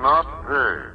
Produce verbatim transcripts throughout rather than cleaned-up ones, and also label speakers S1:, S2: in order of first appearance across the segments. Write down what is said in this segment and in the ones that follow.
S1: not pay.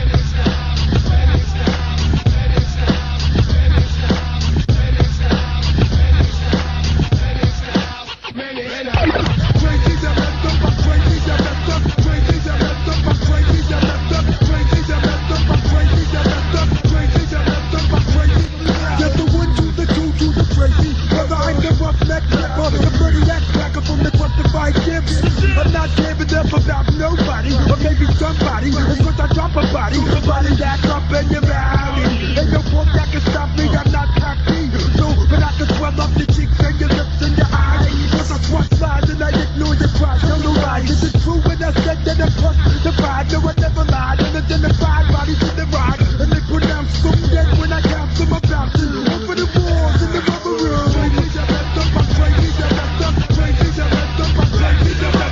S2: I'm not giving up about nobody, or maybe somebody. It's cause I drop a body, body that up in your valley. Ain't no force that can stop me, I'm not cocky. So, but I can swell up your cheeks and your lips and your eyes. Cause I swat slides and I ignore your cries. Tell no lies, is it true when I said that I'm plus divide? No, I never lied, unidentified bodies in the ride. And they pronounce some dead when I count them about to. Over the walls in the rubber room. Crazy, I messed up, I'm crazy, I messed up, crazy, I messed up, I'm crazy, I messed up.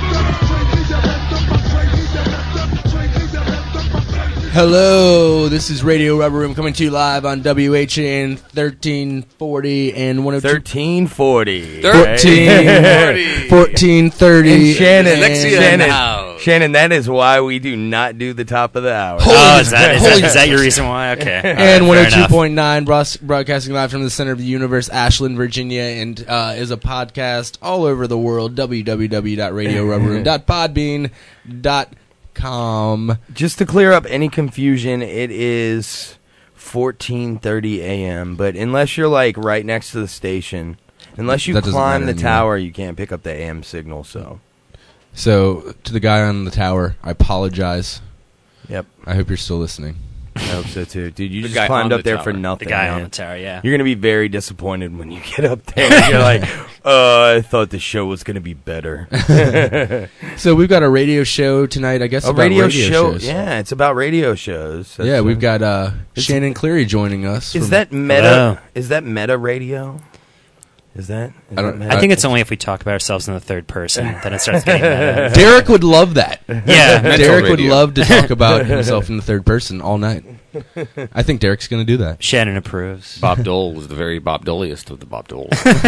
S3: Hello, this is Radio Rubber Room coming to you live on W H A N thirteen forty and one oh two.
S4: thirteen forty.
S3: fourteen, fourteen thirty.
S4: And Shannon,
S3: and
S4: Shannon, Shannon, that is why we do not do the top of the hour.
S5: Holy oh, is that, is, that, is that your reason why? Okay.
S3: And right, one oh two point nine, broadcasting live from the center of the universe, Ashland, Virginia, and uh, is a podcast all over the world, w w w dot radio rubber room dot podbean dot com.
S4: Just to clear up any confusion, it is fourteen thirty a.m., but unless you're like right next to the station, unless you climb the tower, you can't pick up the A M signal, so...
S3: So, to the guy on the tower, I apologize.
S4: Yep.
S3: I hope you're still listening.
S4: I hope so, too. Dude, you
S6: the
S4: just climbed up
S6: the
S4: there
S6: tower.
S4: for nothing,
S5: The guy
S4: man.
S5: on the tower, yeah.
S4: You're going to be very disappointed when you get up there. You're like, uh, I thought the show was going to be better.
S3: So, we've got a radio show tonight, I guess,
S4: a
S3: about
S4: radio,
S3: radio
S4: show.
S3: shows.
S4: Yeah, it's about radio shows. That's
S3: yeah, we've
S4: what,
S3: got uh, Shannon Cleary joining us.
S4: Is that meta? Hello. Is that meta radio? Is that? Is
S3: I don't.
S4: that
S5: I think it's only if we talk about ourselves in the third person then it starts getting meta.
S3: Derek would love that.
S5: Yeah,
S3: Derek would love to talk about himself in the third person all night. I think Derek's going to do that.
S5: Shannon approves.
S6: Bob Dole was the very Bob Doleiest of the Bob Doles.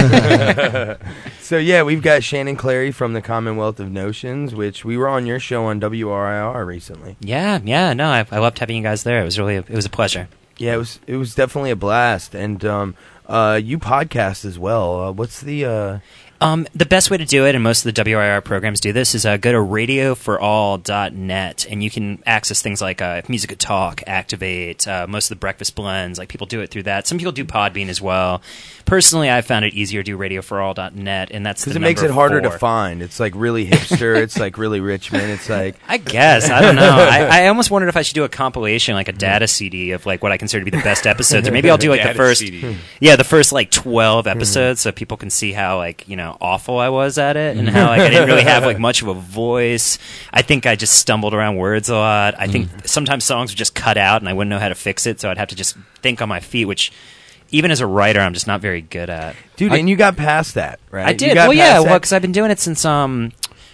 S4: So yeah, we've got Shannon Clary from the Commonwealth of Notions, which we were on your show on W R I R recently.
S5: Yeah, yeah, no, I, I loved having you guys there. It was really, a, it was a pleasure.
S4: Yeah, it was. It was definitely a blast, and um, uh, you podcast as well. Uh, what's the? Uh,
S5: Um, the best way to do it, and most of the W R I R programs do this, is uh, go to radio for all dot net, and you can access things like uh, Music at Talk, Activate, uh, most of the breakfast blends. Like people do it through that. Some people do Podbean as well. Personally, I found it easier to do radio for all dot net, and that's
S4: because
S5: the
S4: it makes
S5: number
S4: it harder
S5: four.
S4: to find. It's like really hipster. It's like really Richmond. It's like
S5: I guess I don't know. I, I almost wondered if I should do a compilation, like a data C D of like what I consider to be the best episodes, or maybe I'll do like the first,
S6: C D.
S5: yeah, the first like twelve episodes, so people can see how like you know awful I was at it, and how like I didn't really have like much of a voice. I think I just stumbled around words a lot. I think mm. sometimes songs would just cut out, and I wouldn't know how to fix it, so I'd have to just think on my feet, which even as a writer, I'm just not very good at.
S4: Dude,
S5: I,
S4: and you got past that, right?
S5: I did. Well, yeah, well, because I've been doing it since um.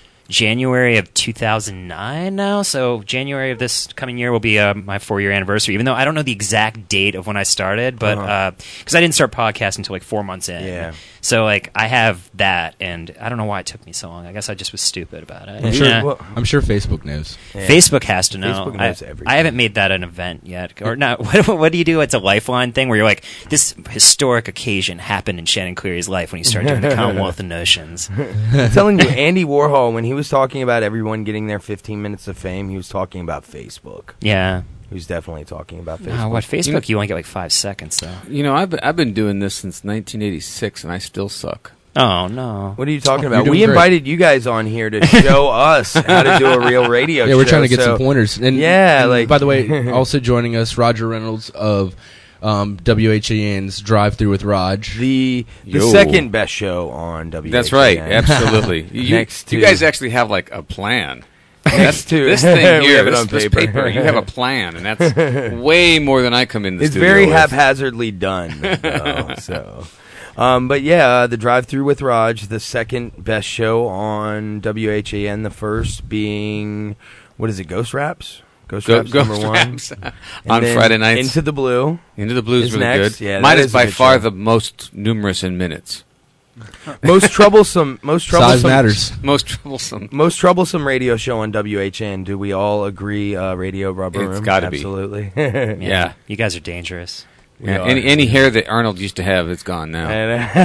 S5: January of two thousand nine now, so January of this coming year will be uh, my four-year anniversary, even though I don't know the exact date of when I started, but because uh-huh. uh, I didn't start podcasting until like four months in.
S4: Yeah.
S5: So like I have that, and I don't know why it took me so long. I guess I just was stupid about it.
S3: I'm sure,
S5: yeah.
S3: well, I'm sure Facebook knows.
S5: Yeah. Facebook has to know.
S4: Facebook knows
S5: I,
S4: everything.
S5: I haven't made that an event yet. Or not. What, what do you do? It's a Lifeline thing where you're like, this historic occasion happened in Shannon Cleary's life when you started doing the Commonwealth of Notions.
S4: I'm telling you, Andy Warhol, when he was talking about everyone getting their fifteen minutes of fame, he was talking about Facebook.
S5: Yeah.
S4: He was definitely talking about Facebook.
S5: Oh, what, Facebook, you, know, you only get like five seconds, though.
S6: You know, I've been, I've been doing this since nineteen eighty-six, and I still suck.
S5: Oh, no.
S4: What are you talking about?
S3: We
S4: great.
S3: invited
S4: you guys on here to show us how to do a real radio show.
S3: Yeah, we're trying to get
S4: so
S3: some pointers. And,
S4: yeah,
S3: and
S4: like
S3: by the way, also joining us, Roger Reynolds of um, W H A N's Drive Through with Raj.
S4: The the
S6: Yo.
S4: second best show on W H A N.
S6: That's right, absolutely. you,
S4: Next to,
S6: you guys actually have like a plan.
S4: That's too.
S6: This thing here,
S4: this,
S6: this, this
S4: paper.
S6: paper, you have a plan, and that's way more than I come in the
S4: it's
S6: studio
S4: very
S6: with.
S4: haphazardly done, though, so. Um, but yeah, uh, the Drive Through with Raj, the second best show on W H A N. The first being, what is it, Ghost Raps? Ghost
S6: Go,
S4: Raps
S6: Ghost
S4: number
S6: Raps.
S4: one.
S6: on Friday nights.
S4: Into the Blue.
S6: Into the Blue is
S4: is
S6: really
S4: next.
S6: good.
S4: Yeah,
S6: Mine
S4: that
S6: is,
S4: is a
S6: by
S4: good
S6: far
S4: show.
S6: the most numerous in minutes.
S4: most troublesome, most troublesome,
S3: Size matters.
S6: Most troublesome.
S4: most troublesome radio show on W H N. Do we all agree? Uh, Radio Rubber
S6: It's
S4: Room.
S6: gotta be.
S4: Absolutely.
S5: Yeah.
S6: Yeah.
S5: You guys are dangerous.
S4: We
S6: Yeah,
S4: are.
S6: any any hair that Arnold used to have, it's gone now.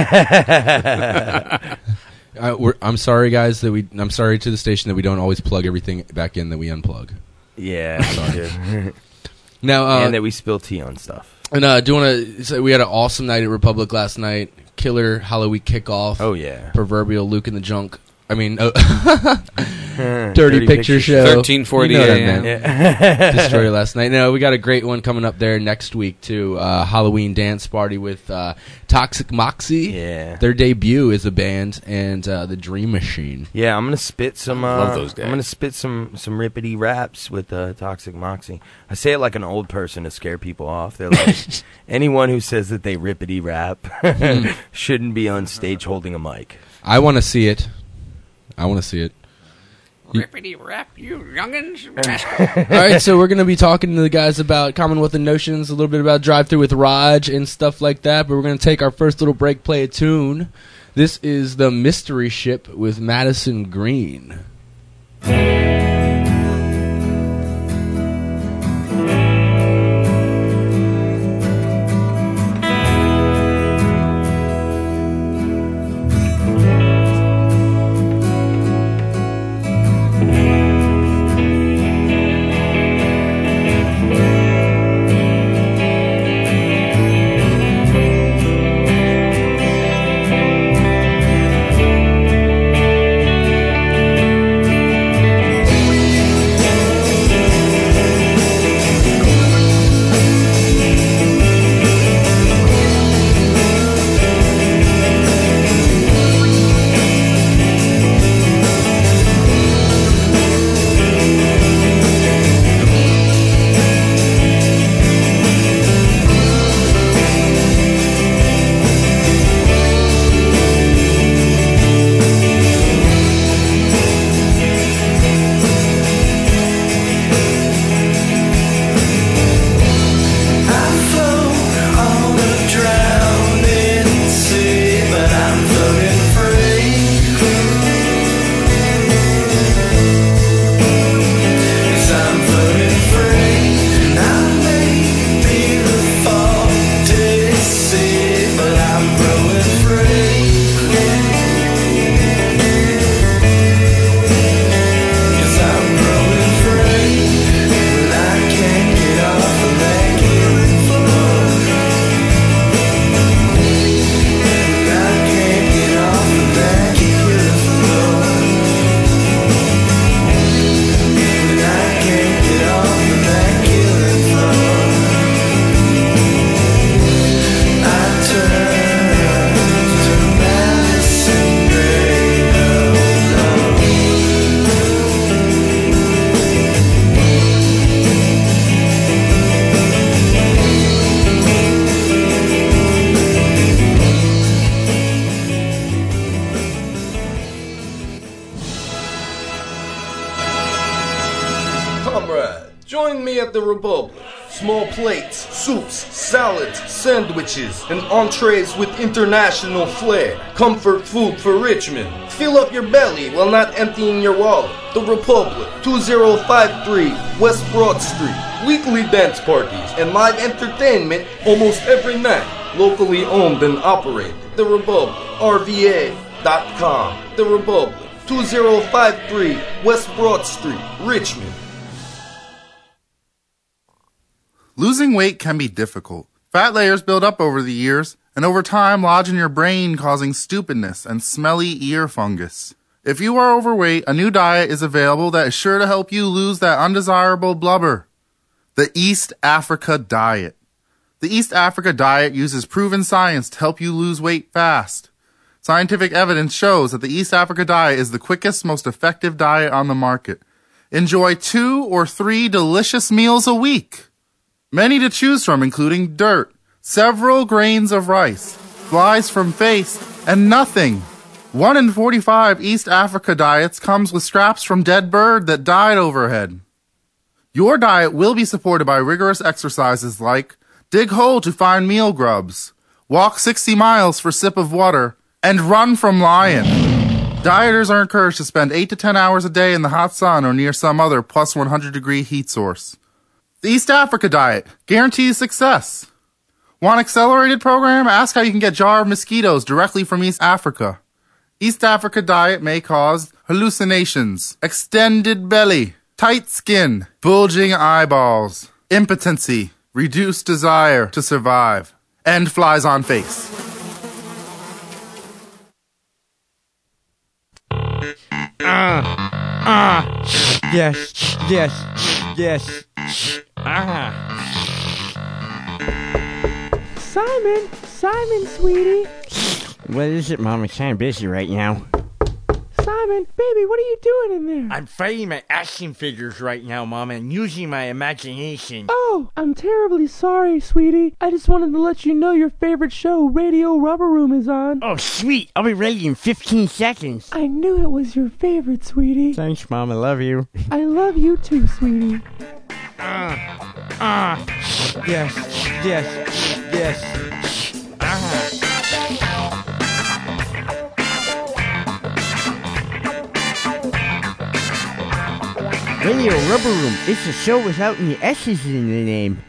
S3: Uh, we're, I'm sorry, guys. That we. I'm sorry to the station that we don't always plug everything back in that we unplug.
S4: Yeah. Sorry.
S3: Now, uh,
S4: and that we spill tea on stuff.
S3: and uh, do want to say we had an awesome night at Republic last night. Killer Halloween kickoff.
S4: Oh yeah.
S3: Proverbial Luke in the Junk. I mean, uh,
S4: Dirty,
S3: Dirty Picture Show.
S6: thirteen forty
S3: You know what I
S6: a m.
S3: meant.
S4: Yeah.
S3: Destroy last night. No, we got a great one coming up there next week too. Uh, Halloween dance party with uh, Toxic Moxie.
S4: Yeah.
S3: Their debut is a band, and uh, the Dream Machine.
S4: Yeah, I'm gonna spit some. Uh,
S6: Love those guys.
S4: I'm gonna spit some some rippity raps with uh, Toxic Moxie. I say it like an old person to scare people off. They're like, anyone who says that they rippity rap shouldn't be on stage holding a mic.
S3: I want to see it. I want to see it.
S6: Rippity rap, you youngins.
S3: All right, so we're going to be talking to the guys about Commonwealth and Notions, a little bit about Drive Thru with Raj and stuff like that, but we're going to take our first little break, play a tune. This is The Mystery Ship with Madison Green.
S1: Comrade, join me at the Republic. Small plates, soups, salads, sandwiches, and entrees with international flair. Comfort food for Richmond. Fill up your belly while not emptying your wallet. The Republic, two oh five three West Broad Street. Weekly dance parties and live entertainment almost every night. Locally owned and operated. The Republic, R V A dot com. The Republic, two oh five three West Broad Street, Richmond.
S7: Losing weight can be difficult. Fat layers build up over the years, and over time lodge in your brain, causing stupidness and smelly ear fungus. If you are overweight, a new diet is available that is sure to help you lose that undesirable blubber. The East Africa Diet. The East Africa Diet uses proven science to help you lose weight fast. Scientific evidence shows that the East Africa Diet is the quickest, most effective diet on the market. Enjoy two or three delicious meals a week. Many to choose from, including dirt, several grains of rice, flies from face, and nothing. One in forty-five East Africa diets comes with scraps from dead bird that died overhead. Your diet will be supported by rigorous exercises like dig hole to find meal grubs, walk sixty miles for sip of water, and run from lion. Dieters are encouraged to spend eight to ten hours a day in the hot sun or near some other plus one hundred degree heat source. The East Africa diet guarantees success. Want accelerated program? Ask how you can get jar of mosquitoes directly from East Africa. East Africa diet may cause hallucinations, extended belly, tight skin, bulging eyeballs, impotency, reduced desire to survive, and flies on face.
S8: Ah, ah, yes, yes, yes, ah.
S9: Simon, Simon, sweetie.
S8: What is it, Mom? I'm kind of busy right now.
S9: Simon, baby, what are you doing in there?
S8: I'm fighting my action figures right now, Mom, and using my imagination.
S9: Oh, I'm terribly sorry, sweetie. I just wanted to let you know your favorite show, Radio Rubber Room, is on.
S8: Oh, sweet. I'll be ready in fifteen seconds.
S9: I knew it was your favorite, sweetie.
S8: Thanks, Mom. I love you.
S9: I love you too, sweetie.
S8: Ah, ah, yes, yes, yes, ah. Radio Rubber Room. It's a show without any S's in the name.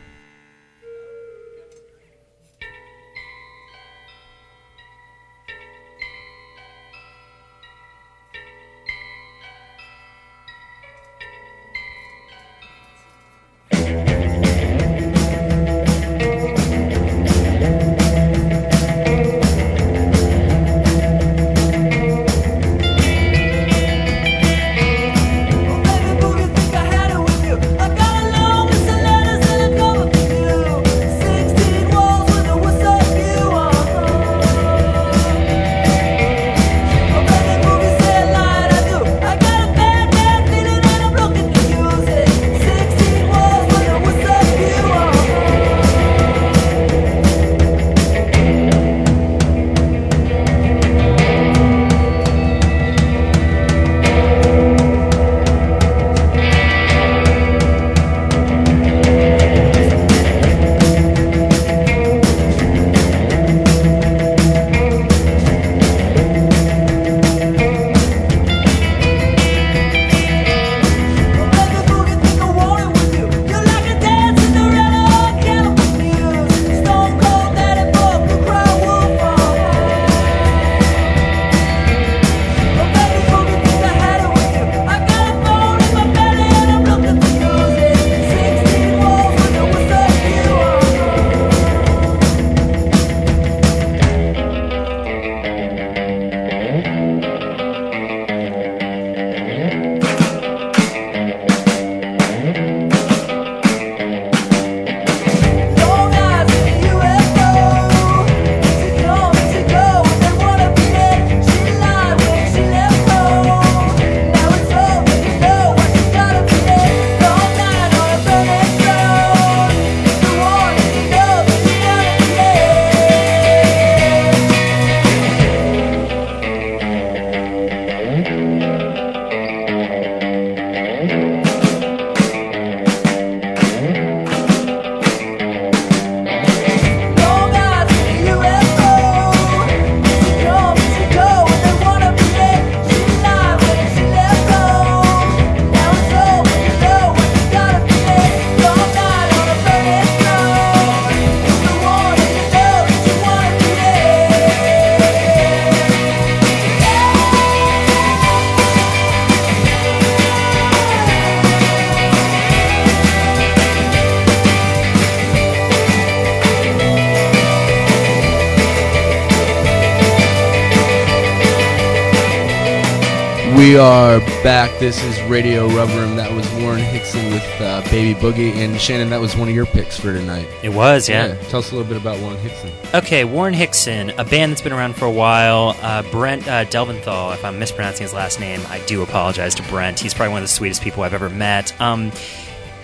S3: We are back. This is Radio Rubber Room. That was Warren Hickson with uh, Baby Boogie. And Shannon, that was one of your picks for tonight.
S5: It was, yeah.
S3: yeah. Tell us a little bit about Warren Hickson.
S5: Okay, Warren Hickson, a band that's been around for a while. Uh, Brent uh, Delventhal, if I'm mispronouncing his last name, I do apologize to Brent. He's probably one of the sweetest people I've ever met. Um,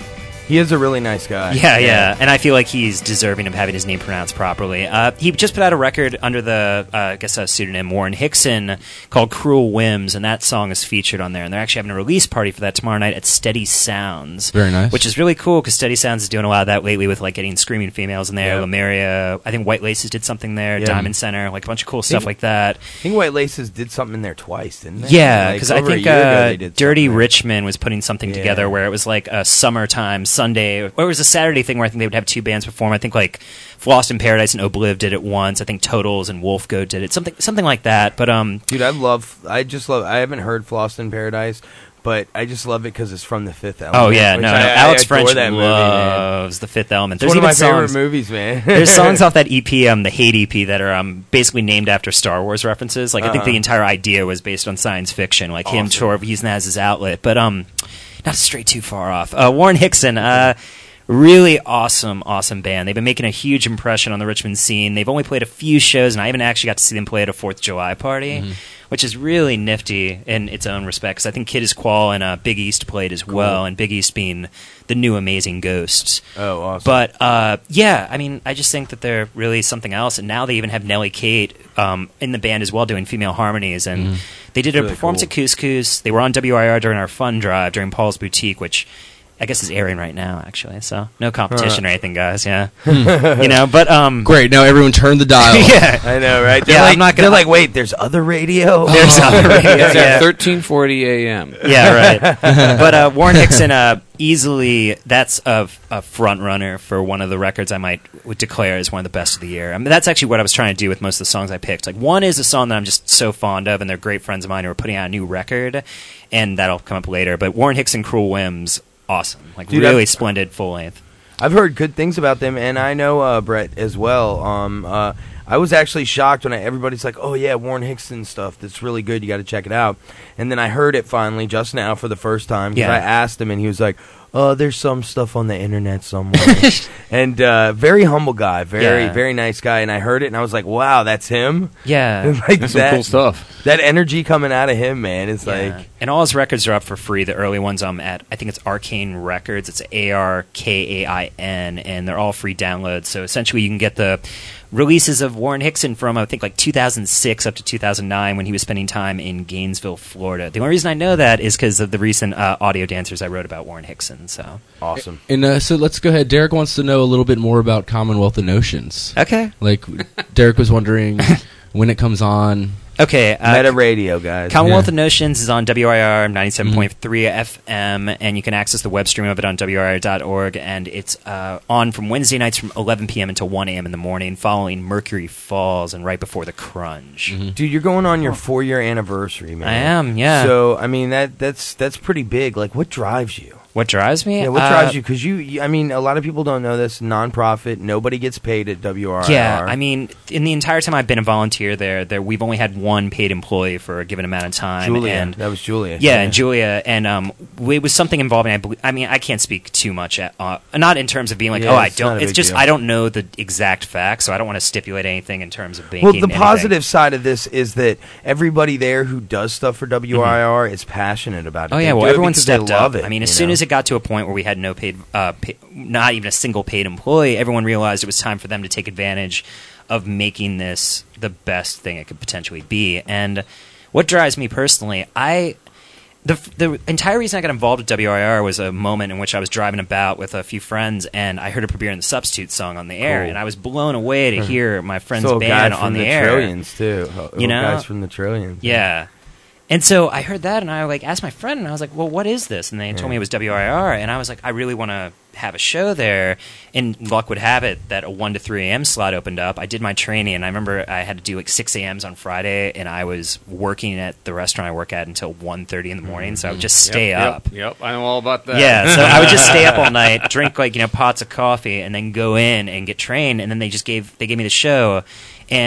S4: He is a really nice guy.
S5: Yeah, yeah, and I feel like he's deserving of having his name pronounced properly. Uh, he just put out a record under the, uh, I guess, a pseudonym Warren Hickson called "Cruel Whims," and that song is featured on there. And they're actually having a release party for that tomorrow night at Steady Sounds.
S3: Very nice.
S5: Which is really cool because Steady Sounds is doing a lot of that lately with like getting screaming females in there.
S4: Yeah.
S5: Lemuria, I think White Laces did something there.
S4: Yeah.
S5: Diamond Center, like a bunch of cool stuff like that.
S4: I think White Laces did something in there twice, didn't they?
S5: Yeah,
S4: Like,
S5: because I
S4: over a
S5: think
S4: year ago
S5: uh,
S4: they did
S5: Dirty
S4: something.
S5: Richmond was putting something
S4: Yeah.
S5: together where it was like a summertime Sunday, or it was a Saturday thing where I think they would have two bands perform. I think like Flossed in Paradise and Obliv did it once. I think Totals and Wolf Goat did it, something something like that. But um,
S4: Dude, I love. I just love. I haven't heard "Flossed in Paradise," but I just love it because it's from The Fifth Element.
S5: oh yeah,
S4: which
S5: no, no.
S4: I, I
S5: Alex
S4: adore
S5: French
S4: that movie, man.
S5: loves The Fifth Element.
S4: It's
S5: There's
S4: one of
S5: even
S4: my
S5: songs.
S4: favorite movies, man.
S5: There's songs off that E P, um, the Hate E P, that are um, basically named after Star Wars references. Like I think
S4: Uh-uh.
S5: the entire idea was based on science fiction, like him
S4: Awesome.
S5: sort of using that as his outlet. But um, not to stray too far off. Uh, Warren Hickson, uh, really awesome, awesome band. They've been making a huge impression on the Richmond scene. They've only played a few shows, and I even actually got to see them play at a Fourth of July party,
S3: Mm-hmm.
S5: which is really nifty in its own respect. Because I think Kid is Qual and uh, Big East played as well, and Big East being the new Amazing Ghosts.
S4: Oh, awesome.
S5: But uh, yeah, I mean, I just think that they're really something else. And now they even have Nellie Kate um, in the band as well, doing female harmonies. And
S3: Mm-hmm.
S5: they did a
S4: Really
S5: performance
S4: cool.
S5: at Couscous. They were on W I R during our fun drive during Paul's Boutique, which I guess is airing right now, actually. So no competition or anything, guys. Yeah, you know. But um,
S3: Great. Now everyone turn the dial.
S5: yeah.
S4: I know, right? They're
S5: Yeah,
S4: like,
S5: I'm not gonna-
S4: They're like, wait, there's other radio.
S5: There's other radio.
S6: It's
S5: yeah.
S6: at thirteen forty a.m.
S5: Yeah, right. But uh, Warren Hickson, uh, easily, that's a, a front runner for one of the records I might would declare as one of the best of the year. I mean, that's actually what I was trying to do with most of the songs I picked. Like, one is a song that I'm just so fond of, and they're great friends of mine who are putting out a new record, and that'll come up later. But Warren Hickson, Cruel Whims, awesome. Like,
S4: Dude,
S5: really
S4: I've-
S5: splendid full length.
S4: I've heard good things about them, and I know uh, Brett as well. Um, uh, I was actually shocked when I, everybody's like, "Oh yeah, Warren Hickson stuff. That's really good. You got to check it out." And then I heard it finally just now for the first time because
S5: Yeah.
S4: I asked him, and he was like, "Oh, there's some stuff on the internet somewhere." And uh, very humble guy, very
S5: Yeah.
S4: very nice guy. And I heard it, and I was like, "Wow, that's him."
S5: Yeah.
S4: like
S6: That's
S4: that,
S6: some cool stuff.
S4: That energy coming out of him, man. It's
S5: Yeah.
S4: like.
S5: And all his records are up for free. The early ones I'm at, I think it's Arcane Records. It's A R K A I N, and they're all free downloads. So essentially, you can get the releases of Warren Hickson from I think like two thousand six up to two thousand nine when he was spending time in Gainesville, Florida. The only reason I know that is because of the recent uh, audio dancers I wrote about Warren Hickson. So
S4: Awesome.
S3: And uh, so let's go ahead. Derek wants to know a little bit more about Commonwealth of Notions.
S5: okay,
S3: Like, Derek was wondering when it comes on.
S5: okay. Uh,
S4: Meta radio, guys.
S5: Commonwealth
S3: Yeah.
S5: of Notions is on W I R ninety-seven point three F M, and you can access the web stream of it on W I R dot org, and it's uh, on from Wednesday nights from eleven p.m. until one a.m. in the morning, following Mercury Falls and right before the Crunge.
S4: Dude, you're going on your four year anniversary, man.
S5: I am, yeah.
S4: So, I mean, that that's that's pretty big. Like, what drives you?
S5: What drives me?
S4: Yeah, what
S5: Uh,
S4: drives you? Because you, you, I mean, a lot of people don't know this. Nonprofit, nobody gets paid at W R I R.
S5: Yeah, I mean, in the entire time I've been a volunteer there, there we've only had one paid employee for a given amount of time.
S4: Julia.
S5: and
S4: that was Julia.
S5: Yeah, and Julia, and um, it was something involving. I believe. I mean, I can't speak too much. At, uh, not in terms of being like,
S4: Yeah,
S5: oh, I
S4: it's not
S5: don't.
S4: a
S5: It's
S4: big
S5: just
S4: deal.
S5: I don't know the exact facts, so I don't want to stipulate anything in terms of being.
S4: Well, the positive side of this is that everybody there who does stuff for W R I R is passionate about it.
S5: Oh
S4: They
S5: yeah, well
S4: do it
S5: everyone
S4: because they
S5: stepped
S4: love
S5: up.
S4: it.
S5: I mean, as
S4: you
S5: soon
S4: know?
S5: as it got to a point where we had no paid, uh, pay, not even a single paid employee, everyone realized it was time for them to take advantage of making this the best thing it could potentially be. And what drives me personally, I the the entire reason I got involved with W R I R was a moment in which I was driving about with a few friends, and I heard a Premiere and the Substitute song on the air,
S4: Cool.
S5: and I was blown away to hear my friend's
S4: so a guy
S5: band
S4: from
S5: on the,
S4: the
S5: air.
S4: Trillions too. Oh,
S5: You know?
S4: guys from the Trillions.
S5: Yeah. And so I heard that, and I like asked my friend, and I was like, "Well, what is this?" And they told me it was W R I R, and I was like, "I really want to have a show there." And luck would have it that a one to three a.m. slot opened up. I did my training, and I remember I had to do like six a.m.s on Friday, and I was working at the restaurant I work at until one thirty in the morning. So I would just stay
S6: Yep,
S5: up.
S6: Yep, yep, I know all about that.
S5: Yeah, so I would just stay up all night, drink like you know pots of coffee, and then go in and get trained. And then they just gave they gave me the show, and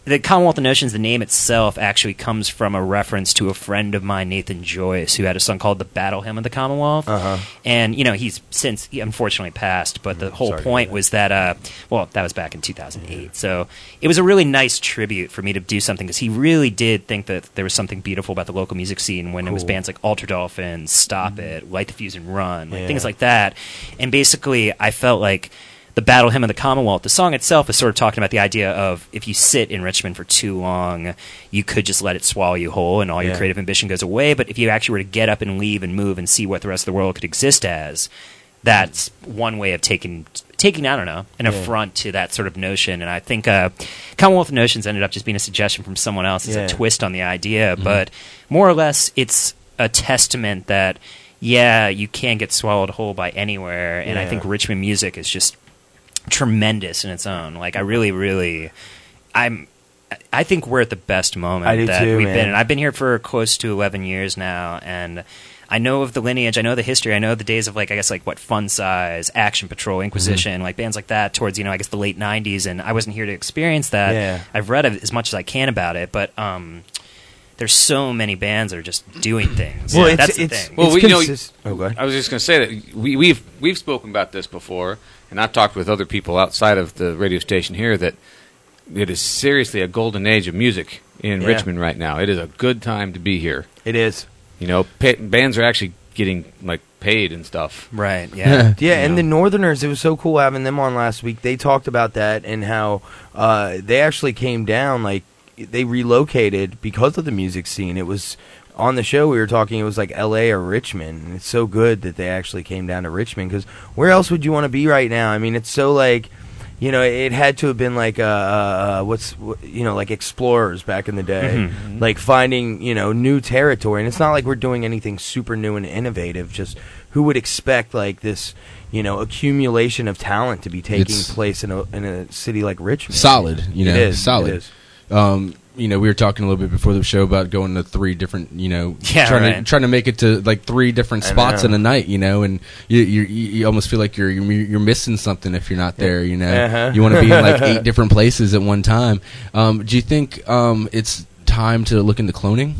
S5: the Commonwealth of Notions, the name itself actually comes from a reference to a friend of mine, Nathan Joyce, who had a song called The Battle Hymn of the Commonwealth.
S4: Uh-huh.
S5: And, you know, he's since he unfortunately passed, but the whole
S4: Sorry to
S5: point
S4: hear that.
S5: was that, uh, well, that was back in two thousand eight. So it was a really nice tribute for me to do something because he really did think that there was something beautiful about the local music scene when it was
S4: Cool.
S5: bands like Alter Dolphins, Stop It, Light the Fuse and Run, like
S4: Yeah.
S5: things like that. And basically, I felt like the Battle Hymn of the Commonwealth, the song itself is sort of talking about the idea of if you sit in Richmond for too long, you could just let it swallow you whole and all your
S4: Yeah.
S5: creative ambition goes away. But if you actually were to get up and leave and move and see what the rest of the world could exist as, that's one way of taking, taking I don't know, an
S4: Yeah.
S5: affront to that sort of notion. And I think uh, Commonwealth of Notions ended up just being a suggestion from someone else as
S4: Yeah.
S5: a twist on the idea. But more or less, it's a testament that, yeah, you can get swallowed whole by anywhere. And I
S4: Yeah.
S5: think Richmond music is just tremendous in its own. Like I really, really, I'm. I think we're at the best moment
S4: I do
S5: that
S4: too,
S5: we've
S4: man.
S5: been. And I've been here for close to eleven years now, and I know of the lineage. I know the history. I know the days of like I guess like what Fun Size, Action Patrol, Inquisition,
S4: Mm-hmm.
S5: like bands like that. Towards you know I guess the late nineties, and I wasn't here to experience that.
S4: Yeah.
S5: I've read as much as I can about it, but um, there's so many bands that are just doing things.
S4: Well,
S5: Yeah,
S4: it's-
S5: that's the
S4: it's-
S5: thing.
S6: Well,
S4: It's
S6: we, you know,
S4: consist- oh, go ahead.
S6: I was just going to say that we, we've we've spoken about this before, and I've talked with other people outside of the radio station here that it is seriously a golden age of music in
S4: Yeah.
S6: Richmond right now. It is a good time to be here.
S4: It is.
S6: You know, pay, bands are actually getting like paid and stuff.
S5: Right. Yeah.
S4: Yeah, and
S6: know.
S4: the Northerners, it was so cool having them on last week. They talked about that and how uh, they actually came down, like, they relocated because of the music scene. It was on the show we were talking, it was like L A or Richmond. And it's so good that they actually came down to Richmond because where else would you want to be right now? I mean, it's so like, you know, it had to have been like, uh, uh, what's, what, you know, like explorers back in the day,
S5: Mhm.
S4: like finding, you know, new territory. And it's not like we're doing anything super new and innovative. Just who would expect like this, you know, accumulation of talent to be taking
S3: It's-
S4: place in a in a city like Richmond?
S3: Solid, you know,
S4: it is,
S3: solid.
S4: It is.
S3: Um, you know, we were talking a little bit before the show about going to three different, you know,
S5: Yeah,
S3: trying to
S5: right.
S3: trying to make it to like three different
S4: I
S3: spots
S4: know.
S3: in a night, you know, and you you, you almost feel like you're you're you're missing something if you're not there, you know.
S4: Uh-huh.
S3: You want to be in like eight different places at one time. Um, do you think um, it's time to look into cloning,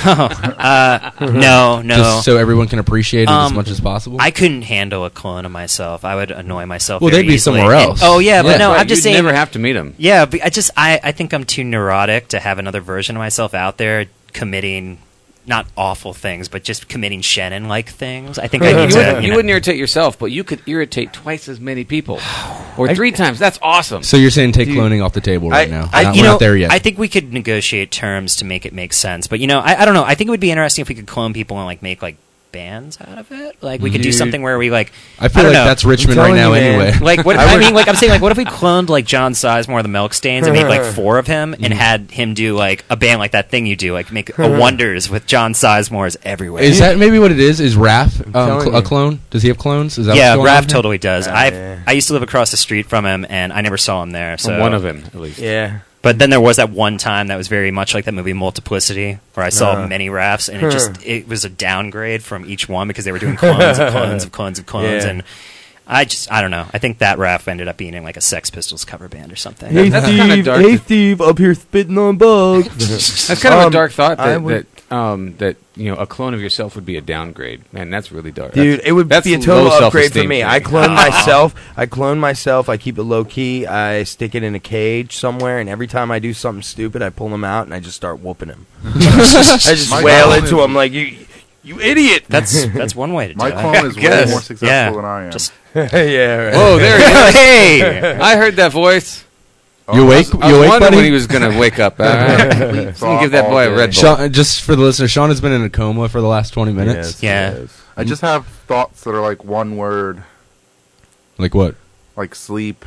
S5: uh, no, no.
S3: just so everyone can appreciate it as
S5: Um,
S3: much as possible?
S5: I couldn't handle a clone of myself. I would annoy myself.
S3: Well,
S5: very
S3: they'd be
S5: easily.
S3: somewhere
S5: And-
S3: else.
S5: oh yeah, but
S3: Yeah.
S5: no,
S6: Right,
S5: I'm just
S6: you'd
S5: saying.
S6: never have to meet them.
S5: Yeah, but I just I, I think I'm too neurotic to have another version of myself out there committing not awful things, but just committing Shannon like things. I think I
S6: You,
S5: need to.
S6: wouldn't,
S5: You
S6: you
S5: know,
S6: wouldn't irritate yourself, but you could irritate twice as many people, or three times. That's awesome.
S3: so you're saying take
S4: Dude,
S3: cloning off the table right
S4: I-
S3: now?
S5: I,
S3: Not-
S5: you
S3: we're
S5: know,
S3: not there yet.
S5: I think we could negotiate terms to make it make sense. But you know, I, I don't know. I think it would be interesting if we could clone people and like make like bands out of it. Like we could do
S4: Dude.
S5: something where we like.
S3: I feel
S5: don't
S3: like
S5: know.
S3: that's Richmond
S4: I'm
S3: right now
S4: telling you, man.
S3: anyway.
S5: Like what
S4: I
S5: I,
S4: would-
S5: mean, like I'm saying, like what if we cloned like John Sizemore of the Milk Stains and made like four of him and had him do like a band like that thing you do, like make a Wonders with John Sizemore's everywhere.
S3: Is that maybe what it is? Is Raph um,
S4: telling
S3: cl- a
S4: you.
S3: clone? Does he have clones? Is that
S5: yeah,
S3: what's going on
S5: Raph
S3: here?
S5: totally does.
S4: Oh,
S5: I
S4: yeah.
S5: I used to live across the street from him, and I never saw him there. So
S6: One of them, at least.
S4: Yeah.
S5: But then there was that one time that was very much like that movie Multiplicity, where I saw
S4: Uh-huh.
S5: many Raphs, and it just it was a downgrade from each one because they were doing clones of clones of clones of clones,
S4: Yeah.
S5: and I just I don't know. I think that Raph ended up being in like a Sex Pistols cover band or something.
S4: Hey
S6: That's kinda
S4: Steve,
S6: dark.
S4: hey Steve, up here spitting on bugs.
S6: That's kind of
S4: Um,
S6: a dark thought
S4: I
S6: that,
S4: would-
S6: that um, that you know a clone of yourself would be a downgrade. Man, that's really dark.
S4: Dude,
S6: That's-
S4: it would
S6: that's
S4: be a total
S6: low
S4: upgrade for
S6: self-esteem
S4: me.
S6: for
S4: I clone myself. I clone myself. I keep it low key. I stick it in a cage somewhere, and every time I do something stupid, I pull him out and I just start whooping him. I just
S7: My
S4: wail
S7: clone
S4: into
S7: is-
S4: him like you, you idiot.
S5: That's that's one way to do
S7: My
S5: it.
S7: clone is way
S6: guess.
S7: more successful
S5: Yeah,
S7: than I am.
S5: just
S4: yeah. Right.
S6: Whoa, there he is.
S5: hey.
S6: I heard that voice.
S3: You awake?
S6: I was, I
S3: You
S6: was
S3: awake,
S6: wondering
S3: buddy?
S6: when he was going to wake up. Uh, Someone give that boy a Red Bull.
S3: Sean, just for the listener, Sean has been in a coma for the last twenty minutes.
S4: Yes,
S5: Yeah.
S4: yes.
S7: I just have thoughts that are like one word,
S3: Like what?
S7: like sleep,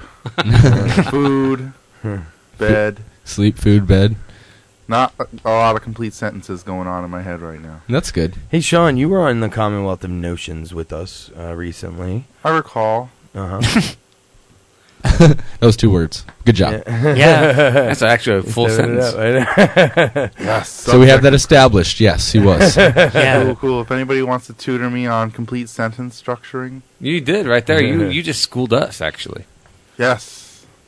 S7: food, bed.
S3: Sleep, food, bed.
S7: Not a, a lot of complete sentences going on in my head right now.
S3: That's good.
S4: Hey Sean, you were on the Commonwealth of Notions with us uh, recently.
S7: I recall.
S4: Uh huh.
S3: That was two words. Good job.
S5: Yeah.
S6: That's actually a full sentence.
S7: Yes.
S3: So we have that established. Yes, he was.
S5: Yeah.
S7: Cool, cool. If anybody wants to tutor me on complete sentence structuring,
S6: You did right there. You you just schooled us actually.
S7: yes.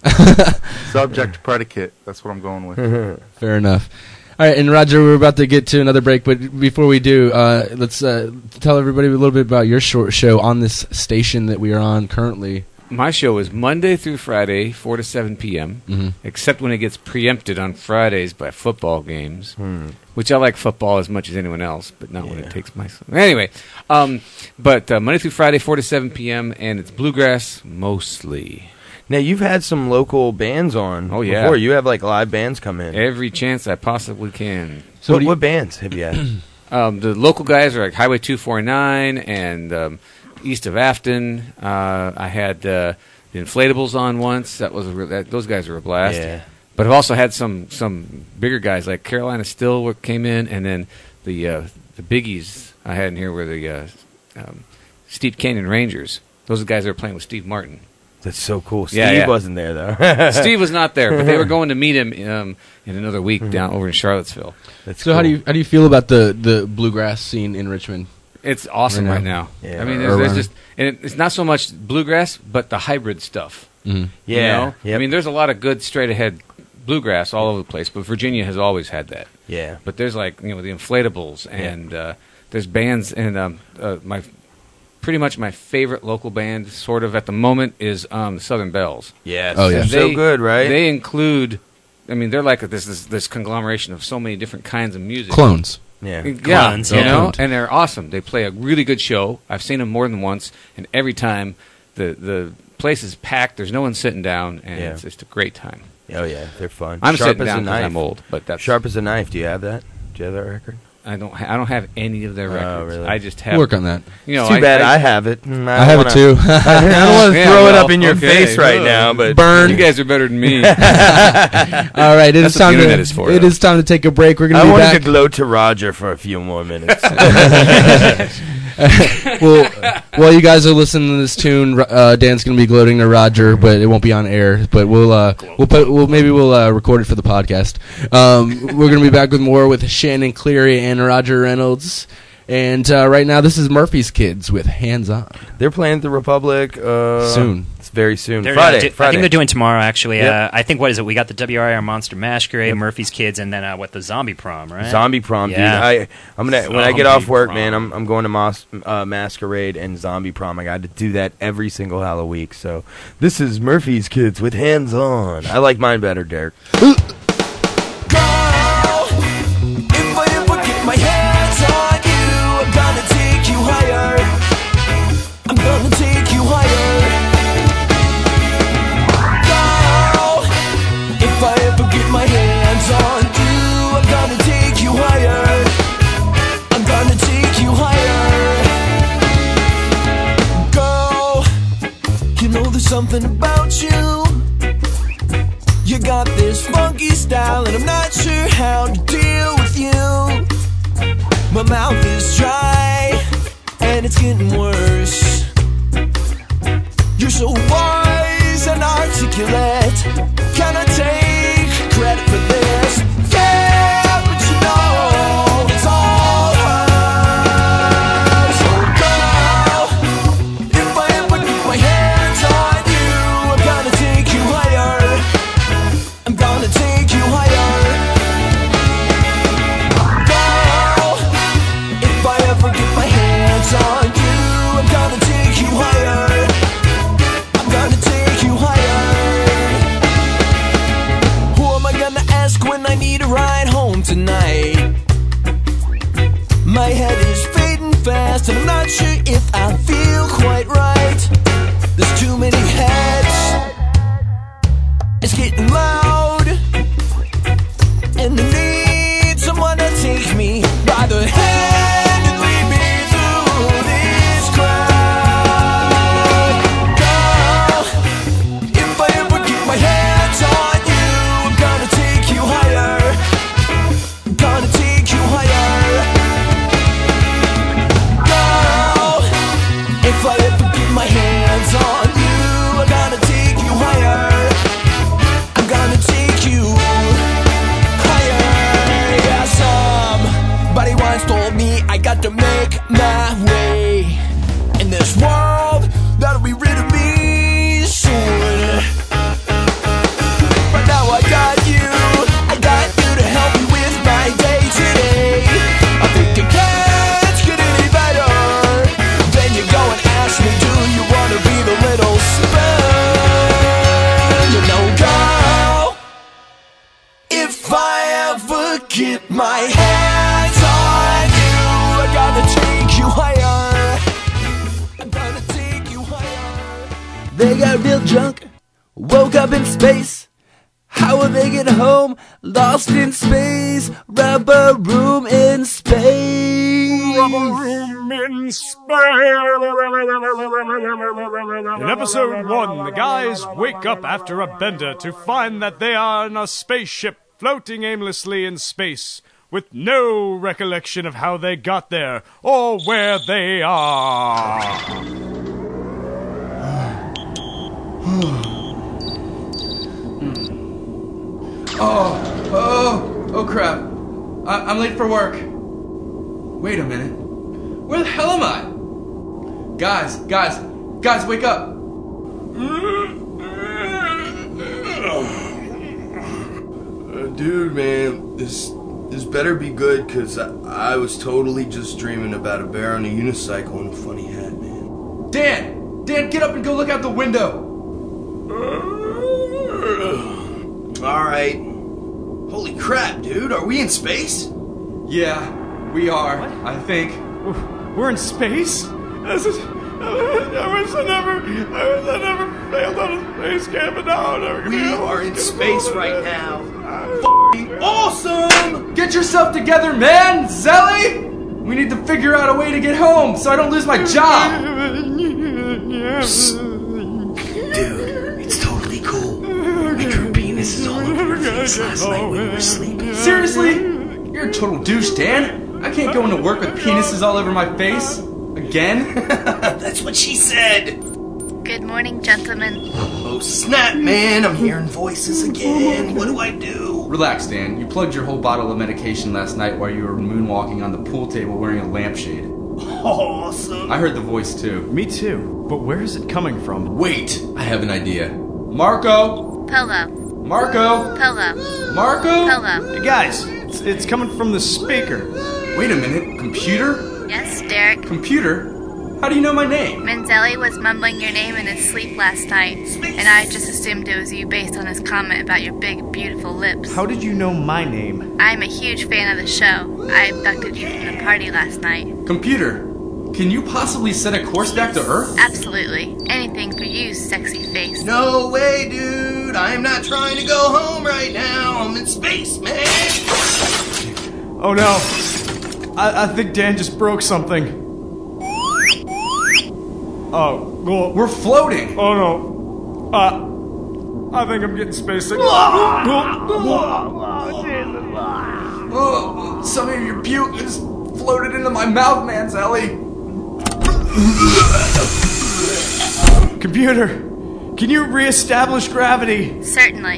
S7: Subject predicate. That's what I'm going with.
S3: Fair enough. All right, and Roger, we're about to get to another break, but before we do, uh, let's uh, tell everybody a little bit about your short show on this station that we are on currently.
S6: My show is Monday through Friday, four to seven p.m., mm-hmm. except when it gets preempted on Fridays by football games, hmm. which I like football as much as anyone else, but not yeah. when it takes my... Anyway, um, but uh, Monday through Friday, four to seven p.m., and it's bluegrass mostly.
S4: Now, you've had some local bands on
S6: oh, yeah.
S4: before. You have, like, live bands come in.
S6: Every chance I possibly can.
S4: So what, what bands have you had?
S6: um, the local guys are like Highway two forty-nine and... Um, East of Afton. Uh, I had uh, the Inflatables on once. That was a re- that, those guys were a blast.
S4: Yeah.
S6: But I've also had some some bigger guys like Carolina Still came in, and then the uh, the biggies I had in here were the uh, um, Steep Canyon Rangers. Those are the guys that were playing with Steve Martin.
S4: That's so cool. Steve
S6: yeah, yeah.
S4: wasn't there though.
S6: Steve was not there, but they were going to meet him um, in another week mm-hmm. down over in Charlottesville.
S3: That's so cool. how do you how do you feel about the, the bluegrass scene in Richmond?
S6: It's awesome right now. Right now. Yeah, I mean, there's, there's just and it, it's not so much bluegrass, but the hybrid stuff.
S3: Mm-hmm.
S6: Yeah, you know? Yep. I mean, there's a lot of good straight ahead bluegrass all over the place, but Virginia has always had that.
S4: Yeah,
S6: but there's like you know the Inflatables, and yeah. uh, there's bands, and um, uh, my pretty much my favorite local band, sort of at the moment, is um, the Southern Bells.
S4: Yes, oh yeah, so good, right?
S6: They include, I mean, they're like this this, this conglomeration of so many different kinds of music.
S3: Clones.
S6: Yeah, yeah, Clones, you yeah. know, and they're awesome. They play a really good show. I've seen them more than once, and every time the the place is packed. There's no one sitting down, and yeah. it's just a great time.
S4: Oh yeah, they're fun.
S6: I'm
S4: Sharp
S6: sitting down because I'm old, but that's
S4: Sharp as a Knife. Do you have that? Do you have that record?
S6: I don't. Ha- I don't have any of their records.
S4: Oh, really?
S6: I just have.
S3: Work on that.
S6: You know,
S4: it's too
S6: I,
S4: bad I,
S6: I
S4: have it. I,
S3: I have
S4: wanna,
S3: it too.
S4: I don't want to
S6: yeah,
S4: throw
S6: well,
S4: it up in your
S6: okay,
S4: face right
S6: uh,
S4: now, but
S3: burn.
S6: You guys are better than me.
S3: All right, it
S6: That's
S3: is time
S6: what the
S3: to.
S6: internet is for,
S3: it
S6: though.
S3: is time to take a break. We're gonna
S4: I
S3: be
S4: wanted
S3: back.
S4: to gloat to Roger for a few more minutes.
S3: well, while you guys are listening to this tune, uh, Dan's going to be gloating to Roger, but it won't be on air. But we'll uh, we'll put we'll maybe we'll uh, record it for the podcast. Um, we're going to be back with more with Shannon Cleary and Roger Reynolds. And uh, right now, this is Murphy's Kids with Hands On.
S4: They're playing at the Republic uh,
S3: soon.
S4: It's very soon.
S5: They're,
S4: Friday,
S5: uh, do,
S4: Friday.
S5: I think they're doing tomorrow. Actually,
S4: yep.
S5: uh, I think what is it? We got the W R I R Monster Masquerade,
S4: yep.
S5: Murphy's Kids, and then uh, what the Zombie Prom, right?
S4: Zombie Prom,
S5: yeah.
S4: dude. I I'm gonna Zombie when I get off work,
S5: Prom.
S4: man. I'm I'm going to Mas- uh, Masquerade and Zombie Prom. I got to do that every single Halloween week. So this is Murphy's Kids with Hands On. I like mine better, Derek.
S10: Something about you, you got this funky style, and I'm not sure how to deal with you. My mouth is dry, and it's getting worse. You're so wise and articulate. Can I take credit for this? Yeah, but you know it's all hers. Oh girl, if I ever get my hands on you, I'm gonna take you higher. I'm gonna take you higher. Girl, if I ever get my hands on you, I'm gonna take you higher. I'm gonna take you higher. Who am I gonna ask when I need a ride home tonight? My head is fading fast, and I'm not sure if I feel quite right. There's too many heads, it's getting loud, and I need someone to take me by the hand and lead me through this crowd. Girl, if I ever get my hands on you, I'm gonna take you higher. I'm gonna take you higher. Girl, if I ever get my hands on you, I'm gonna take you higher. I'm gonna take you higher. Yeah, somebody once told me I got to make my way in this world that'll be rid of me soon. They got real drunk, woke up in space. How will they get home? Lost in space. Rubber room in space.
S11: Rubber room in space. In episode one, the guys wake up after a bender to find that they are in a spaceship floating aimlessly in space, with no recollection of how they got there or where they are.
S3: Oh, oh, oh crap. I- I'm late for work. Wait a minute. Where the hell am I? Guys, guys, guys, wake up.
S1: Uh, dude, man, this this better be good, because I, I was totally just dreaming about a bear on a unicycle and a funny hat, man.
S3: Dan! Dan, get up and go look out the window.
S1: Alright. Holy crap, dude, are we in space?
S3: Yeah, we are,
S11: What?
S3: I think.
S11: We're in space? This is, I wish I never, I wish I never failed on a space camp, and now I'm never gonna
S1: We
S11: be able
S1: are
S11: to
S1: in
S11: get
S1: space
S11: over
S1: right
S11: it.
S1: now. F***ing awesome!
S3: Get yourself together, man! Zelly! We need to figure out a way to get home so I don't lose my job!
S1: Dude, it's totally cool. I drew penises all over your face last night when you were sleeping.
S3: Seriously? You're a total douche, Dan. I can't go into work with penises all over my face. Again?
S1: That's what she said.
S12: Good morning, gentlemen.
S1: Oh, snap, man. I'm hearing voices again. What do I do?
S3: Relax, Dan. You plugged your whole bottle of medication last night while you were moonwalking on the pool table wearing a lampshade.
S1: Awesome.
S3: I heard the voice, too.
S11: Me too, but where is it coming from?
S3: Wait, I have an idea. Marco!
S12: Pillow.
S3: Marco!
S12: Pillow.
S3: Marco!
S12: Pillow.
S11: Hey guys, it's, it's coming from the speaker.
S3: Wait a minute. Computer?
S12: Yes, Derek.
S3: Computer? How do you know my name?
S12: Manzelli was mumbling your name in his sleep last night, and I just assumed it was you based on his comment about your big, beautiful lips.
S11: How did you know my name?
S12: I'm a huge fan of the show. I abducted you from the party last night.
S3: Computer, can you possibly set a course back to Earth?
S12: Absolutely. Anything for you, sexy face.
S1: No way, dude. I am not trying to go home right now. I'm in space, man.
S11: Oh no. I, I think Dan just broke something. Oh, well,
S3: We're floating!
S11: oh no. Uh, I think I'm getting space sick.
S3: Oh, some of your puke just floated into my mouth, Manzelli.
S11: Computer, can you reestablish gravity?
S12: Certainly.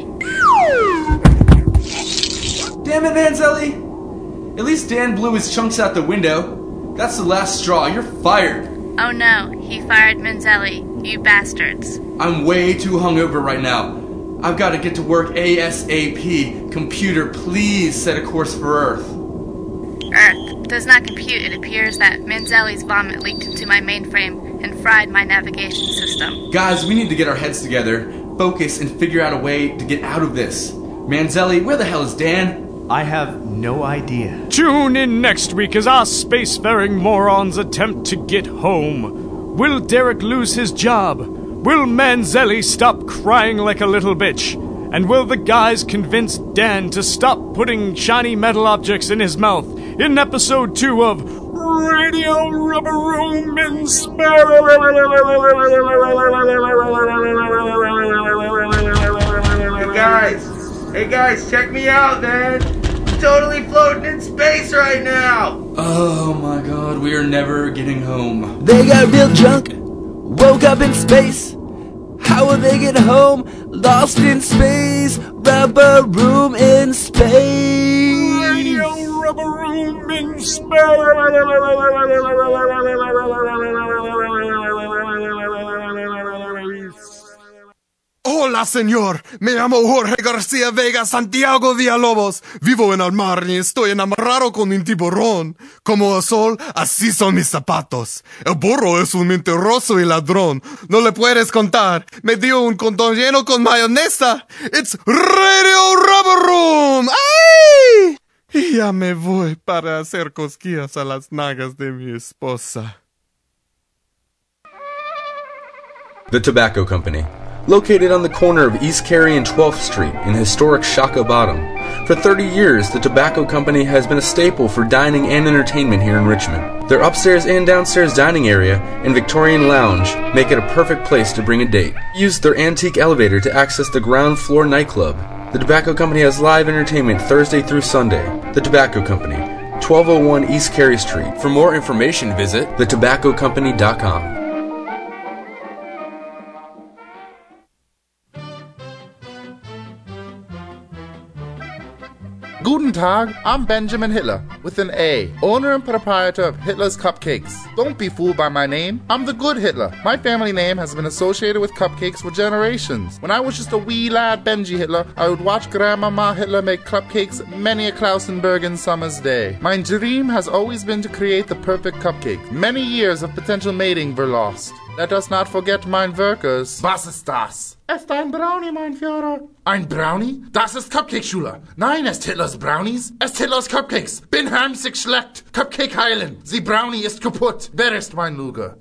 S3: Damn it, Manzelli. At least Dan blew his chunks out the window. That's the last straw. You're fired.
S12: Oh no, he fired Manzelli. You bastards.
S3: I'm way too hungover right now. I've got to get to work ASAP. Computer, please set a course for Earth.
S12: Earth does not compute. It appears that Manzelli's vomit leaked into my mainframe and fried my navigation system.
S3: Guys, we need to get our heads together, focus, and figure out a way to get out of this. Manzelli, where the hell is Dan?
S11: I have no idea. Tune in next week as our spacefaring morons attempt to get home. Will Derek lose his job? Will Manzelli stop crying like a little bitch? And will the guys convince Dan to stop putting shiny metal objects in his mouth in episode two of Radio Rubber Room in Space?
S1: Hey, guys. Hey, guys, check me out, man. I'm totally floating in space right now.
S3: Oh my god, we are never getting home.
S10: They got real drunk, woke up in space. How will they get home? Lost in space. Rubber room in space.
S11: Radio Rubber Room in space.
S13: Hola, señor. Me llamo Jorge García Vega Santiago Villalobos. Vivo en el mar y estoy enamorado con un tiburón. Como el sol, así son mis zapatos. El burro es un mentiroso y ladrón. No le puedes contar. Me dio un condón lleno con mayonesa. It's Radio Rubber Room. ¡Ay! Y ya me voy para hacer cosquillas a las nalgas de mi esposa.
S14: The Tobacco Company. Located on the corner of East Carey and twelfth Street in historic Shaka Bottom. For thirty years, the Tobacco Company has been a staple for dining and entertainment here in Richmond. Their upstairs and downstairs dining area and Victorian lounge make it a perfect place to bring a date. Use their antique elevator to access the ground floor nightclub. The Tobacco Company has live entertainment Thursday through Sunday. The Tobacco Company, twelve oh one East Carey Street. For more information, visit the tobacco company dot com.
S7: Guten Tag, I'm Benjamin Hitler, with an A, owner and proprietor of Hitler's Cupcakes. Don't be fooled by my name. I'm the good Hitler. My family name has been associated with cupcakes for generations. When I was just a wee lad Benji Hitler, I would watch Grandmama Hitler make cupcakes many a Klausenbergen summer's day. My dream has always been to create the perfect cupcake. Many years of potential mating were lost. Let us not forget mein Workers. Was ist das? Ist ein Brownie, mein Führer. Ein Brownie? Das ist Cupcake-Schule. Nein, es ist Hitlers Brownies. Es ist Hitlers Cupcakes. Bin heimsig schlecht. Cupcake heilen. Sie Brownie ist kaputt. Wer ist mein Luger?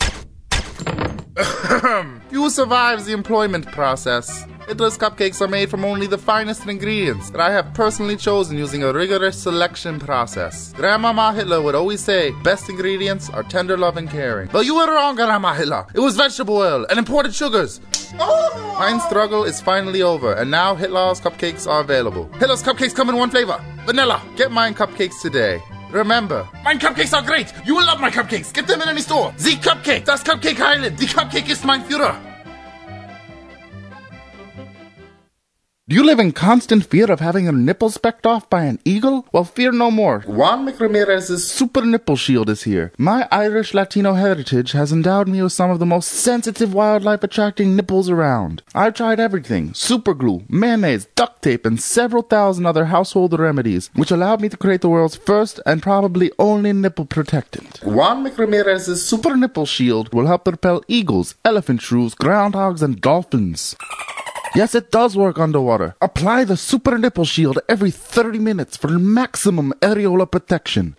S7: You survive the employment process. Hitler's cupcakes are made from only the finest ingredients that I have personally chosen using a rigorous selection process. Grandmama Hitler would always say, best ingredients are tender love and caring. But you were wrong, Grandma Hitler. It was vegetable oil and imported sugars. Oh! My struggle is finally over, and now Hitler's cupcakes are available. Hitler's cupcakes come in one flavor, vanilla. Get mine cupcakes today. Remember, mein Cupcakes are great. You will love my cupcakes. Get them in any store. The Cupcake, das Cupcake heilen. Die Cupcake ist mein Führer. Do you live in constant fear of having your nipples pecked off by an eagle? Well, fear no more. Juan McRamirez's Super Nipple Shield is here. My Irish Latino heritage has endowed me with some of the most sensitive wildlife-attracting nipples around. I've tried everything. Super glue, mayonnaise, duct tape, and several thousand other household remedies, which allowed me to create the world's first and probably only nipple protectant. Juan McRamirez's Super Nipple Shield will help repel eagles, elephant shrews, groundhogs, and dolphins. Yes, it does work underwater. Apply the Super Nipple Shield every thirty minutes for maximum areola protection.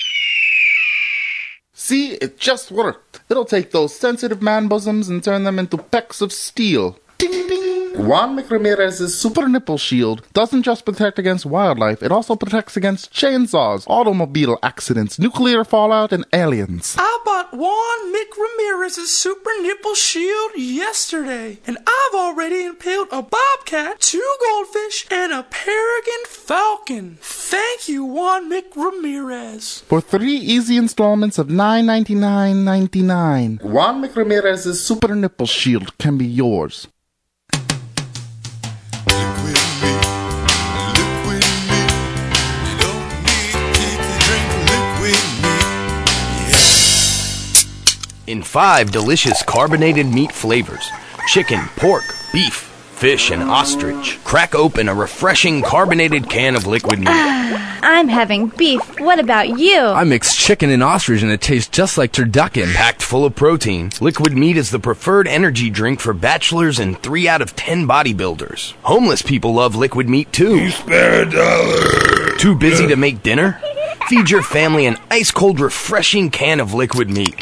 S7: See, it just worked. It'll take those sensitive man bosoms and turn them into pecks of steel. Ding, ding. Juan McRamirez's Super Nipple Shield doesn't just protect against wildlife, it also protects against chainsaws, automobile accidents, nuclear fallout, and aliens.
S15: I bought Juan McRamirez's Super Nipple Shield yesterday, and I've already impaled a bobcat, two goldfish, and a peregrine falcon. Thank you, Juan McRamirez.
S7: For three easy installments of nine ninety-nine ninety-nine, Juan McRamirez's Super Nipple Shield can be yours.
S4: In five delicious carbonated meat flavors, chicken, pork, beef, fish, and ostrich, crack open a refreshing carbonated can of liquid meat.
S16: I'm having beef. What about you?
S3: I mix chicken and ostrich and it tastes just like turducken.
S4: Packed full of protein, liquid meat is the preferred energy drink for bachelors and three out of ten bodybuilders. Homeless people love liquid meat too. You spare a dollar. Too busy to make dinner? Feed your family an ice-cold, refreshing can of liquid meat.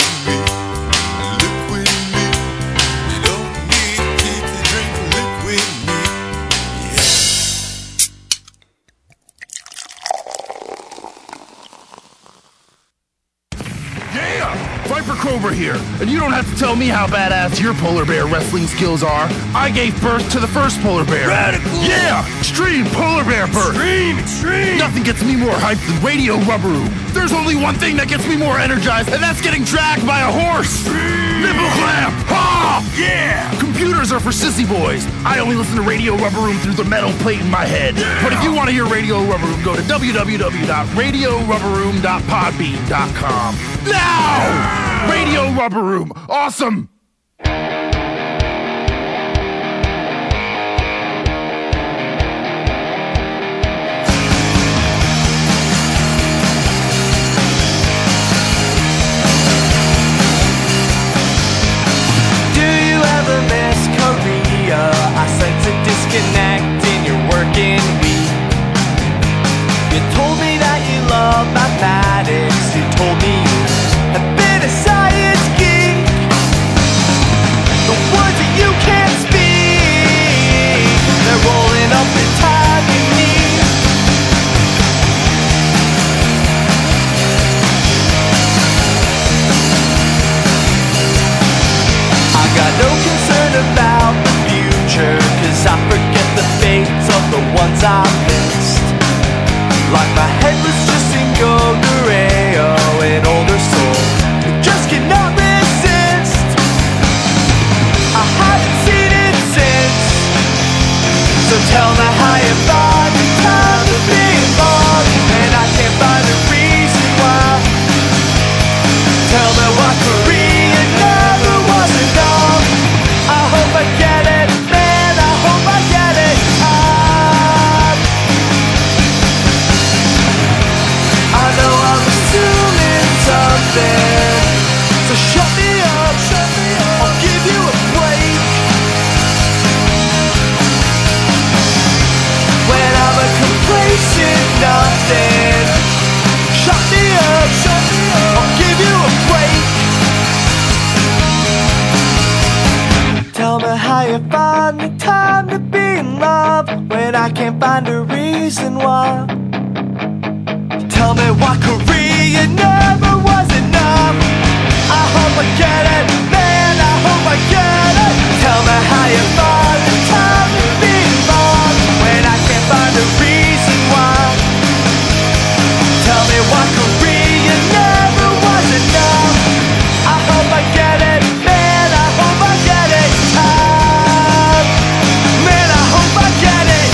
S17: Over here, and you don't have to tell me how badass your polar bear wrestling skills are. I gave birth to the first polar bear. Radical. Yeah, extreme polar bear birth. Extreme, extreme. Nothing gets me more hyped than Radio Rubber Room. There's only one thing that gets me more energized, and that's getting dragged by a horse. Extreme. Nipple clamp. Ha! Yeah. Computers are for sissy boys. I only listen to Radio Rubber Room through the metal plate in my head. Yeah. But if you want to hear Radio Rubber Room, go to w w w dot radio rubber room dot podbean dot com. Now! Yeah. Radio Rubber Room. Awesome!
S10: Do you ever miss Korea? I sense a disconnect in your working week. You told me that you love mathematics. You told me you have been a science geek. plans I missed. Like my head was just in Goldareo, an older soul who just cannot resist. I haven't seen it since, so tell me how you find the time to be alone, and I can't find a reason why. Tell me why Korea never was enough. I hope I get it, man, I hope I get it. I, I know I'm assuming something, so shut me up, shut me up. I'll give you a break. When I'm a complacent nothing, shut me up, shut me up. I'll give you a break. Tell me how you find the time to be in love when I can't find a reason why. Tell me why Korea never was enough. I hope I get it, man, I hope I get it. Tell me how you find the time to be involved when I can't find a reason why. Tell me why Korea never was enough. I hope I get it, man, I hope I get it. Ah, man, I hope I get it.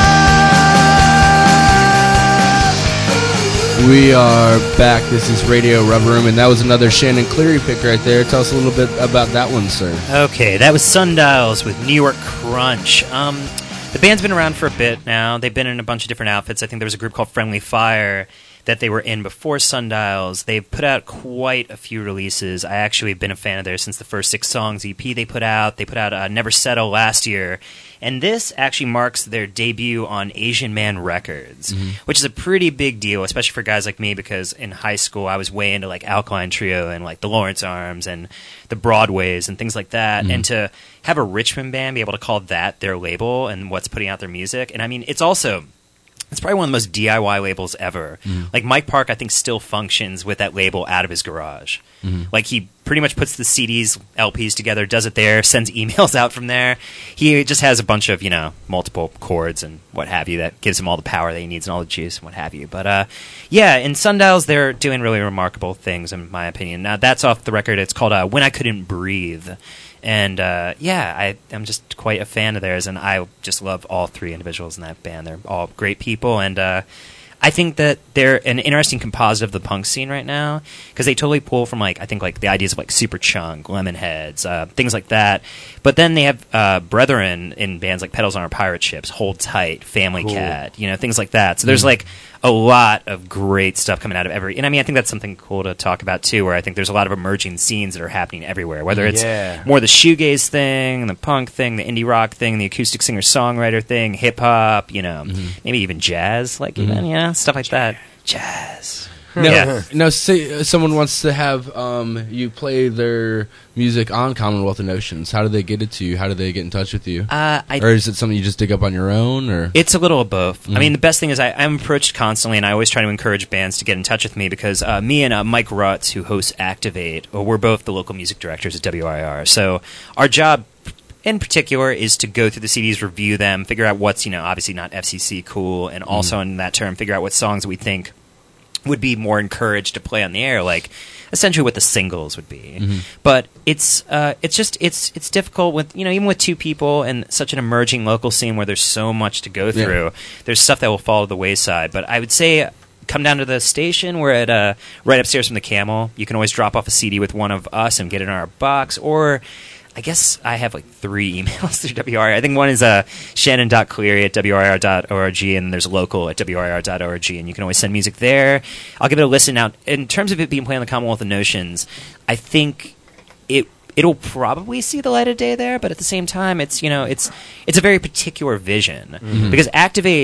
S3: We are back. This is Radio Rubber Room, and that was another Shannon Cleary pick right there. Tell us a little bit about that one, sir.
S5: Okay, that was Sundials with New York Crunch. Um, the band's been around for a bit now. They've been in a bunch of different outfits. I think there was a group called Friendly Fire that they were in before Sundials. They've put out quite a few releases. I actually have been a fan of theirs since the first six songs E P they put out. They put out uh, Never Settle last year. And this actually marks their debut on Asian Man Records,
S3: Mm-hmm.
S5: which is a pretty big deal, especially for guys like me, because in high school I was way into like Alkaline Trio and like the Lawrence Arms and the Broadways and things like that.
S3: Mhm.
S5: And to have a Richmond band be able to call that their label and what's putting out their music. And I mean, it's also... It's probably one of the most D I Y labels ever.
S3: Mhm.
S5: Like, Mike Park, I think, still functions with that label out of his garage.
S3: Mhm.
S5: Like, he pretty much puts the C Ds, L Ps together, does it there, sends emails out from there. He just has a bunch of, you know, multiple chords and what have you that gives him all the power that he needs and all the juice and what have you. But, uh, yeah, in Sundials, they're doing really remarkable things, in my opinion. Now, that's off the record. It's called uh, When I Couldn't Breathe. And, uh, yeah, I, I'm just quite a fan of theirs, and I just love all three individuals in that band. They're all great people, and uh, I think that they're an interesting composite of the punk scene right now, because they totally pull from, like, I think, like, the ideas of, like, Superchunk, Lemonheads, uh, things like that. But then they have uh, brethren in bands like Pedals on Our Pirate Ships, Hold Tight, Family
S3: Cool.
S5: Cat, you know, things like that. So there's,
S3: Mhm.
S5: like, a lot of great stuff coming out of every... And, I mean, I think that's something cool to talk about, too, where I think there's a lot of emerging scenes that are happening everywhere, whether it's
S4: Yeah.
S5: more the shoegaze thing, the punk thing, the indie rock thing, the acoustic singer-songwriter thing, hip-hop, you know, maybe even jazz, like,
S3: Mhm.
S5: even, you know, stuff like that. Jazz.
S3: Now,
S5: Yeah.
S3: now, say uh, someone wants to have um, you play their music on Commonwealth of Notions. How do they get it to you? How do they get in touch with you?
S5: Uh, I-
S3: or is it something you just dig up on your own? Or
S5: It's a little of both. I
S3: Mhm.
S5: mean, the best thing is I, I'm approached constantly, and I always try to encourage bands to get in touch with me because uh, me and uh, Mike Rutz, who hosts Activate, well, we're both the local music directors at W I R. So our job in particular is to go through the C Ds, review them, figure out what's, you know, obviously not F C C cool, and also in that term, figure out what songs we think would be more encouraged to play on the air, like essentially what the singles would be.
S3: Mhm.
S5: But it's uh, it's just it's it's difficult with, you know, even with two people and such an emerging local scene where there's so much to go
S3: Yeah.
S5: through. There's stuff that will fall to the wayside. But I would say come down to the station. We're at uh, right upstairs from the Camel. You can always drop off a C D with one of us and get it in our box, or I guess I have like three emails through W R I. I think one is uh, shannon dot cleary at W R I R dot org, and there's local at W R I R dot org, and you can always send music there. I'll give it a listen. Now, in terms of it being played on the Commonwealth of Notions, I think it it'll probably see the light of day there, but at the same time, it's, you know, it's it's a very particular vision.
S3: Mhm.
S5: Because Activate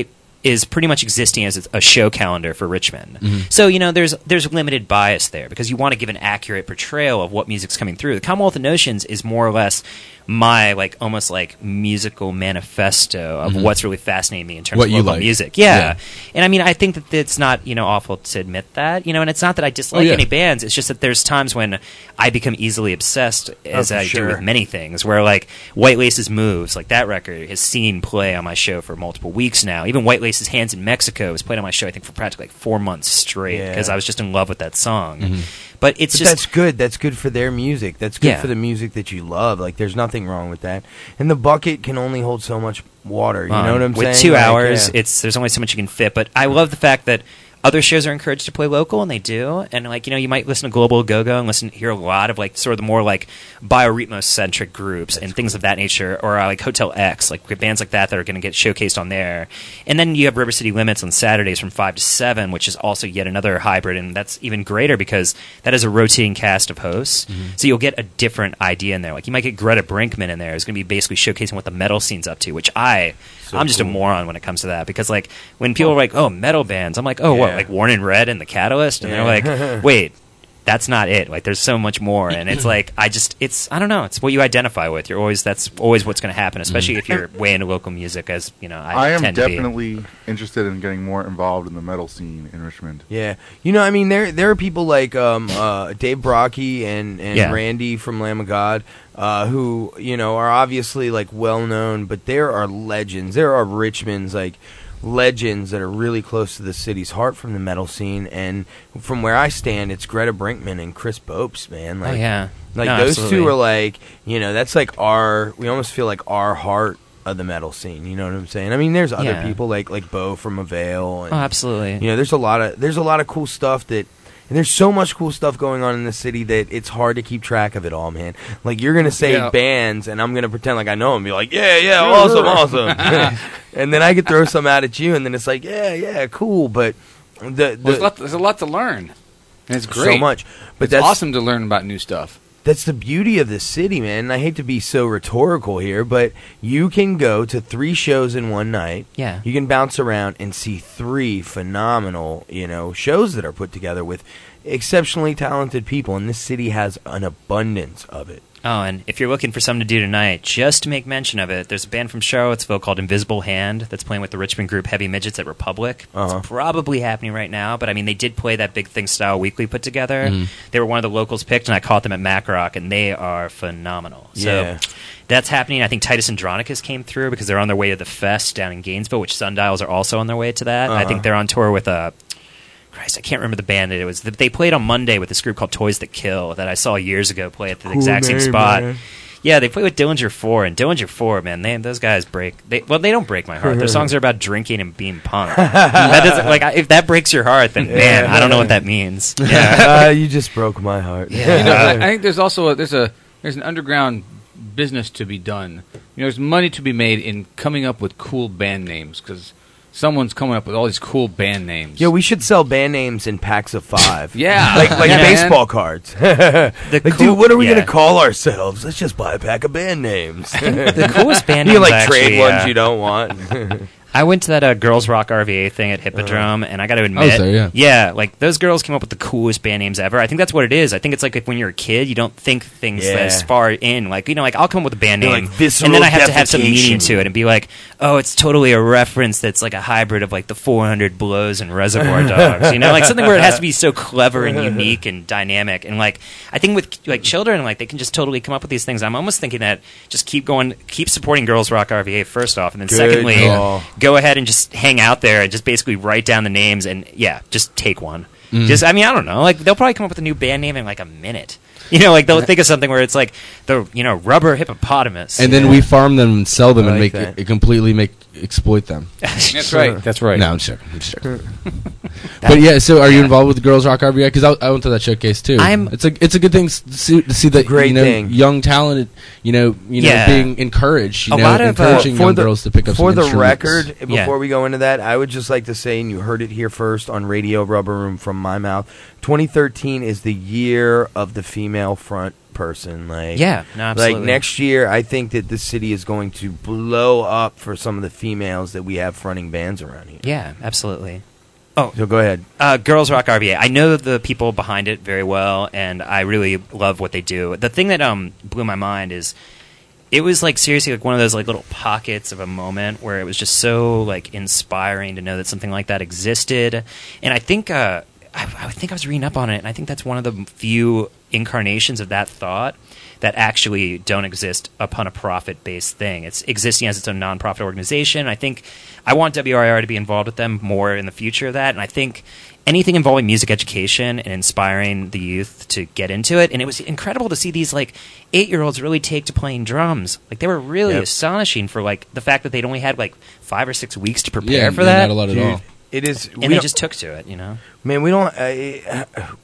S5: is pretty much existing as a show calendar for Richmond.
S3: Mm-hmm.
S5: So, you know, there's there's limited bias there because you want to give an accurate portrayal of what music's coming through. The Commonwealth of Notions is more or less my, like, almost like musical manifesto of
S3: Mhm.
S5: what's really fascinating me in terms
S3: What
S5: of
S3: you
S5: local
S3: like.
S5: music. Yeah.
S3: Yeah.
S5: And I mean, I think that it's not, you know, awful to admit that, you know, and it's not that I dislike
S3: Oh, yeah.
S5: any bands. It's just that there's times when I become easily obsessed, as
S4: Oh, for
S5: I
S4: sure.
S5: do with many things, where, like, White Lace's Moves, like that record, has seen play on my show for multiple weeks now. Even White Lace's Hands in Mexico has played on my show, I think, for practically like four months straight
S4: Yeah.
S5: because I was just in love with that song.
S3: Mhm.
S5: But it's
S4: But
S5: just
S4: that's good. That's good for their music. That's good
S5: Yeah.
S4: for the music that you love. Like, there's nothing wrong with that. And the bucket can only hold so much water. You
S5: Um,
S4: know what I'm
S5: with
S4: saying?
S5: two
S4: Like,
S5: hours,
S4: yeah.
S5: it's there's only so much you can fit. But I love the fact that other shows are encouraged to play local, and they do. And, like, you know, you might listen to Global Go-Go and listen hear a lot of, like, sort of the more, like, biorhythmo-centric groups and things of that nature, or, uh, like, Hotel X, like, bands like that that are going to get showcased on there. And then you have River City Limits on Saturdays from five to seven, which is also yet another hybrid, and that's even greater because that is a rotating cast of hosts. So you'll get a different idea in there. Like, you might get Greta Brinkman in there, who's going to be basically showcasing what the metal scene's up to, which I...
S4: So
S5: I'm just a
S4: cool.
S5: moron when it comes to that because, like, when people are like, "Oh, metal bands," I'm like, "Oh, what?
S4: Yeah.
S5: Like Warren and Red and the Catalyst?" And
S4: Yeah.
S5: they're like, "Wait, that's not it. Like, there's so much more." And it's like, I just, it's, I don't know. It's what you identify with. You're always, that's always what's going to happen, especially
S3: Mm.
S5: if you're way into local music, as you know, I,
S7: I am
S5: tend to be.
S7: definitely interested in getting more involved in the metal scene in Richmond.
S4: Yeah, you know, I mean, there there are people like um, uh, Dave Brocky and, and
S5: Yeah.
S4: Randy from Lamb of God, uh, who you know are obviously like well known, but there are legends. There are Richmond's like legends that are really close to the city's heart from the metal scene, and from where I stand, it's Greta Brinkman and Chris Bopes, man. Like,
S5: Oh, yeah.
S4: like
S5: No,
S4: those
S5: absolutely.
S4: two are like, you know, that's like our. We almost feel like our heart of the metal scene. You know what I'm saying? I mean, there's other
S5: Yeah.
S4: people like like Bo from Avail. And,
S5: Oh, absolutely.
S4: You know, there's a lot of there's a lot of cool stuff that. And there's so much cool stuff going on in the city that it's hard to keep track of it all, man. Like, you're going to say
S6: Yeah.
S4: bands, and I'm going to pretend like I know them. Be like, yeah, yeah, awesome, awesome. And then I could throw some out at you, and then it's like, yeah, yeah, cool. But the, the
S6: Well, there's, a lot, there's a lot to learn. And it's
S4: So
S6: great.
S4: much. But
S6: it's
S4: that's-
S6: awesome to learn about new stuff.
S4: That's the beauty of the city, man. And I hate to be so rhetorical here, but you can go to three shows in one night.
S5: Yeah.
S4: You can bounce around and see three phenomenal, you know, shows that are put together with exceptionally talented people, and this city has an abundance of it.
S5: Oh, and if you're looking for something to do tonight, just to make mention of it, there's a band from Charlottesville called Invisible Hand that's playing with the Richmond group Heavy Midgets at Republic.
S4: Uh-huh.
S5: It's probably happening right now, but I mean, they did play that Big Thing Style Weekly put together.
S4: Mhm.
S5: They were one of the locals picked, and I caught them at Mac Rock, and they are phenomenal.
S4: Yeah.
S5: So that's happening. I think Titus Andronicus came through because they're on their way to the Fest down in Gainesville, which Sundials are also on their way to that. I
S4: Uh-huh.
S5: think they're on tour with a... Christ, I can't remember the band that it was. They played on Monday with this group called Toys That Kill that I saw years ago play at the
S4: Cool
S5: exact same
S4: name,
S5: spot.
S4: man.
S5: Yeah, they play with Dillinger four, and Dillinger four, man, they, those guys break. They, well, they don't break my heart. Their songs are about drinking and being punk. that doesn't, like, I- if that breaks your heart, then man, I don't know what that means. Yeah,
S4: uh, you just broke my heart.
S6: You know, I, I think there's also a, there's a there's an underground business to be done. You know, there's money to be made in coming up with cool band names because someone's coming up with all these cool band names.
S4: Yo, we should sell band names in packs of five.
S6: Yeah.
S4: like like
S6: Yeah,
S4: baseball
S6: man.
S4: cards. like,
S5: cool-
S4: dude, what are we
S5: yeah.
S4: gonna call ourselves? Let's just buy a pack of band names.
S5: the coolest band
S4: you can,
S5: names
S4: like
S5: actually,
S4: trade ones
S5: uh,
S4: you don't want.
S5: I went to that uh, Girls Rock R V A thing at Hippodrome, and I got to admit,
S3: was there, yeah.
S5: like those girls came up with the coolest band names ever. I think that's what it is. I think it's like if when you're a kid, you don't think things
S4: Yeah.
S5: as far in. Like, you know, like I'll come up with a band
S4: They're
S5: name,
S4: like visceral
S5: and then I have to have some meaning
S4: defecation.
S5: to it and be like, oh, it's totally a reference that's like a hybrid of like the four hundred Blows and Reservoir Dogs. You know, like something where it has to be so clever and unique and dynamic. And like, I think with like children, like they can just totally come up with these things. I'm almost thinking that just keep going, keep supporting Girls Rock R V A first off, and then
S4: Good
S5: secondly,
S4: call.
S5: go ahead and just hang out there and just basically write down the names and yeah, just take one.
S3: Mm.
S5: Just I mean I don't know, like they'll probably come up with a new band name in like a minute. You know, like they'll think of something where it's like the you know rubber hippopotamus,
S3: And then we farm them and sell them
S4: I
S3: and
S4: like
S3: make
S4: that.
S3: it, completely make exploit them.
S6: That's right. That's right.
S3: No, I'm sure. I'm sure. But yeah, so are you involved with the Girls Rock R V I? Because I, I went to that showcase too.
S5: I'm-
S3: It's a it's a good thing s- to see, to see that
S4: great
S3: you know
S4: thing.
S3: young talented you know you know
S5: Yeah.
S3: being encouraged. You
S5: A
S3: know,
S5: lot of, uh,
S3: encouraging
S4: for
S3: young
S4: the,
S3: girls to pick up
S4: for
S3: some
S4: the
S3: instruments.
S4: record,
S5: Yeah.
S4: before we go into that, I would just like to say, and you heard it here first on Radio Rubber Room from my mouth, twenty thirteen is the year of the female front person. Like,
S5: Yeah, no, absolutely.
S4: Like next year, I think that this city is going to blow up for some of the females that we have fronting bands around here.
S5: Yeah, absolutely. Oh,
S4: so go ahead.
S5: Uh, Girls Rock R V A. I know the people behind it very well, and I really love what they do. The thing that um blew my mind is it was like seriously like one of those like little pockets of a moment where it was just so like inspiring to know that something like that existed. And I think uh, I, I think I was reading up on it, and I think that's one of the few incarnations of that thought that actually don't exist upon a profit-based thing. It's existing as its own nonprofit organization. I think I want W R I R to be involved with them more in the future of that, and I think anything involving music education and inspiring the youth to get into it. And it was incredible to see these like eight-year-olds really take to playing drums. Like they were really
S4: Yep.
S5: astonishing for like the fact that they'd only had like five or six weeks to prepare
S3: Yeah,
S5: for
S3: yeah,
S5: that.
S3: not a lot at
S4: Dude,
S3: all.
S4: It is,
S5: and
S4: we
S5: they
S4: don't-
S5: just took to it, you know.
S4: Man, we don't. Uh,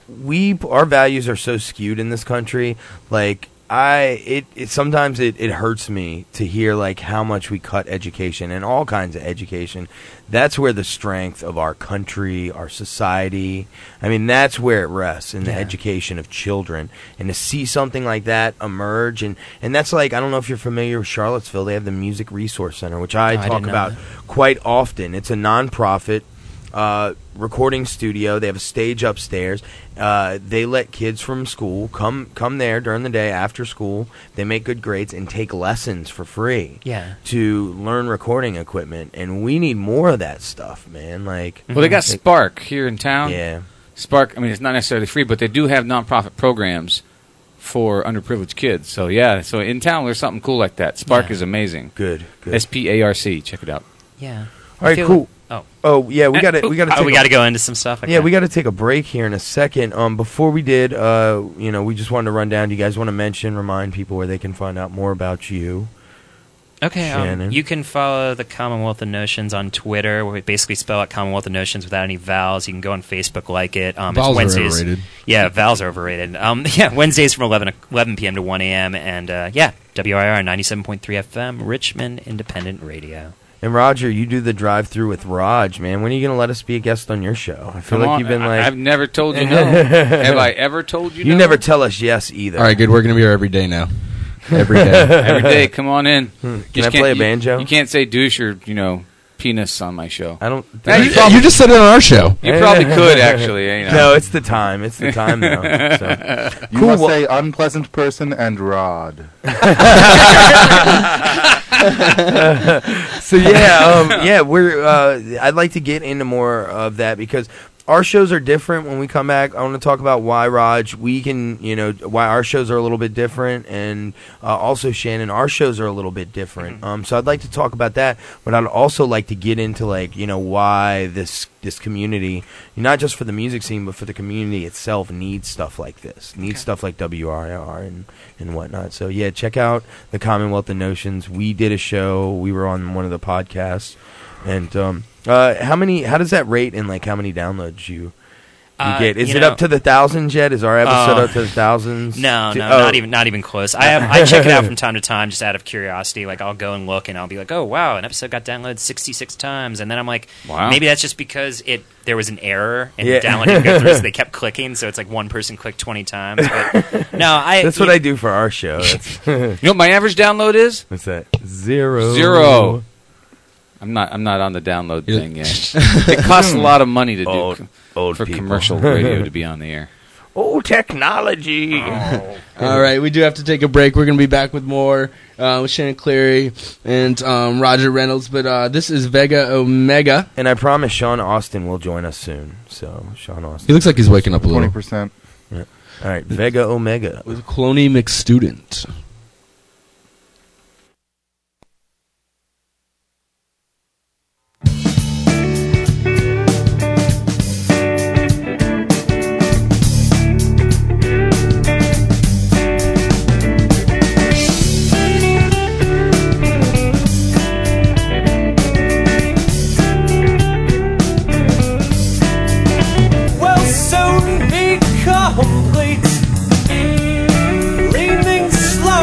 S4: we our values are so skewed in this country. Like I, it, it sometimes it, it hurts me to hear like how much we cut education and all kinds of education. That's where the strength of our country, our society. I mean, that's where it rests in the
S5: Yeah.
S4: education of children. And to see something like that emerge, and and that's like I don't know if you're familiar with Charlottesville. They have the Music Resource Center, which I
S5: Oh, I
S4: talk
S5: didn't know
S4: about
S5: that.
S4: quite often. It's a nonprofit uh, recording studio. They have a stage upstairs. Uh, they let kids from school come come there during the day after school. They make good grades and take lessons for free.
S5: Yeah.
S4: To learn recording equipment, and we need more of that stuff, man. Like,
S6: Well, they got
S4: like-
S6: Spark here in town.
S4: Yeah.
S6: Spark, I mean, it's not necessarily free, but they do have nonprofit programs for underprivileged kids. So, yeah, so in town there's something cool like that. Spark
S5: Yeah.
S6: is amazing.
S4: Good, good.
S6: S P A R C, check it out.
S5: Yeah.
S4: All right,
S5: I feel-
S4: cool.
S5: Oh.
S4: Oh, yeah, we
S5: Uh,
S4: got to we got to
S5: oh, we gotta go into some stuff?
S4: Yeah,
S5: Okay.
S4: we got to take a break here in a second. Um, before we did, uh, you know, we just wanted to run down. Do you guys want to mention, remind people where they can find out more about you?
S5: Okay, um,
S4: Shannon.
S5: you can follow the Commonwealth of Notions on Twitter, where we basically spell out Commonwealth of Notions without any vowels. You can go on Facebook, like it. Um,
S3: Vowels are
S5: it's Wednesdays.
S3: overrated.
S5: Yeah, vowels are overrated. Um, yeah, Wednesdays from eleven, eleven p.m. to one a.m. And uh, yeah, W I R ninety-seven point three F M, Richmond Independent Radio.
S4: And Roger, you do the drive-through with Raj, man. When are you going to let us be a guest on your show? I feel
S6: Come
S4: like
S6: on,
S4: you've been
S6: I-
S4: like
S6: I've never told you no. Have I ever told you
S4: You
S6: no?
S4: never tell us yes either.
S3: All right, good. We're going to be here every day now. Every day.
S6: Every day, come on in.
S4: Hmm.
S6: You
S4: Can I
S6: just
S4: play a
S6: can't- you-
S4: banjo?
S6: You can't say douche or, you know, penis on my show.
S4: I don't.
S6: Yeah,
S3: you, you just said it on our show.
S6: You probably could, actually. You know.
S4: No, it's the time. It's the time now. So.
S7: You
S4: Cool,
S7: must
S4: well-
S7: say unpleasant person and rod.
S4: So yeah, um, yeah, we're. Uh, I'd like to get into more of that because our shows are different. When we come back, I want to talk about why Raj. We can, you know, why our shows are a little bit different, and uh, also Shannon, our shows are a little bit different. Um, so I'd like to talk about that, but I'd also like to get into like, you know, why this this community, not just for the music scene, but for the community itself, needs stuff like this, needs stuff like W R I R and and whatnot. So yeah, check out the Commonwealth of Notions. We did a show. We were on one of the podcasts, and um, uh, how many? How does that rate in like how many downloads you? You
S5: Uh,
S4: get? Is
S5: you
S4: it
S5: know-
S4: up to the thousands yet? Is our episode
S5: Uh,
S4: up to the thousands?
S5: No,
S4: Do-
S5: no,
S4: oh.
S5: not even, not even close. I have, I check it out from time to time, just out of curiosity. Like I'll go and look, and I'll be like, "Oh, wow, an episode got downloaded sixty-six times," and then I'm like,
S6: Wow.
S5: maybe that's just because it there was an error and
S4: Yeah.
S5: the download didn't go through, so they kept clicking. So it's like one person clicked twenty times. But no, I.
S4: That's what I do for our show. That's-
S6: You know what my average download is?
S4: What's that? Zero.
S6: Zero. I'm not. I'm not on the download
S3: Yeah.
S6: thing yet. It costs a lot of money to do
S4: Old-
S6: co-
S4: old
S6: for
S4: people.
S6: commercial radio to be on the air.
S4: Oh, technology.
S3: All right, we do have to take a break. We're going to be back with more uh, with Shannon Cleary and um, Roger Reynolds. But uh, this is Vega Omega.
S4: And I promise Sean Austin will join us soon. So, Sean Austin.
S3: He looks like he's waking up a
S7: Twenty
S3: little.
S7: percent.
S4: Yeah. All right, Vega Omega.
S3: With Cloney McStudent.
S10: Will soon be complete. Breathing slow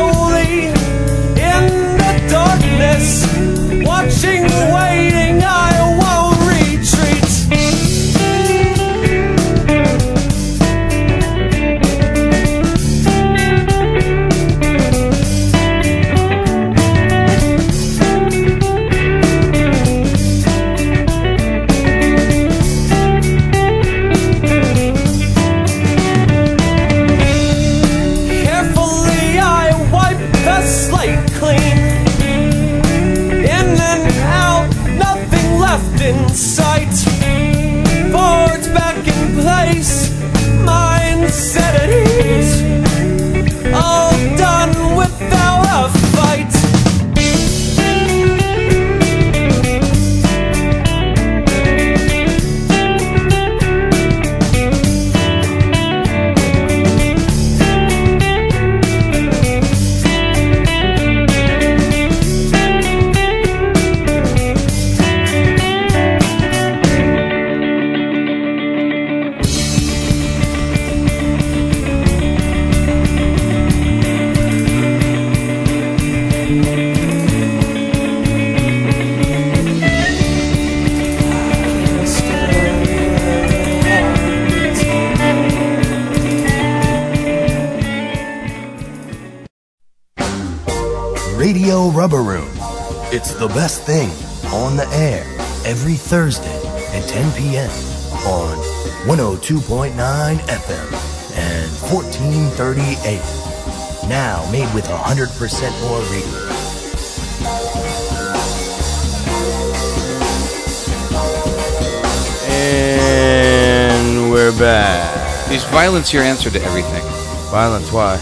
S18: Radio Rubber Room. It's the best thing on the air every Thursday at ten p.m. on one oh two point nine F M and fourteen thirty A M. Now made with one hundred percent more radio.
S4: And we're back.
S6: Is violence your answer to everything?
S4: Violence, why?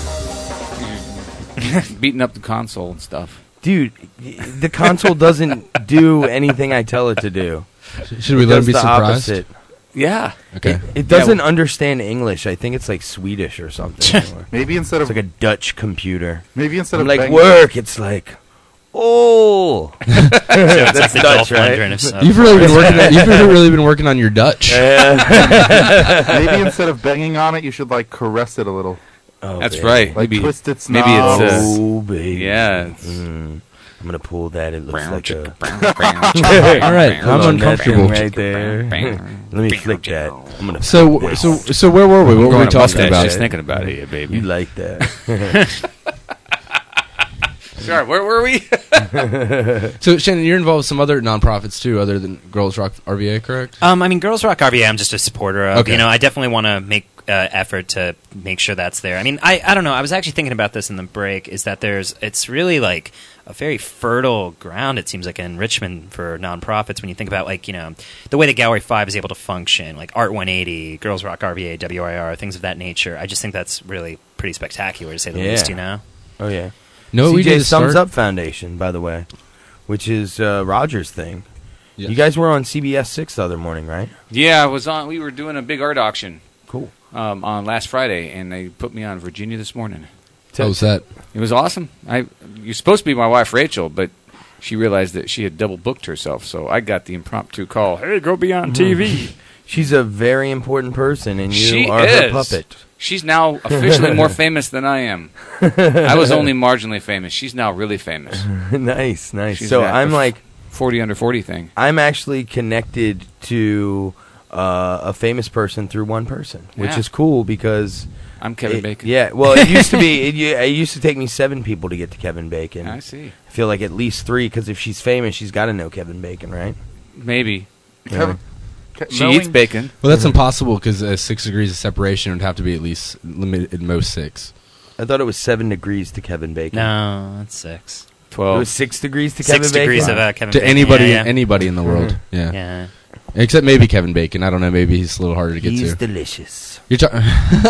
S6: Beating up the console and stuff.
S4: Dude, the console doesn't do anything I tell it to do.
S3: Should we
S4: It
S3: let him
S4: does
S3: be
S4: the
S3: surprised?
S4: opposite.
S6: Yeah.
S3: Okay.
S4: It, it doesn't understand English. I think it's like Swedish or something.
S7: Maybe instead
S4: it's
S7: of
S4: like a Dutch computer.
S7: Maybe instead
S4: I'm
S7: of
S4: like
S7: banging-
S4: work, it's like oh. That's
S5: like the
S4: Dutch,
S5: Gulf Wondering
S4: right?
S5: of stuff.
S3: You've really been working. At, you've really been working on your Dutch.
S7: Maybe instead of banging on it, you should like caress it a little.
S4: Oh,
S6: That's
S4: baby.
S6: right.
S7: Like
S6: maybe
S7: twist its
S6: maybe
S7: knobs.
S6: it's uh,
S4: Oh, baby.
S6: yeah. It's,
S4: Mm. I'm gonna pull that. It looks like a.
S3: All right, I'm uncomfortable.
S4: Right there. Let me flick that. I'm gonna.
S3: So,
S4: flick
S3: so,
S4: this.
S3: so, where were we? What were
S6: growing
S3: we
S6: a
S3: talking
S6: mustache
S3: about?
S6: just thinking about it, yeah, baby.
S4: You like that?
S6: Sorry, where were we?
S3: So, Shannon, you're involved with some other nonprofits too, other than Girls Rock R V A, correct?
S5: Um, I mean, Girls Rock R V A, I'm just a supporter of.
S3: Okay.
S5: You know, I definitely want to make uh, effort to make sure that's there. I mean, I, I don't know. I was actually thinking about this in the break. Is that there's it's really like a very fertile ground. It seems like in Richmond for nonprofits when you think about like you know the way that Gallery Five is able to function, like Art one eighty, Girls Rock R V A, W I R, things of that nature. I just think that's really pretty spectacular to say the
S4: Yeah.
S5: least. You know.
S4: Oh yeah.
S3: No,
S4: C J
S3: we did
S4: Thumbs
S3: start-
S4: Up Foundation, by the way, which is uh, Roger's thing.
S3: Yes.
S4: You guys were on C B S six the other morning, right?
S6: Yeah, I was on. We were doing a big art auction.
S4: Cool.
S6: Um, on last Friday, and they put me on Virginia this morning.
S3: How was that?
S6: It was awesome. I you're supposed to be my wife Rachel, but she realized that she had double booked herself, so I got the impromptu call. Hey, go be on T V.
S4: She's a very important person, and you
S6: She
S4: are
S6: is.
S4: her puppet.
S6: She's now officially more famous than I am. I was only marginally famous. She's now really famous.
S4: Nice, nice.
S6: She's
S4: So
S6: at
S4: I'm
S6: the
S4: like
S6: forty under forty thing.
S4: I'm actually connected to uh, a famous person through one person, which
S6: Yeah.
S4: is cool because
S6: I'm Kevin
S4: it-
S6: Bacon.
S4: Yeah, well, it used to be. It, u- it used to take me seven people to get to Kevin Bacon.
S6: I see.
S4: I feel like at least three because if she's famous, she's got to know Kevin Bacon, right?
S6: Maybe.
S7: Kevin-
S6: She eats bacon.
S3: Well, that's impossible because uh, six degrees of separation would have to be at least limit at most six.
S4: I thought it was seven degrees to Kevin Bacon.
S5: No, that's six.
S6: Twelve.
S4: It was six degrees to
S5: Six
S4: Kevin Bacon.
S5: degrees of uh, Kevin
S3: To
S5: Bacon.
S3: anybody,
S5: yeah, yeah.
S3: anybody in the world, yeah.
S5: Yeah.
S3: Except maybe Kevin Bacon. I don't know. Maybe he's a little harder to get
S4: He's
S3: to.
S4: delicious.
S3: You're talking.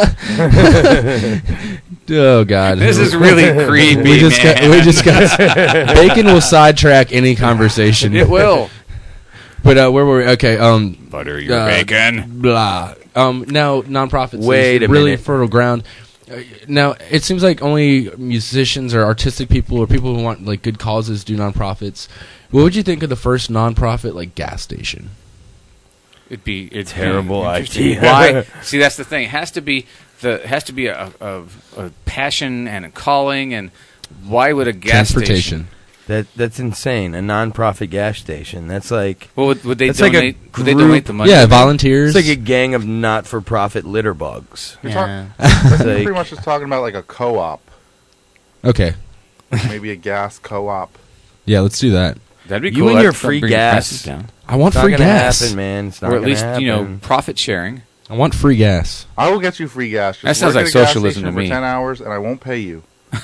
S3: Oh God,
S6: This is really creepy,
S3: We just got.
S6: man.
S3: We just got. Bacon will sidetrack any conversation.
S6: It will.
S3: But uh, where were we? Okay. Um,
S6: Butter your
S3: uh,
S6: bacon.
S3: Blah. Um, now nonprofits.
S4: Wait
S3: is
S4: a
S3: really
S4: minute.
S3: fertile ground. Uh, now it seems like only musicians or artistic people or people who want like good causes do nonprofits. What would you think of the first nonprofit like gas station?
S6: It'd be it's
S4: Terrible idea.
S6: Why? See, that's the thing. It has to be the it has to be a, a, a passion and a calling. And why would a gas
S3: Transportation.
S6: station?
S4: That that's insane. A non-profit gas station. That's like.
S6: Well, would, would they
S4: that's like a
S6: donate? would they
S4: group-
S6: donate the money?
S3: Yeah, volunteers.
S4: It's like a gang of not-for-profit litter bugs.
S7: You're
S5: Yeah.
S7: talk-
S4: It's
S7: We're
S4: like-
S7: pretty much just talking about like a co-op,
S3: Okay.
S7: maybe a gas co-op.
S3: Yeah, let's do that.
S6: That'd be
S4: You
S6: cool.
S4: and
S6: I'd
S4: your
S6: start
S4: free
S6: bringing
S4: gas.
S6: prices down.
S3: I want
S4: It's not
S3: free
S4: gonna
S3: gas.
S4: happen, man. It's not
S6: Or at
S4: gonna
S6: least
S4: happen.
S6: you know profit sharing.
S3: I want free gas.
S7: I will get you free gas. Just
S6: That sounds
S7: work
S6: like
S7: at a gas
S6: socialism
S7: station
S6: to me.
S7: For ten hours, and I won't pay you.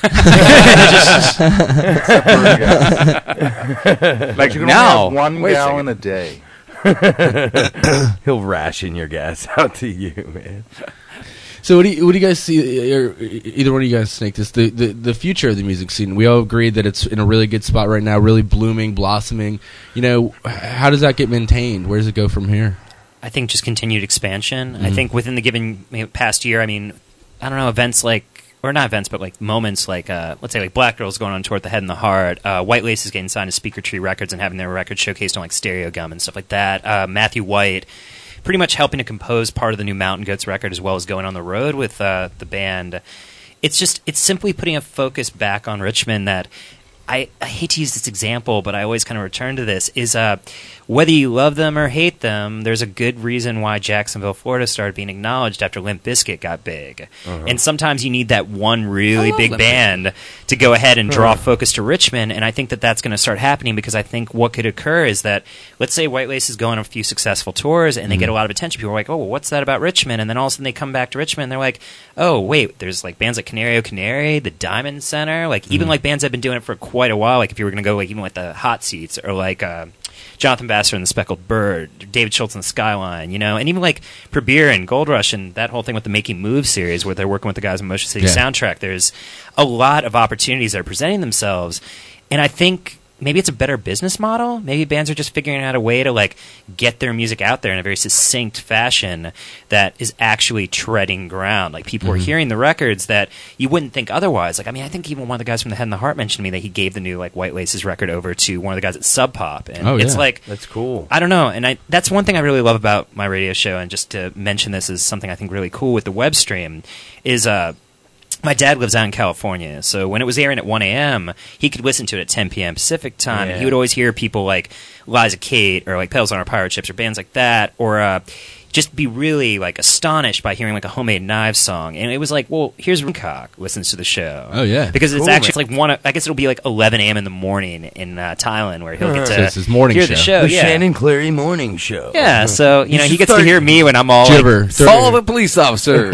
S7: Except for the gas.
S6: Like
S7: You can
S6: now,
S7: only have one
S6: wait a
S7: gallon
S6: second.
S7: a day.
S4: He'll ration your gas out to you, man.
S3: So what do you, what do you guys see? Or either one of you guys think this the, the the future of the music scene? We all agree that it's in a really good spot right now, really blooming, blossoming. You know, h- how does that get maintained? Where does it go from here?
S5: I think just continued expansion. I
S3: Mhm.
S5: think within the given you know, past year, I mean, I don't know, events like, or not events, but like moments like, uh, let's say like Black Girls going on tour with The Head and the Heart, uh, White Lace is getting signed to Speaker Tree Records and having their record showcased on like Stereo Gum and stuff like that. Uh, Matthew White pretty much helping to compose part of the new Mountain Goats record as well as going on the road with uh, the band. It's just, it's simply putting a focus back on Richmond that I, I hate to use this example, but I always kind of return to this, is uh, whether you love them or hate them, there's a good reason why Jacksonville, Florida started being acknowledged after Limp Bizkit got big.
S4: Uh-huh.
S5: And sometimes you need that one really big
S4: Limp
S5: band to go ahead and draw
S4: Uh-huh.
S5: focus to Richmond, and I think that that's going to start happening because I think what could occur is that, let's say White Lace is going on a few successful tours and they
S4: Mhm.
S5: get a lot of attention. People are like, oh, well, what's that about Richmond? And then all of a sudden they come back to Richmond and they're like, oh, wait, there's like bands like Canario Canary, the Diamond Center, like even
S4: Mhm.
S5: like bands that have been doing it for quite a while, like if you were going to go like even like the Hot Seats or like uh, Jonathan Bassler and the Speckled Bird, David Schultz and the Skyline, you know, and even like Probir and Gold Rush and that whole thing with the Making Moves series where they're working with the guys on Motion City
S3: Yeah.
S5: Soundtrack. There's a lot of opportunities that are presenting themselves, and I think maybe it's a better business model. Maybe bands are just figuring out a way to like get their music out there in a very succinct fashion that is actually treading ground. Like people
S3: Mhm.
S5: are hearing the records that you wouldn't think otherwise. Like I mean, I think even one of the guys from the Head and the Heart mentioned to me that he gave the new like White Laces record over to one of the guys at Sub Pop, and
S4: Oh,
S5: it's
S4: yeah.
S5: like
S4: That's cool.
S5: I don't know, and I that's one thing I really love about my radio show. And just to mention this is something I think really cool with the web stream is uh. My dad lives out in California, so when it was airing at one a.m., he could listen to it at ten p.m. Pacific time.
S4: Yeah.
S5: And he would always hear people like Liza Kate or like Pedals on Our Pirate Ships or bands like that, or uh, just be really like astonished by hearing like a Homemade Knives song. And it was like, well, here's Rincock listens to the show.
S3: Oh, yeah.
S5: because it's
S3: Cool,
S5: actually
S3: man.
S5: like one. Of, I guess it'll be like eleven a.m. in the morning in uh, Thailand where he'll get
S3: So
S5: to
S3: it's his morning
S5: hear
S3: show.
S5: the show.
S4: The
S5: yeah.
S4: Shannon Clary Morning Show.
S5: Yeah, so you, know
S4: should
S5: he gets
S4: start-
S5: to hear me when I'm all
S3: Gibber.
S5: like,
S6: Follow the police officer.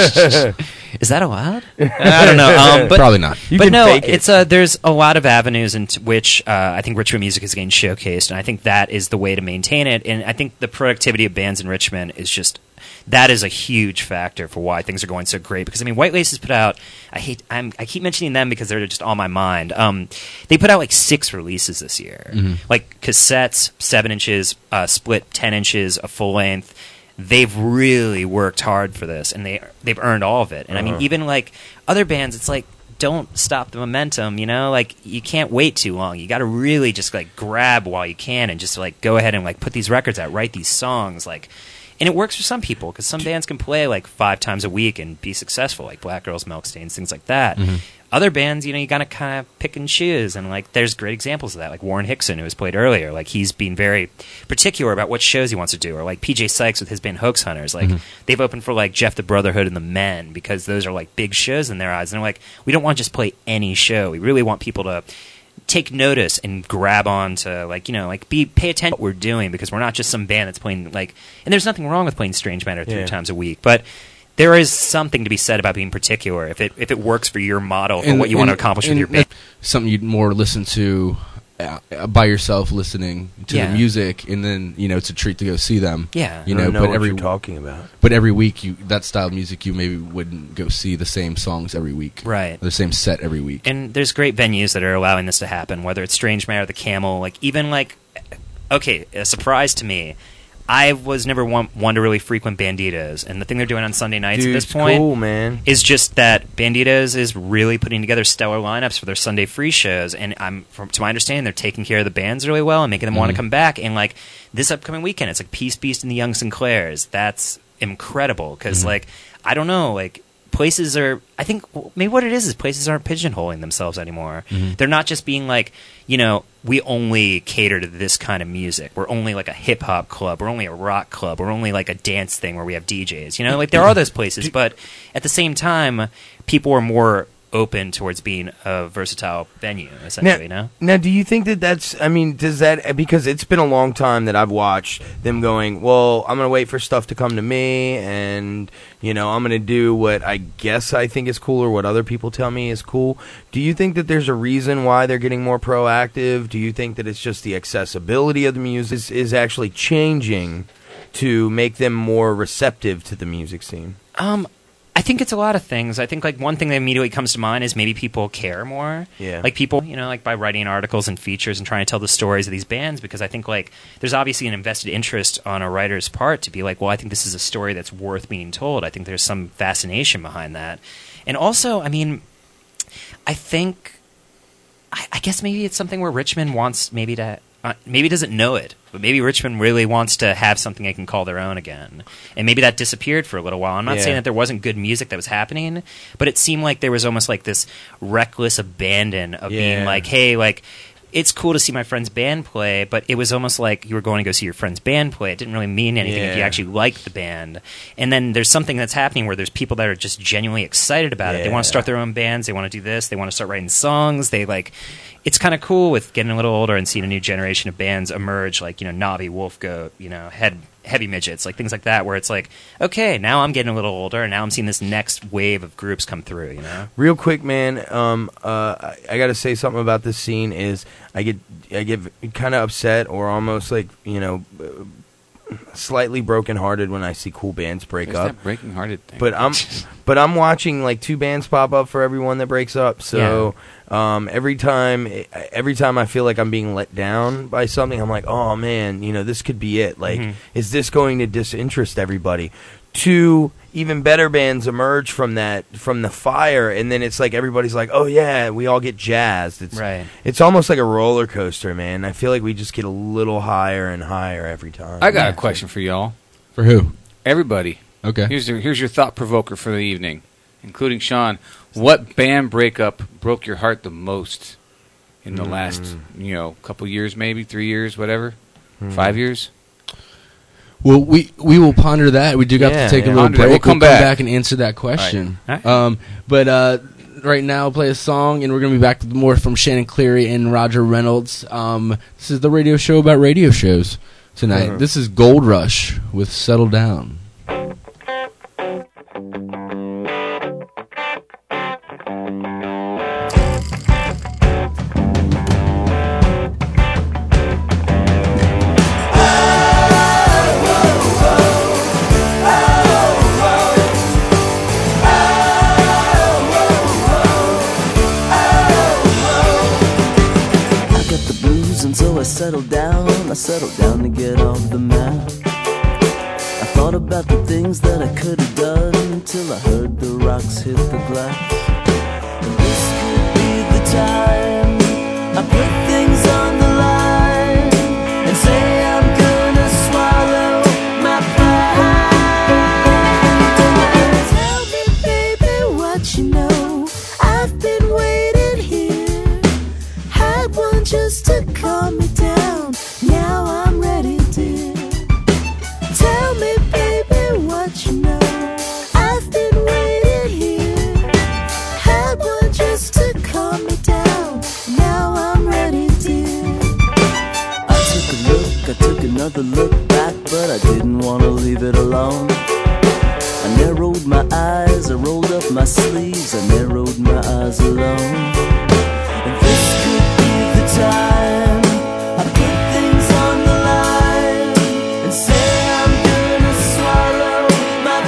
S5: Is that allowed? I don't know. Um, but,
S3: Probably not.
S4: You
S5: but
S4: can
S5: no,
S4: fake it.
S5: it's uh, there's a lot of avenues into which uh, I think Richmond music is getting showcased, and I think that is the way to maintain it. And I think the productivity of bands in Richmond is just that is a huge factor for why things are going so great. Because I mean, White Laces put out. I hate. I'm, I keep mentioning them because they're just on my mind. Um, they put out like six releases this year,
S3: Mhm.
S5: like cassettes, seven inches, uh, split ten inches, a full length. They've really worked hard for this, and they they've earned all of it. And I mean,
S4: Uh-huh.
S5: even like other bands, it's like don't stop the momentum. You know, like you can't wait too long. You got to really just like grab while you can, and just like go ahead and like put these records out, write these songs, like. And it works for some people because some bands can play like five times a week and be successful, like Black Girls, Milk Stains, things like that.
S3: Mhm.
S5: Other bands, you know, you gotta kind of pick and choose, and like there's great examples of that, like Warren Hickson, who was played earlier. Like he's been very particular about what shows he wants to do, or like P J Sykes with his band Hoax Hunters. Like
S3: Mhm.
S5: they've opened for like Jeff the Brotherhood and the Men because those are like big shows in their eyes. And they're like, we don't want to just play any show. We really want people to take notice and grab on to like you know like be pay attention to what we're doing, because we're not just some band that's playing like. And there's nothing wrong with playing Strange Matter three
S4: Yeah.
S5: times a week, but there is something to be said about being particular if it if it works for your model for
S3: And-
S5: what you want to
S3: and-
S5: accomplish with
S3: and
S5: your band.
S3: Something you'd more listen to uh, by yourself, listening to
S5: Yeah.
S3: the music, and then you know it's a treat to go see them.
S5: Yeah.
S3: you
S4: I
S3: know,
S4: don't know
S3: but
S4: what
S3: every
S4: you're talking about.
S3: But every week, you that style of music, you maybe wouldn't go see the same songs every week,
S5: Right.
S3: The same set every week.
S5: And there's great venues that are allowing this to happen, whether it's Strange Matter, the Camel, like even like, okay, a surprise to me. I was never one, one to really frequent Banditos, and the thing they're doing on Sunday nights
S4: Dude,
S5: at this
S4: it's
S5: point
S4: cool, man.
S5: is just that Banditos is really putting together stellar lineups for their Sunday free shows, and I'm, from, to my understanding, they're taking care of the bands really well and making them want to
S3: Mhm.
S5: come back. And like this upcoming weekend, it's like Peace Beast and the Young Sinclairs. That's incredible because
S3: Mhm.
S5: like I don't know, like places are. I think maybe what it is is places aren't pigeonholing themselves anymore.
S3: Mhm.
S5: They're not just being like, you know, we only cater to this kind of music. We're only like a hip hop club. We're only a rock club. We're only like a dance thing where we have D Js. You know, like there are those places, but at the same time, people are more open towards being a versatile venue, essentially.
S4: Now,
S5: no?
S4: now, do you think that that's? I mean, does that because it's been a long time that I've watched them going. Well, I'm gonna wait for stuff to come to me, and you know, I'm gonna do what I guess I think is cool or what other people tell me is cool. Do you think that there's a reason why they're getting more proactive? Do you think that it's just the accessibility of the music is, is actually changing to make them more receptive to the music scene?
S5: Um, I think it's a lot of things. I think like one thing that immediately comes to mind is maybe people care more.
S4: Yeah.
S5: Like people, you know, like by writing articles and features and trying to tell the stories of these bands, because I think like there's obviously an invested interest on a writer's part to be like, well, I think this is a story that's worth being told. I think there's some fascination behind that. And also, I mean, I think I, I guess maybe it's something where Richmond wants maybe to uh, maybe doesn't know it, but maybe Richmond really wants to have something they can call their own again. And maybe that disappeared for a little while. I'm not
S4: Yeah.
S5: saying that there wasn't good music that was happening, but it seemed like there was almost like this reckless abandon of
S4: Yeah.
S5: being like, hey, like, it's cool to see my friend's band play, but it was almost like you were going to go see your friend's band play. It didn't really mean anything if you
S4: Yeah.
S5: actually liked the band. And then there's something that's happening where there's people that are just genuinely excited about it. They want to
S4: Yeah.
S5: start their own bands. They want to do this. They want to start writing songs. They like, it's kind of cool with getting a little older and seeing a new generation of bands emerge, like, you know, Nobby, Wolf Goat, you know, Head, Heavy Midgets, like things like that, where it's like, okay, now I'm getting a little older, and now I'm seeing this next wave of groups come through, you know?
S4: Real quick, man. Um, uh, I, I got to say something about this scene. Is I get I get kind of upset or almost like you know, uh, slightly brokenhearted when I see cool bands break
S6: There's
S4: up.
S6: that brokenhearted thing.
S4: But I'm but I'm watching like two bands pop up for everyone that breaks up. So um, every time every time I feel like I'm being let down by something, I'm like, oh man, you know, this could be it. Like,
S5: Mhm.
S4: is this going to disinterest everybody? Two even better bands emerge from that from the fire, and then it's like everybody's like, oh yeah, we all get jazzed. It's
S5: Right.
S4: It's almost like a roller coaster, man. I feel like we just get a little higher and higher every time.
S6: I got a question for y'all.
S3: For who?
S6: Everybody.
S3: Okay.
S6: Here's your, here's your thought provoker for the evening, including Sean. What band breakup broke your heart the most in the
S4: Mm.
S6: last, you know, couple years, maybe three years, whatever,
S4: Mm.
S6: five years?
S3: Well, we we will ponder that. We do got
S6: Yeah,
S3: to take
S6: yeah.
S3: a little
S6: Ponder that.
S3: break.
S6: We'll come back.
S3: and answer that question.
S6: All right.
S3: Um, but uh, right now, I'll play a song, and we're going to be back with more from Shannon Cleary and Roger Reynolds. Um, this is the radio show about radio shows tonight.
S4: Uh-huh.
S3: This is Gold Rush with Settle Down.
S10: I got the blues and so I settled down. I settled down to get off the map. I thought about the things that I could have done until I heard the rocks hit the glass. And this could be the time I put things on the line and say I'm gonna swallow my pride. Tell me, baby, what you know. I've been waiting here. Had one just to calm me down. Now I'm ready, dear. Tell me, baby, what you know. I've been waiting here. Had one just to calm me down. Now I'm ready, dear. I took a look, I took another look back, but I didn't want to leave it alone. I narrowed my eyes, I rolled up my sleeves, I narrowed my eyes alone. And this could be the time I put things on the line and say I'm gonna swallow my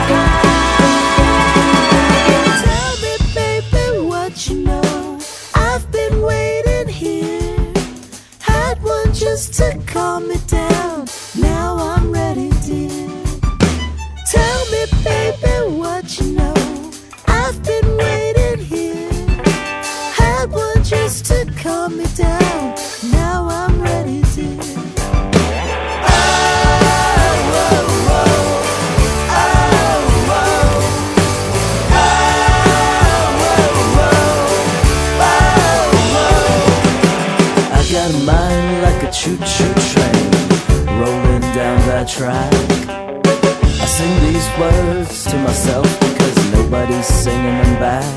S10: pride. Tell me, baby, what you know. I've been waiting here. Had one just to calm me down. Now I'm ready, dear. Tell me, baby, what you know. I've been waiting here. Had one just to calm me down. Now I'm ready, dear. Oh, oh, oh. Oh, oh. Oh, oh, oh. Oh, oh. I got a mind like a choo-choo train rolling down that track. I sing these words to myself because nobody's singing them back.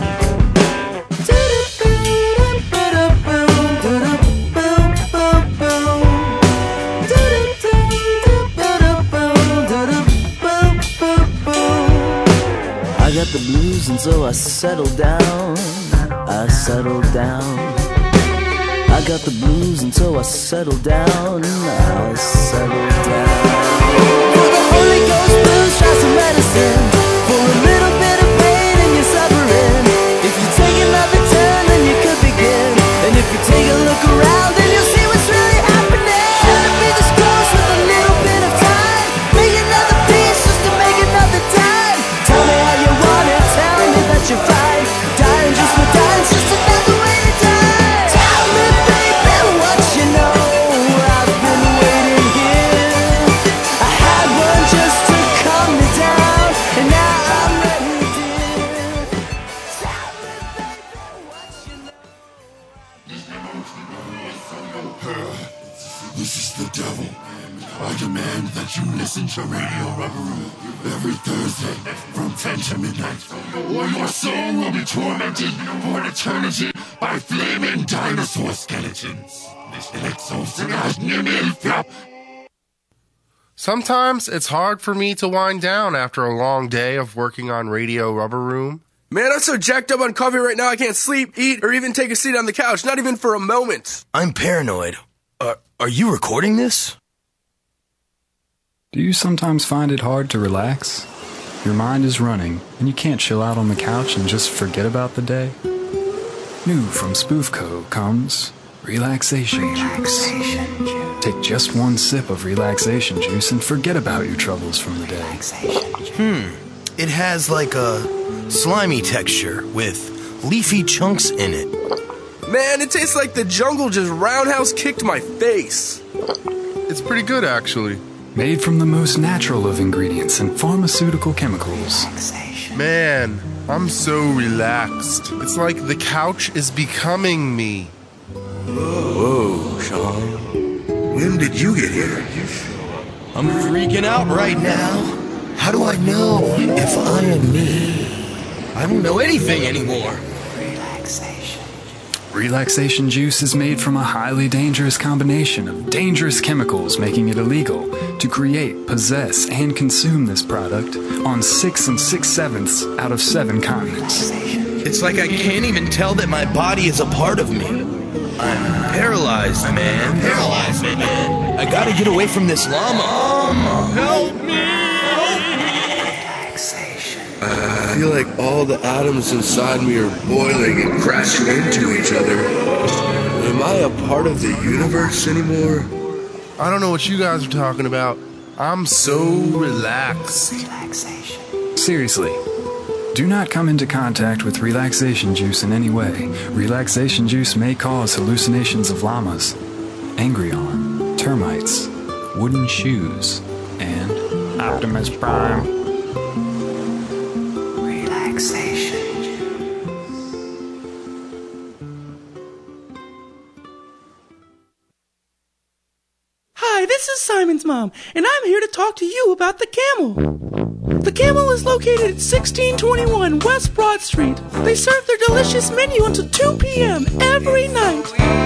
S10: I got the blues and so I settled down. I settled down. I got the blues and so I settled down. I settled down. For the Holy Ghost blues, try some medicine. For a little bit of pain and you're suffering. If you take another turn, then you could begin. And if you take a look around, then you'll see what's really happening. Shouldn't be this close with a little bit of time. Make another piece just to make another time. Tell me how you want it, tell me that you're fine. Dying just for dying's just another way to die. Tell me, baby, what you know.
S17: demand that you listen to Radio Rubber Room every Thursday from ten to midnight, or your soul will be tormented for an eternity by flaming dinosaur skeletons.
S7: Sometimes it's hard for me to wind down after a long day of working on Radio Rubber Room.
S1: Man, I'm so jacked up on coffee right now I can't sleep, eat, or even take a seat on the couch, not even for a moment.
S18: I'm paranoid. Uh, are you recording this?
S19: Do you sometimes find it hard to relax? Your mind is running, and you can't chill out on the couch and just forget about the day? New from Spoofco comes Relaxation Juice. Take just one sip of relaxation juice and forget about your troubles from the day.
S18: Hmm. It has like a slimy texture with leafy chunks in it.
S1: Man, it tastes like the jungle just roundhouse kicked my face.
S7: It's pretty good, actually.
S19: Made from the most natural of ingredients and pharmaceutical chemicals.
S7: Man, I'm so relaxed. It's like the couch is becoming me.
S18: Whoa, Sean. When did you get here? I'm freaking out right now. How do I know if I am me? I don't know anything anymore.
S19: Relaxation. Relaxation juice is made from a highly dangerous combination of dangerous chemicals, making it illegal to create, possess, and consume this product on six and six sevenths out of seven continents.
S18: It's like I can't even tell that my body is a part of me. I'm paralyzed, man. Paralyzed, man. I gotta get away from this llama.
S1: Help me!
S17: I feel like all the atoms inside me are boiling and crashing into each other. Am I a part of the universe anymore?
S7: I don't know what you guys are talking about. I'm so relaxed.
S19: Relaxation. Seriously. Do not come into contact with relaxation juice in any way. Relaxation juice may cause hallucinations of llamas, Angrion, termites, wooden shoes, and Optimus Prime. Relaxation.
S15: Hi, this is Simon's mom, and I'm here to talk to you about the Camel. The Camel is located at sixteen twenty-one West Broad Street. They serve their delicious menu until two p.m. every night.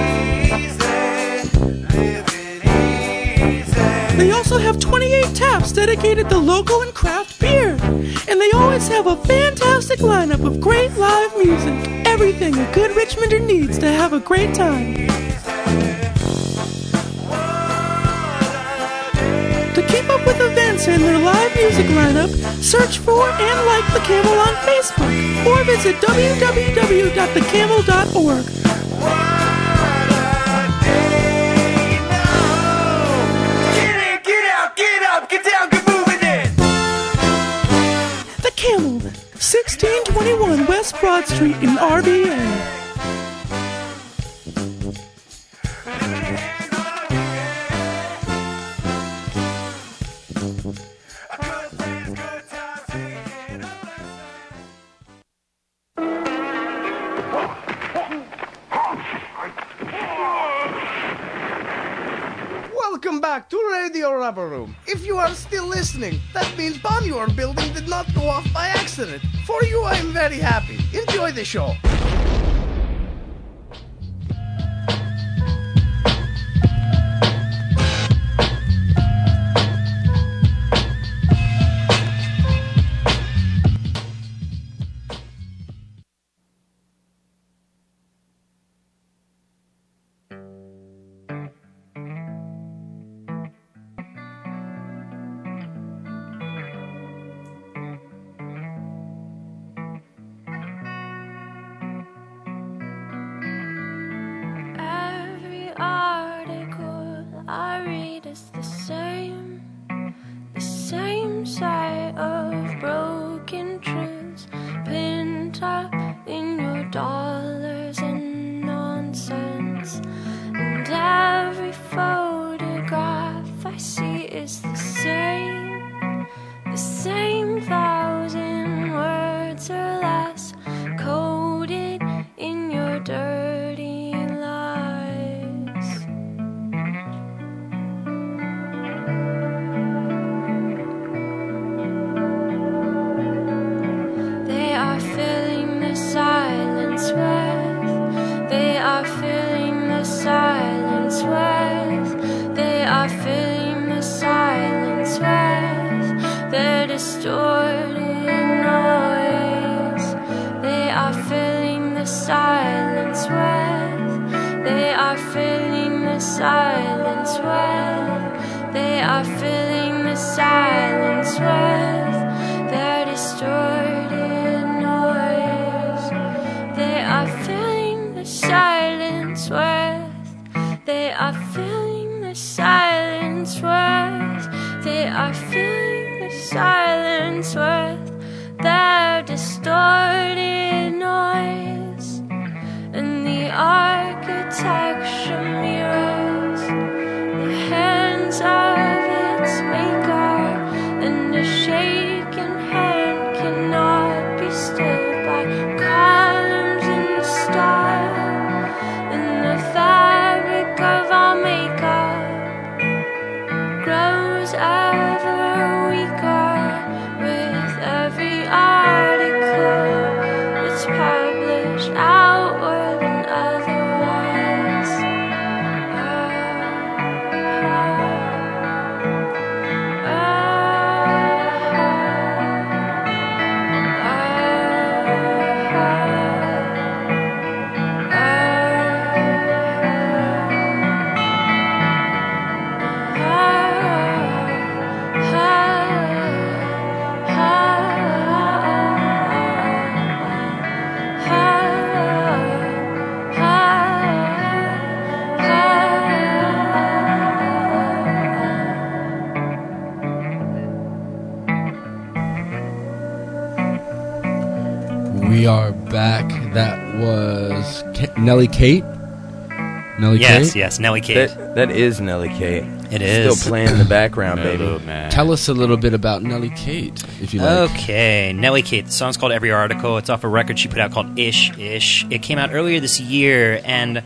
S15: They also have twenty-eight taps dedicated to local and craft beer. And they always have a fantastic lineup of great live music. Everything a good Richmonder needs to have a great time. To keep up with events and their live music lineup, search for and like The Camel on Facebook or visit w w w dot the camel dot org.
S10: Get in, get out, get up, get down, get moving in.
S15: The Camel, sixteen twenty-one West Broad Street in R V A.
S20: Welcome back to Radio Rubber Room. If you are still listening, that means bomb your building did not go off by accident. For you, I am very happy. Enjoy the show.
S21: distorted noise. They are filling the silence with. They are filling the silence with. They are filling the silence with their distorted noise. They are filling the silence with. They are filling the silence with. They are filling the silence with their distorted noise. And the architecture mirrors the hands of its maker, and a shaken hand cannot be stilled by columns and style. And the fabric of our makeup grows ever weaker with every article that's published outward and otherwise.
S3: We are back. That was K- Nelly Kate. Nelly
S5: Yes,
S3: Kate?
S5: yes, Nelly Kate.
S4: That, that is Nelly Kate.
S5: It is.
S4: Still playing in the background, baby.
S3: Tell us a little bit about Nelly Kate, if you like.
S5: Okay, Nelly Kate. The song's called Every Article. It's off a record she put out called Ish Ish. It came out earlier this year, and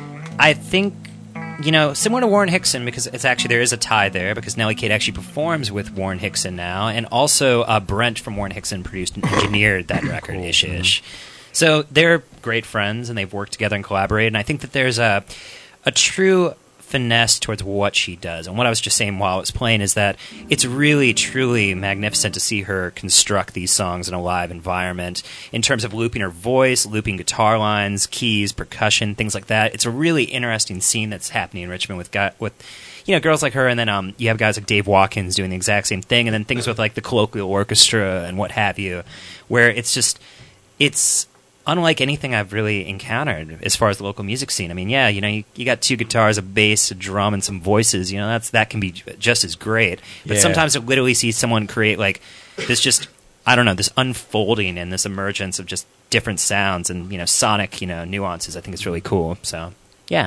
S5: I think, you know, similar to Warren Hickson, because it's actually, there is a tie there, because Nelly Kate actually performs with Warren Hickson now, and also uh, Brent from Warren Hickson produced and engineered that record, Ish Ish. So they're great friends, and they've worked together and collaborated, and I think that there's a a true finesse towards what she does. And what I was just saying while I was playing is that it's really, truly magnificent to see her construct these songs in a live environment in terms of looping her voice, looping guitar lines, keys, percussion, things like that. It's a really interesting scene that's happening in Richmond with guy, with you know, girls like her, and then um, you have guys like Dave Watkins doing the exact same thing, and then things with like the colloquial orchestra and what have you, where it's just, it's unlike anything I've really encountered as far as the local music scene. I mean, yeah, you know, you, you got two guitars, a bass, a drum, and some voices. You know, that's that can be j- just as great. But
S4: Yeah.
S5: sometimes I literally see someone create like this, just I don't know, this unfolding and this emergence of just different sounds and you know, sonic, you know, nuances. I think it's really cool. So yeah.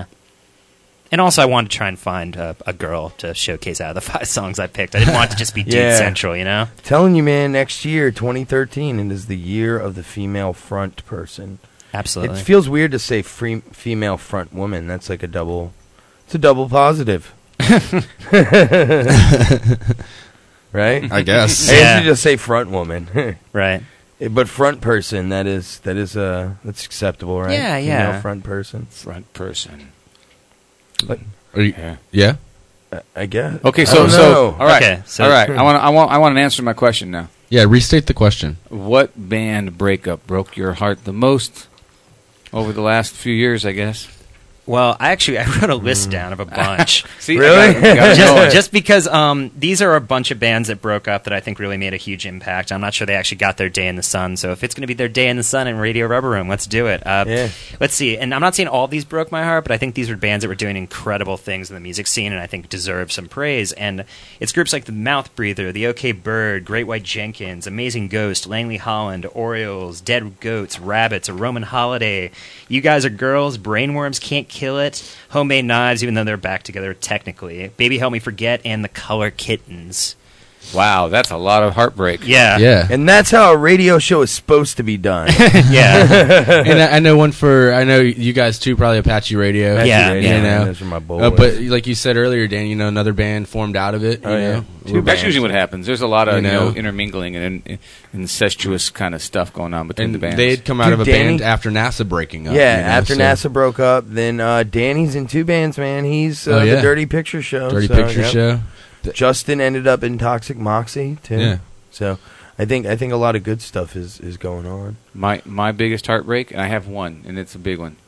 S5: And also, I wanted to try and find a, a girl to showcase out of the five songs I picked. I didn't want it to just be dude
S4: Yeah.
S5: central, you know.
S4: Telling you, man, next year, twenty thirteen, it is the year of the female front person.
S5: Absolutely.
S4: It feels weird to say free, female front woman. That's like a double. It's a double positive. Right?
S3: I guess.
S4: I
S5: Yeah.
S4: usually just say front woman.
S5: Right.
S4: Eh, But front person, that is that is uh that's acceptable, right?
S5: Yeah,
S4: Female
S5: yeah.
S4: front person.
S6: Front person.
S4: But,
S3: Are you,
S6: Yeah.
S3: yeah?
S4: uh, I guess.
S6: Okay,
S4: I
S6: so
S4: don't
S6: so
S4: know.
S6: all right,
S5: Okay, so-
S6: all right. I want I want I want an answer to my question now.
S3: Yeah, restate the question.
S6: What band breakup broke your heart the most over the last few years? I guess.
S5: Well, I actually I wrote a list down of a bunch.
S6: See,
S4: Really?
S6: I got, I got it
S5: just,
S6: going.
S5: just because um, these are a bunch of bands that broke up that I think really made a huge impact. I'm not sure they actually got their day in the sun. So if it's going to be their day in the sun in Radio Rubber Room, let's do it. Uh,
S4: Yeah.
S5: Let's see. And I'm not saying all these broke my heart, but I think these were bands that were doing incredible things in the music scene, and I think deserve some praise. And it's groups like the Mouth Breather, the OK Bird, Great White Jenkins, Amazing Ghost, Langley Holland, Orioles, Dead Goats, Rabbits, A Roman Holiday. You Guys Are Girls, Brainworms Can't Kill It, Homemade Knives, even though they're back together technically, Baby Help Me Forget, and The Color Kittens.
S6: Wow, that's a lot of heartbreak.
S5: Yeah.
S3: Yeah.
S4: And that's how a radio show is supposed to be done.
S5: Yeah.
S3: And I, I know one for, I know you guys too, probably Apache Radio.
S4: Apache
S5: Yeah,
S4: Radio,
S3: you
S4: man,
S3: know.
S4: those are my boys.
S3: Uh, but like you said earlier, Dan, you know, another band formed out of it. You
S4: Oh, yeah.
S3: know?
S4: Two
S3: We're-
S6: That's usually what happens. There's a lot of
S3: You
S6: you know,
S3: know.
S6: intermingling and in, incestuous kind of stuff going on between
S3: And
S6: the bands.
S3: they had come out
S4: Dude,
S3: of a
S4: Danny-
S3: band after NASA breaking up.
S4: yeah,
S3: you know,
S4: after
S3: so-
S4: NASA broke up, then uh, Danny's in two bands, man. He's uh,
S3: Oh, yeah.
S4: the Dirty Picture Show.
S3: Dirty
S4: so,
S3: Picture
S4: yep.
S3: Show.
S4: Justin ended up in Toxic Moxie, too.
S3: Yeah.
S4: So, I think I think a lot of good stuff is, is going on.
S6: My my biggest heartbreak, and I have one, and it's a big one.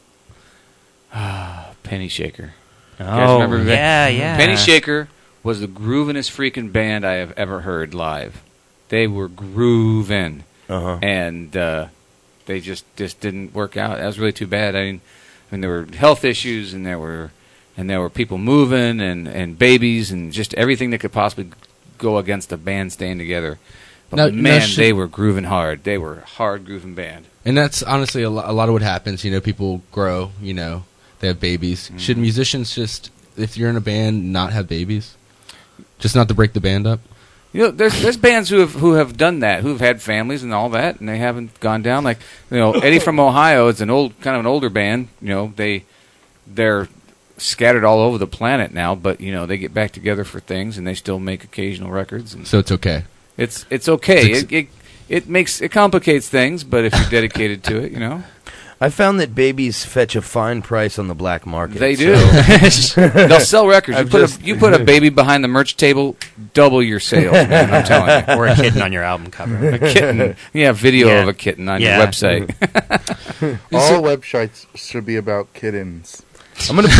S6: Penny Shaker. You guys
S5: Oh,
S6: remember that?
S5: yeah, yeah.
S6: Penny Shaker was the groovinest freaking band I have ever heard live. They were grooving,
S4: uh-huh.
S6: and uh, they just, just didn't work out. That was really too bad. I mean, I mean, there were health issues, and there were and there were people moving, and, and babies, and just everything that could possibly go against a band staying together. But
S3: Now-
S6: man,
S3: now should-
S6: they were grooving hard. They were a hard grooving band.
S3: And that's honestly a, lo- a lot of what happens. You know, people grow. You know, they have babies. Should musicians just, if you're in a band, not have babies? Just not to break the band up?
S6: You know, there's there's bands who have who have done that, who've had families and all that, and they haven't gone down. Like, you know, Eddie from Ohio is an old, kind of an older band. You know, they they're scattered all over the planet now, but you know, they get back together for things, and they still make occasional records. And
S3: So it's okay.
S6: it's it's okay.
S3: It's
S6: It, it it makes it complicates things, but if you're dedicated to it, you know.
S4: I found that babies fetch a fine price on the black market.
S6: They
S4: so-
S6: do. They'll sell records. You
S4: I've
S6: put,
S4: just-
S6: a, you put a baby behind the merch table, double your sales, man, I'm telling you.
S5: Or a kitten on your album cover.
S6: A kitten. Yeah, video
S5: Yeah.
S6: of a kitten on
S5: Yeah.
S6: your website.
S7: All websites should be about kittens.
S4: I'm gonna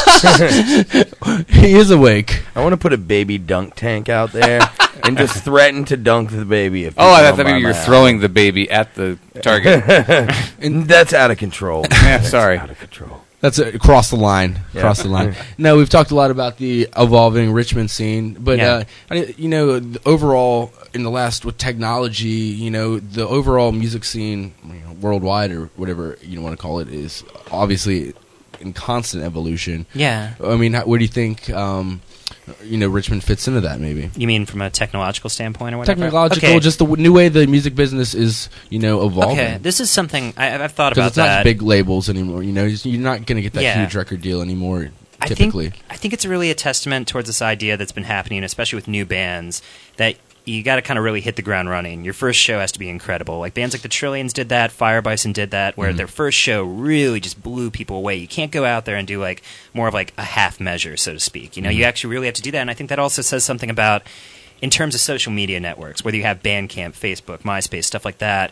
S4: put.
S3: He is awake.
S4: I want to put a baby dunk tank out there and just threaten to dunk the baby. If
S6: Oh, I
S4: people
S6: thought
S4: don't
S6: maybe
S4: buy
S6: you were
S4: my
S6: throwing the baby at the target.
S4: and that's out of control.
S6: Yeah,
S4: That's
S6: sorry.
S4: out of control.
S3: That's a, cross the line.
S4: Yeah.
S3: Cross the line. No, we've talked a lot about the evolving Richmond scene, but
S5: Yeah.
S3: uh, I- you know, the overall in the last with technology, you know, the overall music scene, you know, worldwide or whatever you want to call it, is obviously in constant evolution.
S5: Yeah.
S3: I mean, how, where do you think, um, you know, Richmond fits into that? Maybe
S5: You mean from a technological standpoint or whatever?
S3: technological,
S5: Okay.
S3: just the w- new way the music business is, you know, evolving.
S5: Okay, this is something I, I've thought
S3: Because
S5: about
S3: it's not
S5: that.
S3: big labels anymore. You know, you're not going to get that
S5: Yeah.
S3: huge record deal anymore.
S5: I
S3: Typically,
S5: think I think it's really a testament towards this idea that's been happening, especially with new bands, that you got to kind of really hit the ground running. Your first show has to be incredible. Like bands like the Trillions did that, Fire Bison did that, where
S3: Mhm.
S5: their first show really just blew people away. You can't go out there and do like more of like a half measure, so to speak. You know,
S3: Mhm.
S5: you actually really have to do that, and I think that also says something about in terms of social media networks, whether you have Bandcamp, Facebook, MySpace, stuff like that.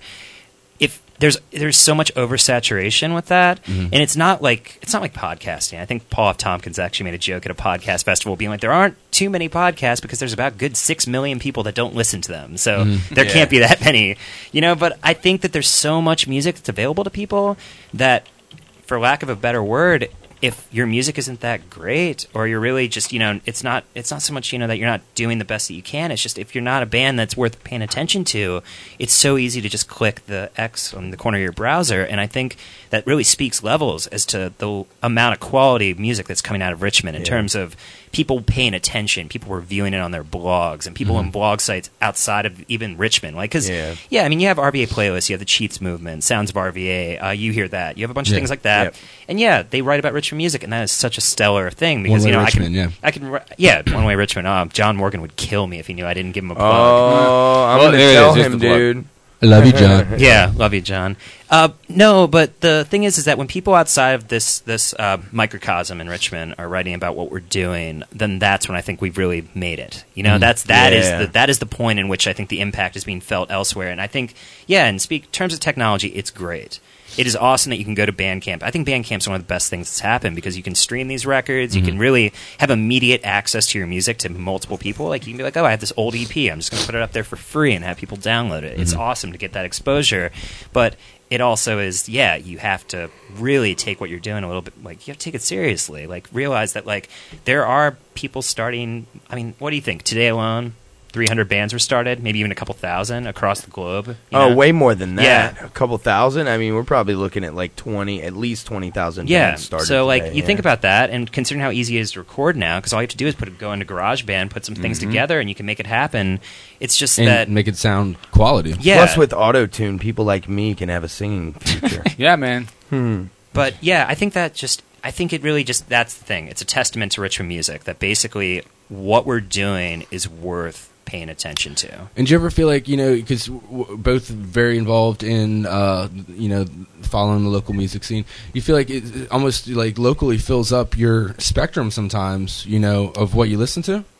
S5: If there's there's so much oversaturation with that,
S3: Mhm.
S5: and it's not like it's not like podcasting. I think Paul F. Tompkins actually made a joke at a podcast festival, being like, "There aren't too many podcasts because there's about good six million people that don't listen to them, so
S3: Mhm.
S5: there
S3: Yeah.
S5: can't be that many." You know, but I think that there's so much music that's available to people that, for lack of a better word, if your music isn't that great, or you're really just, you know, it's not it's not so much, you know, that you're not doing the best that you can. It's just if you're not a band that's worth paying attention to, it's so easy to just click the X on the corner of your browser. And I think that really speaks levels as to the amount of quality music that's coming out of Richmond in
S4: Yeah.
S5: terms of people paying attention, people reviewing it on their blogs, and people
S4: Mhm.
S5: in blog sites outside of even Richmond. Like, because
S4: Yeah.
S5: yeah, I mean, you have R V A playlists, you have the Cheats movement, Sounds of R V A, uh, you hear that, you have a bunch of
S3: Yeah.
S5: things like that.
S4: Yep.
S5: And yeah, they write about Richmond music, and that is such a stellar thing because
S3: One-Way
S5: you know
S3: Richmond,
S5: I
S3: yeah.
S5: can, I can, ri- yeah, One Way Richmond. Oh, John Morgan would kill me if he knew I didn't give him a plug.
S4: Oh, I'm
S6: Well,
S4: gonna
S6: there it
S4: tell
S6: is. Here's
S4: him,
S6: the plug.
S4: dude.
S3: I love you, John.
S5: Yeah, love you, John. Uh, no, but the thing is, is that when people outside of this this uh, microcosm in Richmond are writing about what we're doing, then that's when I think we've really made it. You know,
S3: Mm.
S5: that's that is
S4: Yeah.
S5: the that is the point in which I think the impact is being felt elsewhere. And I think, yeah, in speak terms of technology, it's great. It is awesome that you can go to Bandcamp. I think Bandcamp's one of the best things that's happened because you can stream these records. You
S3: Mhm.
S5: can really have immediate access to your music to multiple people. Like you can be like, oh, I have this old E P. I'm just going to put it up there for free and have people download it. It's
S3: Mhm.
S5: awesome to get that exposure. But it also is, yeah, you have to really take what you're doing a little bit, like, you have to take it seriously. Like, realize that, like, there are people starting, I mean, what do you think? Today alone, three hundred bands were started, maybe even a couple thousand across the globe. you
S4: Oh,
S5: know?
S4: way more than that.
S5: Yeah.
S4: A couple thousand. I mean, we're probably looking at like twenty, at least twenty thousand.
S5: Yeah,
S4: bands started
S5: so like
S4: today,
S5: you
S4: yeah.
S5: think about that, and considering how easy it is to record now, because all you have to do is put it, go into GarageBand, put some things
S4: Mhm.
S5: together, and you can make it happen. It's just
S3: And
S5: that,
S3: make it sound quality.
S5: yeah.
S4: Plus, with auto tune, people like me can have a singing future.
S6: Yeah, man.
S4: hmm.
S5: But yeah, I think that just, I think it really just, that's the thing. It's a testament to Richmond music that basically what we're doing is worth paying attention to.
S3: And do you ever feel like, you know, because w- both very involved in, uh, you know, following the local music scene, you feel like it it almost like locally fills up your spectrum sometimes, you know, of what you listen to?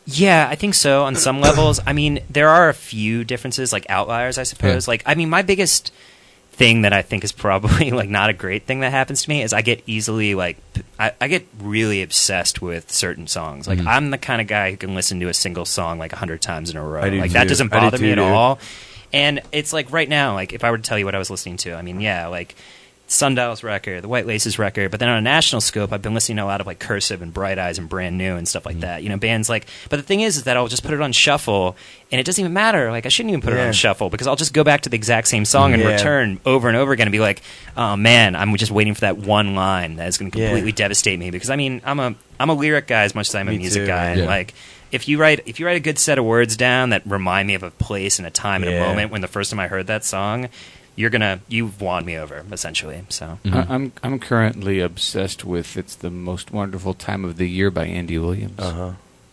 S5: Yeah, I think so on some levels. I mean, there are a few differences, like outliers, I suppose.
S3: Yeah.
S5: Like, I mean, my biggest thing that I think is probably like not a great thing that happens to me is I get easily like I, I get really obsessed with certain songs. Like,
S3: Mhm.
S5: I'm the kind of guy who can listen to a single song like a hundred times in a row.
S4: I do
S5: Like, that
S4: too.
S5: doesn't
S4: I do
S5: bother me
S4: too,
S5: at
S4: dude.
S5: all. And it's like right now, like if I were to tell you what I was listening to, I mean, yeah, like Sundial's record, the White Laces record, but then on a national scope, I've been listening to a lot of like Cursive and Bright Eyes and Brand New and stuff like that. You know, bands like. But the thing is, is that I'll just put it on shuffle, and it doesn't even matter. Like, I shouldn't even put it
S4: Yeah.
S5: on shuffle because I'll just go back to the exact same song and
S4: Yeah.
S5: return over and over again and be like, oh man, I'm just waiting for that one line that is going to
S4: Yeah.
S5: completely devastate me. Because I mean, I'm a I'm a lyric guy as much as I'm a
S4: Me
S5: music
S4: too,
S5: guy,
S4: man.
S5: and
S3: Yeah.
S5: like. If you write if you write a good set of words down that remind me of a place and a time and a
S4: Yeah.
S5: moment when the first time I heard that song, you're gonna you've won me over essentially. So
S6: I, I'm I'm currently obsessed with "It's the Most Wonderful Time of the Year" by Andy Williams.
S4: Uh huh.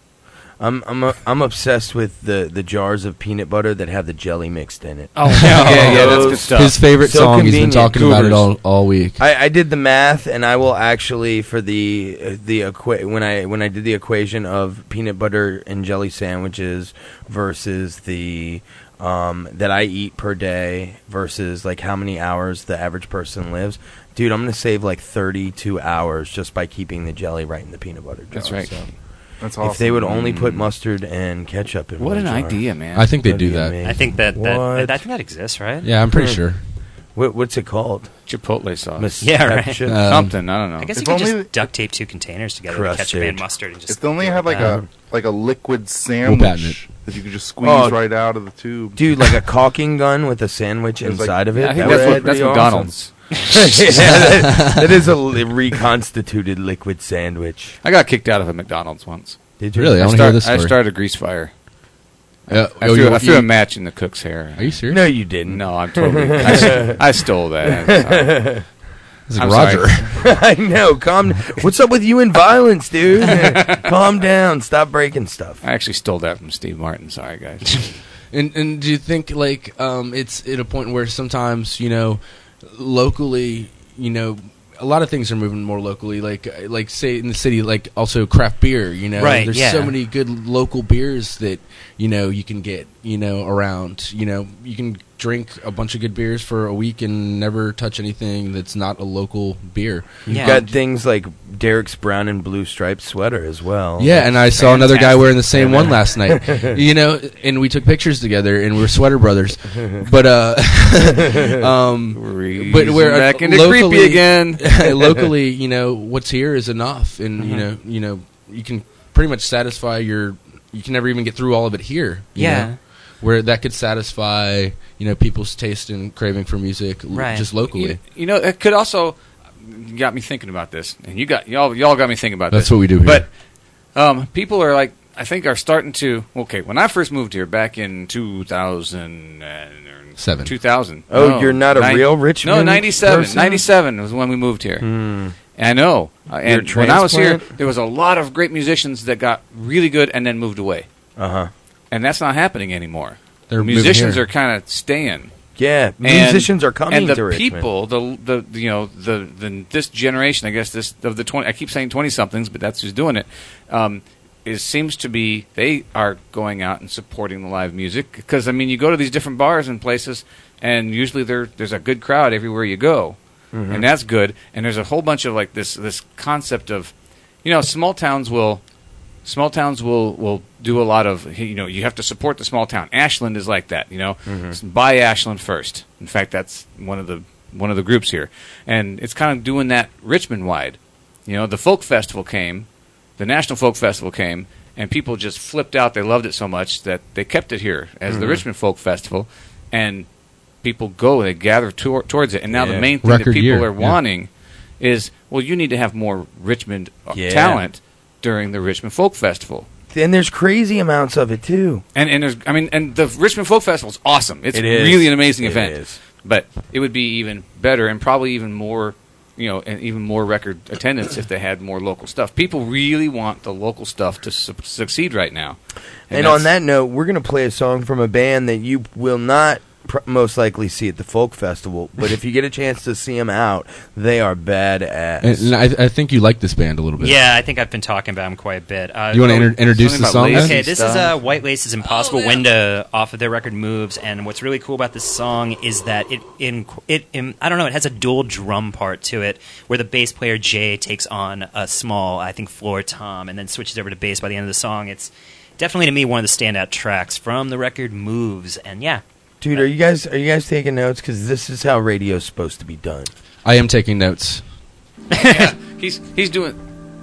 S4: I'm I'm uh, I'm obsessed with the, the jars of peanut butter that have the jelly mixed in it.
S6: Oh, yeah, yeah, yeah, that's good stuff.
S3: His favorite
S4: So
S3: song. He's been
S4: convenient.
S3: talking about it
S4: Cougars.
S3: all all week.
S4: I, I did the math, and I will actually for the uh, the equa- when I when I did the equation of peanut butter and jelly sandwiches versus the um, that I eat per day versus like how many hours the average person lives. Dude, I'm gonna save like thirty-two hours just by keeping the jelly right in the peanut butter jar.
S6: That's right.
S4: So
S7: That's awesome.
S4: if they would only put mustard and ketchup in
S6: What
S4: one
S6: an
S4: jar.
S6: idea, man.
S3: I think they
S4: That'd
S3: do
S4: be
S3: that.
S4: amazing.
S5: I think that, that
S4: What?
S5: I think that exists, right?
S3: Yeah, I'm pretty
S4: Hmm.
S3: sure.
S4: What, what's it called?
S6: Chipotle sauce.
S4: Mis-
S5: Yeah, right.
S4: ketchup?
S3: Uh,
S6: Something, I don't know.
S5: I guess
S7: If
S5: you could
S7: only-
S5: just duct tape two containers together,
S4: Crusted.
S5: ketchup and mustard, and just.
S7: If they only had like
S5: Um,
S7: a like a liquid
S3: patent
S7: sandwich that you could just squeeze
S4: Oh.
S7: right out of the tube.
S4: Dude, like a caulking gun with a sandwich
S7: It was like-
S4: inside of it.
S6: Yeah, I think
S4: That
S6: that's
S4: would
S6: what
S4: be
S6: that's
S4: pretty
S6: McDonald's.
S4: awesome. Yeah, that, that is a li- reconstituted liquid sandwich.
S6: I got kicked out of a McDonald's once.
S4: Did you
S3: Really? I
S6: I,
S3: want to hear
S6: start,
S3: this
S6: I
S3: story.
S6: started a grease fire.
S3: Uh,
S6: I
S3: oh,
S6: threw,
S3: you-
S6: I threw
S3: you-
S6: a match in the cook's hair.
S3: Are you serious?
S4: No, you didn't.
S6: No, I'm totally. I, s- I stole that. I'm sorry.
S3: It's like
S6: I'm
S3: Roger.
S6: sorry.
S4: I know. Calm. What's up with you and violence, dude? Calm down. Stop breaking stuff.
S6: I actually stole that from Steve Martin. Sorry, guys.
S3: And and do you think like um, it's at a point where sometimes you know locally you know a lot of things are moving more locally like like say in the city like also craft beer you know
S5: Right,
S3: there's
S5: yeah.
S3: so many good local beers that you know you can get you know around you know you can drink a bunch of good beers for a week and never touch anything that's not a local beer.
S4: You've
S5: Yeah.
S4: got things like Derek's brown and blue striped sweater as well.
S3: Yeah, and I saw another guy
S5: fantastic.
S3: wearing the same one last night. You know, and we took pictures together, and we were sweater brothers. But uh, um, but we're uh,
S6: back into
S3: locally,
S6: creepy again.
S3: locally, you know, what's here is enough, and you
S5: Mhm.
S3: know, you know, you can pretty much satisfy your. You can never even get through all of it here. you
S5: Yeah.
S3: know, where that could satisfy you know people's taste and craving for music l-
S5: Right.
S3: just locally.
S6: You, you know, it could also you got me thinking about this, and you got y'all y'all got me thinking about
S3: That's
S6: this.
S3: what we do here.
S6: But um, people are like, I think, are starting to. Okay, when I first moved here back in two thousand
S3: Seven.
S6: two thousand.
S4: Oh,
S6: no,
S4: you're not a
S6: nine-
S4: real Richmond
S6: No, ninety-seven.
S4: person?
S6: ninety-seven was when we moved here.
S4: Hmm.
S6: I know. Uh,
S4: You're
S6: and
S4: a
S6: when I was here,
S4: transplant?
S6: there was a lot of great musicians that got really good and then moved away.
S4: Uh huh.
S6: And that's not happening anymore.
S3: They're moving
S6: musicians
S3: here.
S6: are kind of staying.
S4: Yeah,
S6: And-
S4: musicians are coming
S6: and the
S4: to Richmond.
S6: people, the the you know the, the this generation, I guess this of the twenty. I keep saying twenty somethings, but that's who's doing it. Um, it seems to be they are going out and supporting the live music because I mean you go to these different bars and places, and usually there there's a good crowd everywhere you go,
S4: Mhm.
S6: and that's good. And there's a whole bunch of like this this concept of, you know, small towns will. Small towns will, will do a lot of, you know, you have to support the small town. Ashland is like that, you know.
S4: Mhm.
S6: Buy Ashland first. In fact, that's one of the one of the groups here. And it's kind of doing that Richmond-wide. You know, the folk festival came, the National Folk Festival came, and people just flipped out. They loved it so much that they kept it here as the
S4: Mhm.
S6: Richmond Folk Festival. And people go, they gather tor- towards it. And now
S4: Yeah.
S6: the main thing
S3: Record
S6: that people
S3: year,
S6: are
S3: yeah.
S6: wanting is, well, you need to have more Richmond uh,
S4: Yeah.
S6: talent during the Richmond Folk Festival.
S4: And there's crazy amounts of it too.
S6: And and there's I mean and the Richmond Folk Festival is awesome. It's
S4: It is.
S6: really an amazing
S4: It
S6: event.
S4: is.
S6: But it would be even better and probably even more, you know, and even more record attendance if they had more local stuff. People really want the local stuff to su- succeed right now.
S4: And,
S6: that's-
S4: on that note, we're going to play a song from a band that you will not pr- most likely see at the folk festival. But if you get a chance to see them out, they are badass.
S3: And, and I, I think you like this band a little bit.
S5: Yeah, I think I've been talking about them quite a bit. Uh,
S3: you want to
S5: oh,
S3: inter- introduce the song?
S5: Okay, this stuff. is uh, White Lace's Impossible oh, yeah. Window off of their record Moves, and what's really cool about this song is that it, in, it in, I don't know, it has a dual drum part to it, where the bass player Jay takes on a small, I think, floor tom, and then switches over to bass by the end of the song. It's definitely, to me, one of the standout tracks from the record Moves, and yeah.
S4: Dude, are you guys are you guys taking notes? Because this is how radio's supposed to be done.
S3: I am taking notes.
S6: Yeah, he's he's doing.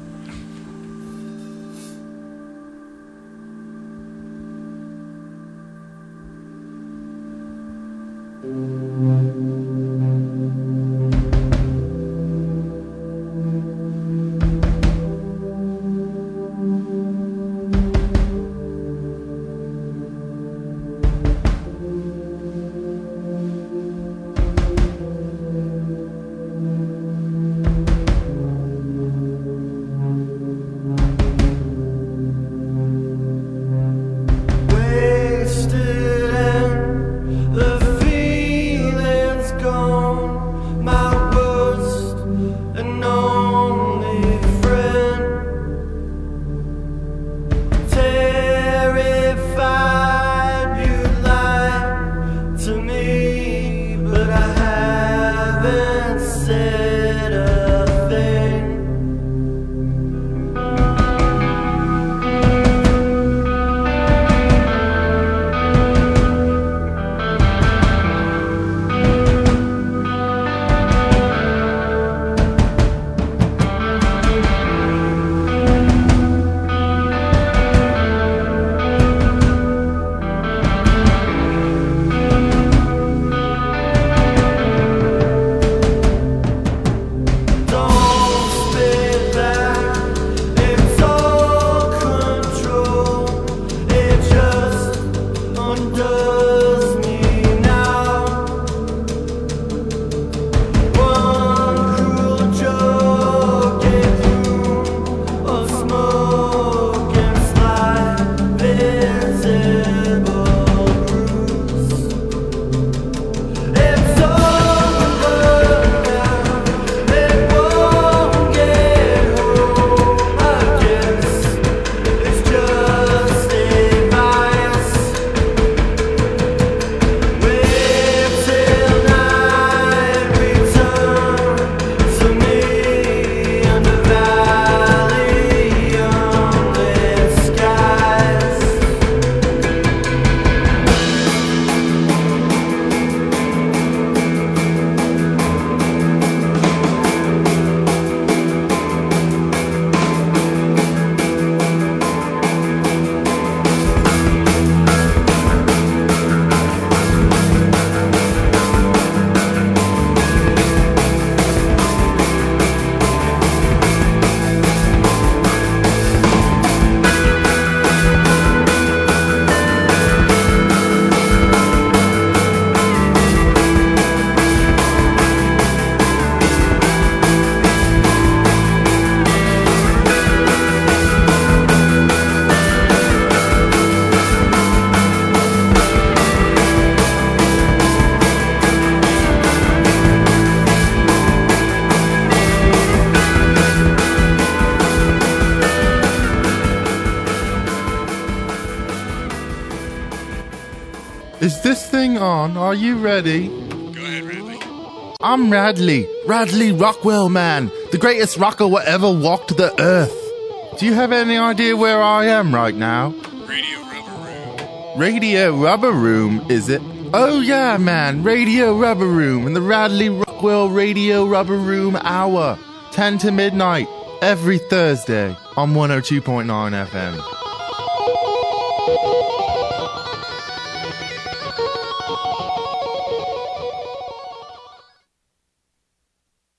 S7: Is this thing on? Are you ready?
S17: Go ahead, Radley.
S7: I'm Radley. Radley Rockwell, man. The greatest rocker who ever walked the earth. Do you have any idea where I am right now?
S17: Radio Rubber Room.
S7: Radio Rubber Room, is it? Oh yeah, man. Radio Rubber Room and the Radley Rockwell Radio Rubber Room Hour. ten to midnight. Every Thursday on one oh two point nine F M.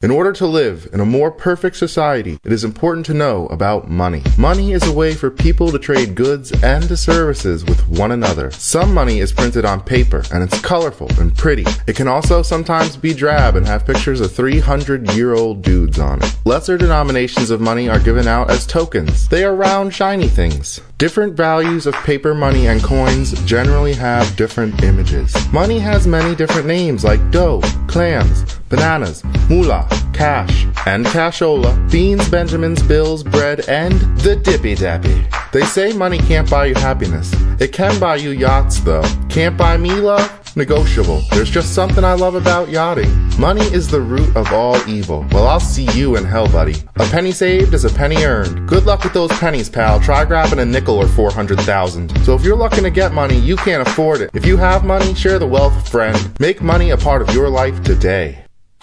S7: In order to live in a more perfect society, it is important to know about money. Money is a way for people to trade goods and services with one another. Some money is printed on paper, and it's colorful and pretty. It can also sometimes be drab and have pictures of three hundred year old dudes on it. Lesser denominations of money are given out as tokens. They are round, shiny things. Different values of paper money and coins generally have different images. Money has many different names like dough, clams, bananas, moolah, cash, and cashola, beans, benjamins, bills, bread, and the dippy dappy. They say money can't buy you happiness. It can buy you yachts, though. Can't buy me love? Negotiable. There's just something I love about yachting. Money is the root of all evil. Well, I'll see you in hell, buddy. A penny saved is a penny earned. Good luck with those pennies, pal. Try grabbing a nickel or four hundred thousand. So if you're looking to get money, you can't afford it. If you have money, share the wealth, friend. Make money a part of your life today.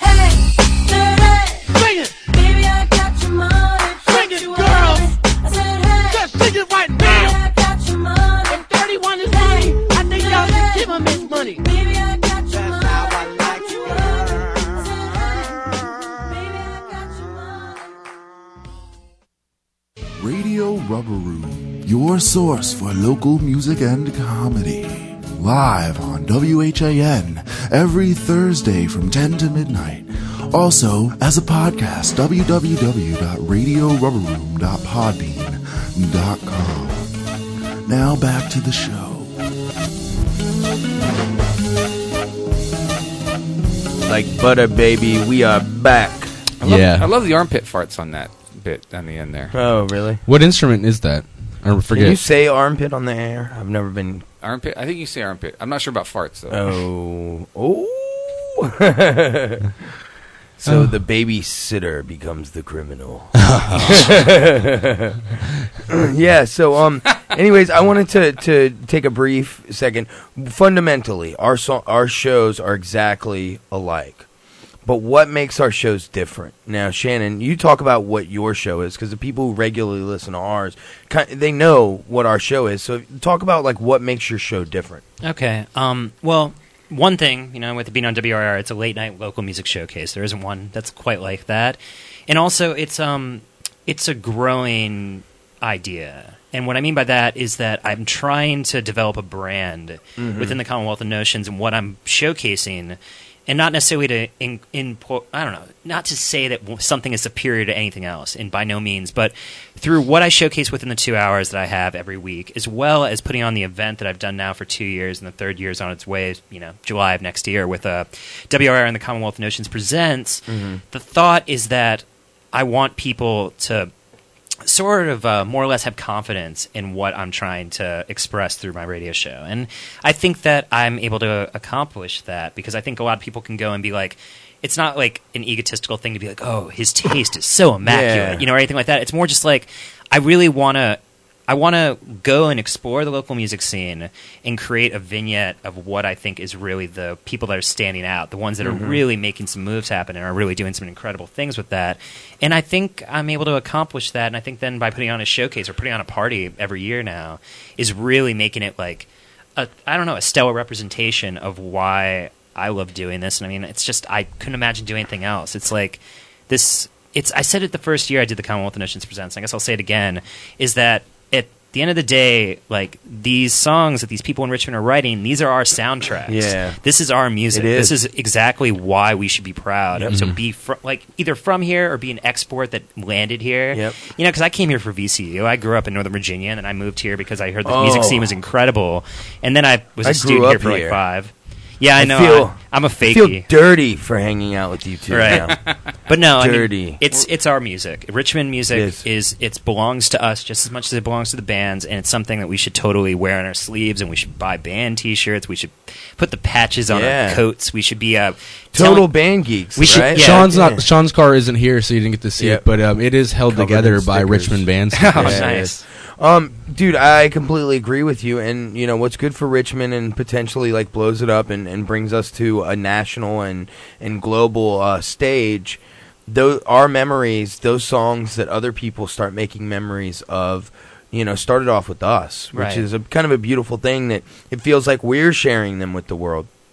S10: Sing it! Baby, I got your money. Sing it, girls! I said, hey! Just sing it right now! Baby, I got your money. If thirty-one is money, I think y'all should give him his money. Baby, I got your money. That's how I like you, girl. I said, hey! Baby, I got your money.
S7: Radio Rubber Room, your source for local music and comedy. Live on W H A N every Thursday from ten to midnight. Also, as a podcast, w w w dot radio rubber room dot podbean dot com. Now back to the show.
S4: Like butter, baby, we are back.
S6: I love,
S3: Yeah.
S6: I love the armpit farts on that bit on the end there.
S4: Oh, really?
S3: What instrument is that? I forget.
S4: Can you say armpit on the air? I've never been...
S6: Armpit? I think you say armpit. I'm not sure about farts, though.
S4: Oh. Oh. So
S3: Oh.
S4: the babysitter becomes the criminal. Yeah, so, um, anyways, I wanted to, to take a brief second. Fundamentally, our so- our shows are exactly alike. But what makes our shows different? Now, Shannon, you talk about what your show is, because the people who regularly listen to ours, ki- they know what our show is. So talk about, like, what makes your show different.
S5: Okay. Um, well, one thing, you know, with it being on W R R, it's a late-night local music showcase. There isn't one that's quite like that. And also, it's um, it's a growing idea. And what I mean by that is that I'm trying to develop a brand
S4: Mhm.
S5: within the Commonwealth of Notions, and what I'm showcasing, and not necessarily to, in, in, I don't know, not to say that something is superior to anything else, and by no means, but through what I showcase within the two hours that I have every week, as well as putting on the event that I've done now for two years, and the third year is on its way, you know, July of next year, with uh, W R R and the Commonwealth of Notions Presents.
S4: Mm-hmm.
S5: The thought is that I want people to sort of uh, more or less have confidence in what I'm trying to express through my radio show. And I think that I'm able to accomplish that, because I think a lot of people can go and be like, it's not like an egotistical thing to be like, oh, his taste is so immaculate,
S4: Yeah.
S5: you know, or anything like that. It's more just like, I really want to I want to go and explore the local music scene and create a vignette of what I think is really the people that are standing out, the ones that
S4: Mhm.
S5: are really making some moves happen and are really doing some incredible things with that. And I think I'm able to accomplish that. And I think then by putting on a showcase or putting on a party every year now is really making it like, a, I don't know, a stellar representation of why I love doing this. And I mean, it's just, I couldn't imagine doing anything else. It's like this, it's, I said it the first year I did the Commonwealth of Notions Presents, I guess I'll say it again, is that at the end of the day, like, these songs that these people in Richmond are writing, these are our soundtracks.
S4: Yeah.
S5: This is our music.
S4: It is.
S5: This is exactly why we should be proud
S4: Yep.
S5: to
S4: Mhm.
S5: be fr- like either from here or be an export that landed here.
S4: Yep.
S5: You know, because I came here for V C U. I grew up in Northern Virginia, and then I moved here because I heard the
S4: Oh.
S5: music scene was incredible. And then I was a
S4: I
S5: student
S4: grew
S5: here
S4: up
S5: for
S4: here.
S5: like five. Yeah, I
S4: I
S5: know.
S4: feel-
S5: I, I'm a
S4: I
S5: fakey.
S4: feel dirty for hanging out with you two
S5: Right.
S4: now.
S5: But no, I mean,
S4: Dirty.
S5: it's it's our music. Richmond music
S4: It
S5: is.
S4: is.
S5: it belongs to us just as much as it belongs to the bands, and it's something that we should totally wear on our sleeves, and we should buy band T-shirts. We should put the patches on
S4: Yeah.
S5: our coats. We should be uh,
S4: Total
S5: telling-
S4: band geeks,
S5: We should.
S4: right?
S5: Yeah,
S3: Sean's
S4: yeah.
S3: not. Sean's car isn't here, so you didn't get to see
S4: Yep.
S3: it. But um, it is held
S4: Covered
S3: together
S4: in
S3: by
S4: stickers.
S3: Richmond bands.
S5: Oh,
S4: Yeah, it
S5: nice.
S4: is. Um, dude, I completely agree with you. And, you know, what's good for Richmond and potentially, like, blows it up and, and brings us to a national and, and global uh, stage, those, our memories, those songs that other people start making memories of, you know, started off with us, which
S5: Right.
S4: is a kind of a beautiful thing that it feels like we're sharing them with the world.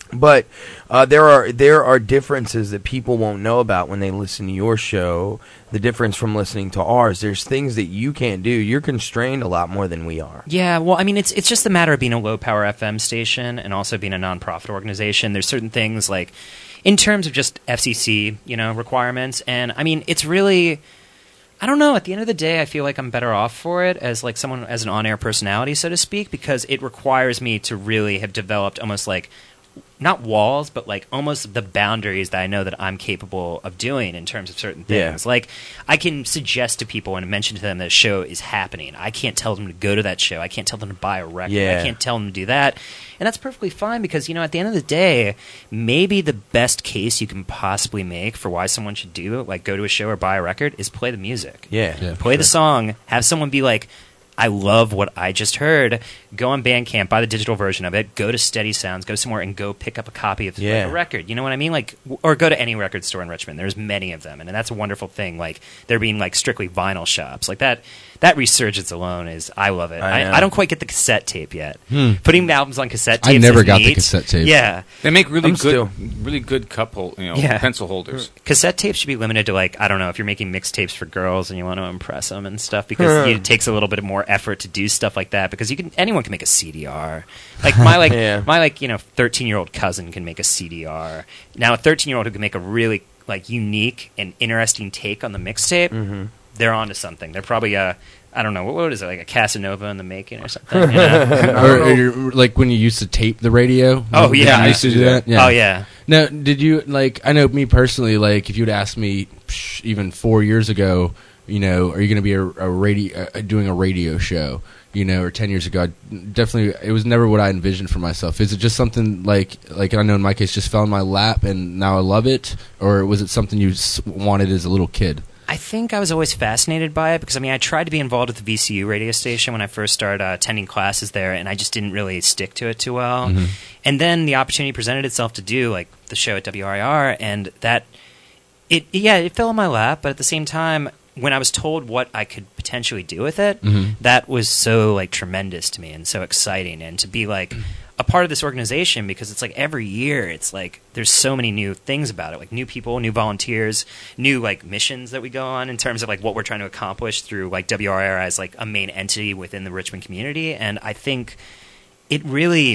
S4: But uh, there are there are differences that people won't know about when they listen to your show. The difference from listening to ours. There's things that you can't do. You're constrained a lot more than we are.
S5: Yeah, well, I mean, it's it's just a matter of being a low-power F M station and also being a nonprofit organization. There's certain things like, in terms of just F C C, you know, requirements, and I mean, it's really, I don't know. At the end of the day, I feel like I'm better off for it as like someone as an on-air personality, so to speak, because it requires me to really have developed almost like, not walls, but like almost the boundaries that I know that I'm capable of doing in terms of certain things.
S4: Yeah.
S5: Like I can suggest to people and mention to them that a show is happening. I can't tell them to go to that show. I can't tell them to buy a record.
S4: Yeah.
S5: I can't tell them to do that. And that's perfectly fine because, you know, at the end of the day, maybe the best case you can possibly make for why someone should do it, like go to a show or buy a record, is play the music.
S4: Yeah. yeah
S5: play
S4: sure.
S5: the song, have someone be like, I love what I just heard. Go on Bandcamp, buy the digital version of it. Go to Steady Sounds, go somewhere and go pick up a copy of
S4: yeah.
S5: like, a record. You know what I mean? Like, or go to any record store in Richmond. There's many of them, and that's a wonderful thing. Like there being like strictly vinyl shops, like that. That resurgence alone is, I love it.
S4: I,
S5: I, I don't quite get the cassette tape yet.
S3: Hmm.
S5: Putting albums on cassette tapes.
S3: I never
S5: is
S3: got
S5: neat.
S3: the cassette tape.
S5: Yeah,
S6: they make really
S4: I'm
S6: good,
S4: still-
S6: really good cup hold, you know,
S5: Yeah.
S6: pencil holders.
S5: Cassette tapes should be limited to like I don't know if you're making mixtapes for girls and you want to impress them and stuff because it takes a little bit more effort to do stuff like that because you can anyone can make a C D R. Like my like
S4: Yeah.
S5: my like you know thirteen year old cousin can make a C D R. Now a thirteen year old who can make a really like unique and interesting take on the mixtape,
S4: mm-hmm.
S5: they're onto something. They're probably a I don't know what, what is it like a Casanova in the making or something. You know?
S3: or, or you're- like when you used to tape the radio.
S5: Oh,
S3: Did
S5: yeah,
S3: you
S5: I
S3: used to
S5: used
S3: do
S5: to do
S3: that.
S5: that. Oh, yeah.
S3: Now, did you like? I know me personally. Like, if you'd asked me psh, even four years ago, you know, are you going to be a, a radio uh, doing a radio show? You know, or ten years ago, I definitely it was never what I envisioned for myself. Is it just something like like I know in my case just fell in my lap and now I love it, or was it something you s- wanted as a little kid?
S5: I think I was always fascinated by it because, I mean, I tried to be involved with the V C U radio station when I first started uh, attending classes there, and I just didn't really stick to it too well.
S3: Mm-hmm.
S5: And then the opportunity presented itself to do, like, the show at W R I R, and that, it yeah, it fell in my lap, but at the same time, when I was told what I could potentially do with it,
S3: Mhm.
S5: that was so, like, tremendous to me and so exciting. And to be, like, a part of this organization, because it's like every year it's like there's so many new things about it, like new people, new volunteers, new like missions that we go on in terms of like what we're trying to accomplish through like W R I R as like a main entity within the Richmond community. And I think it really,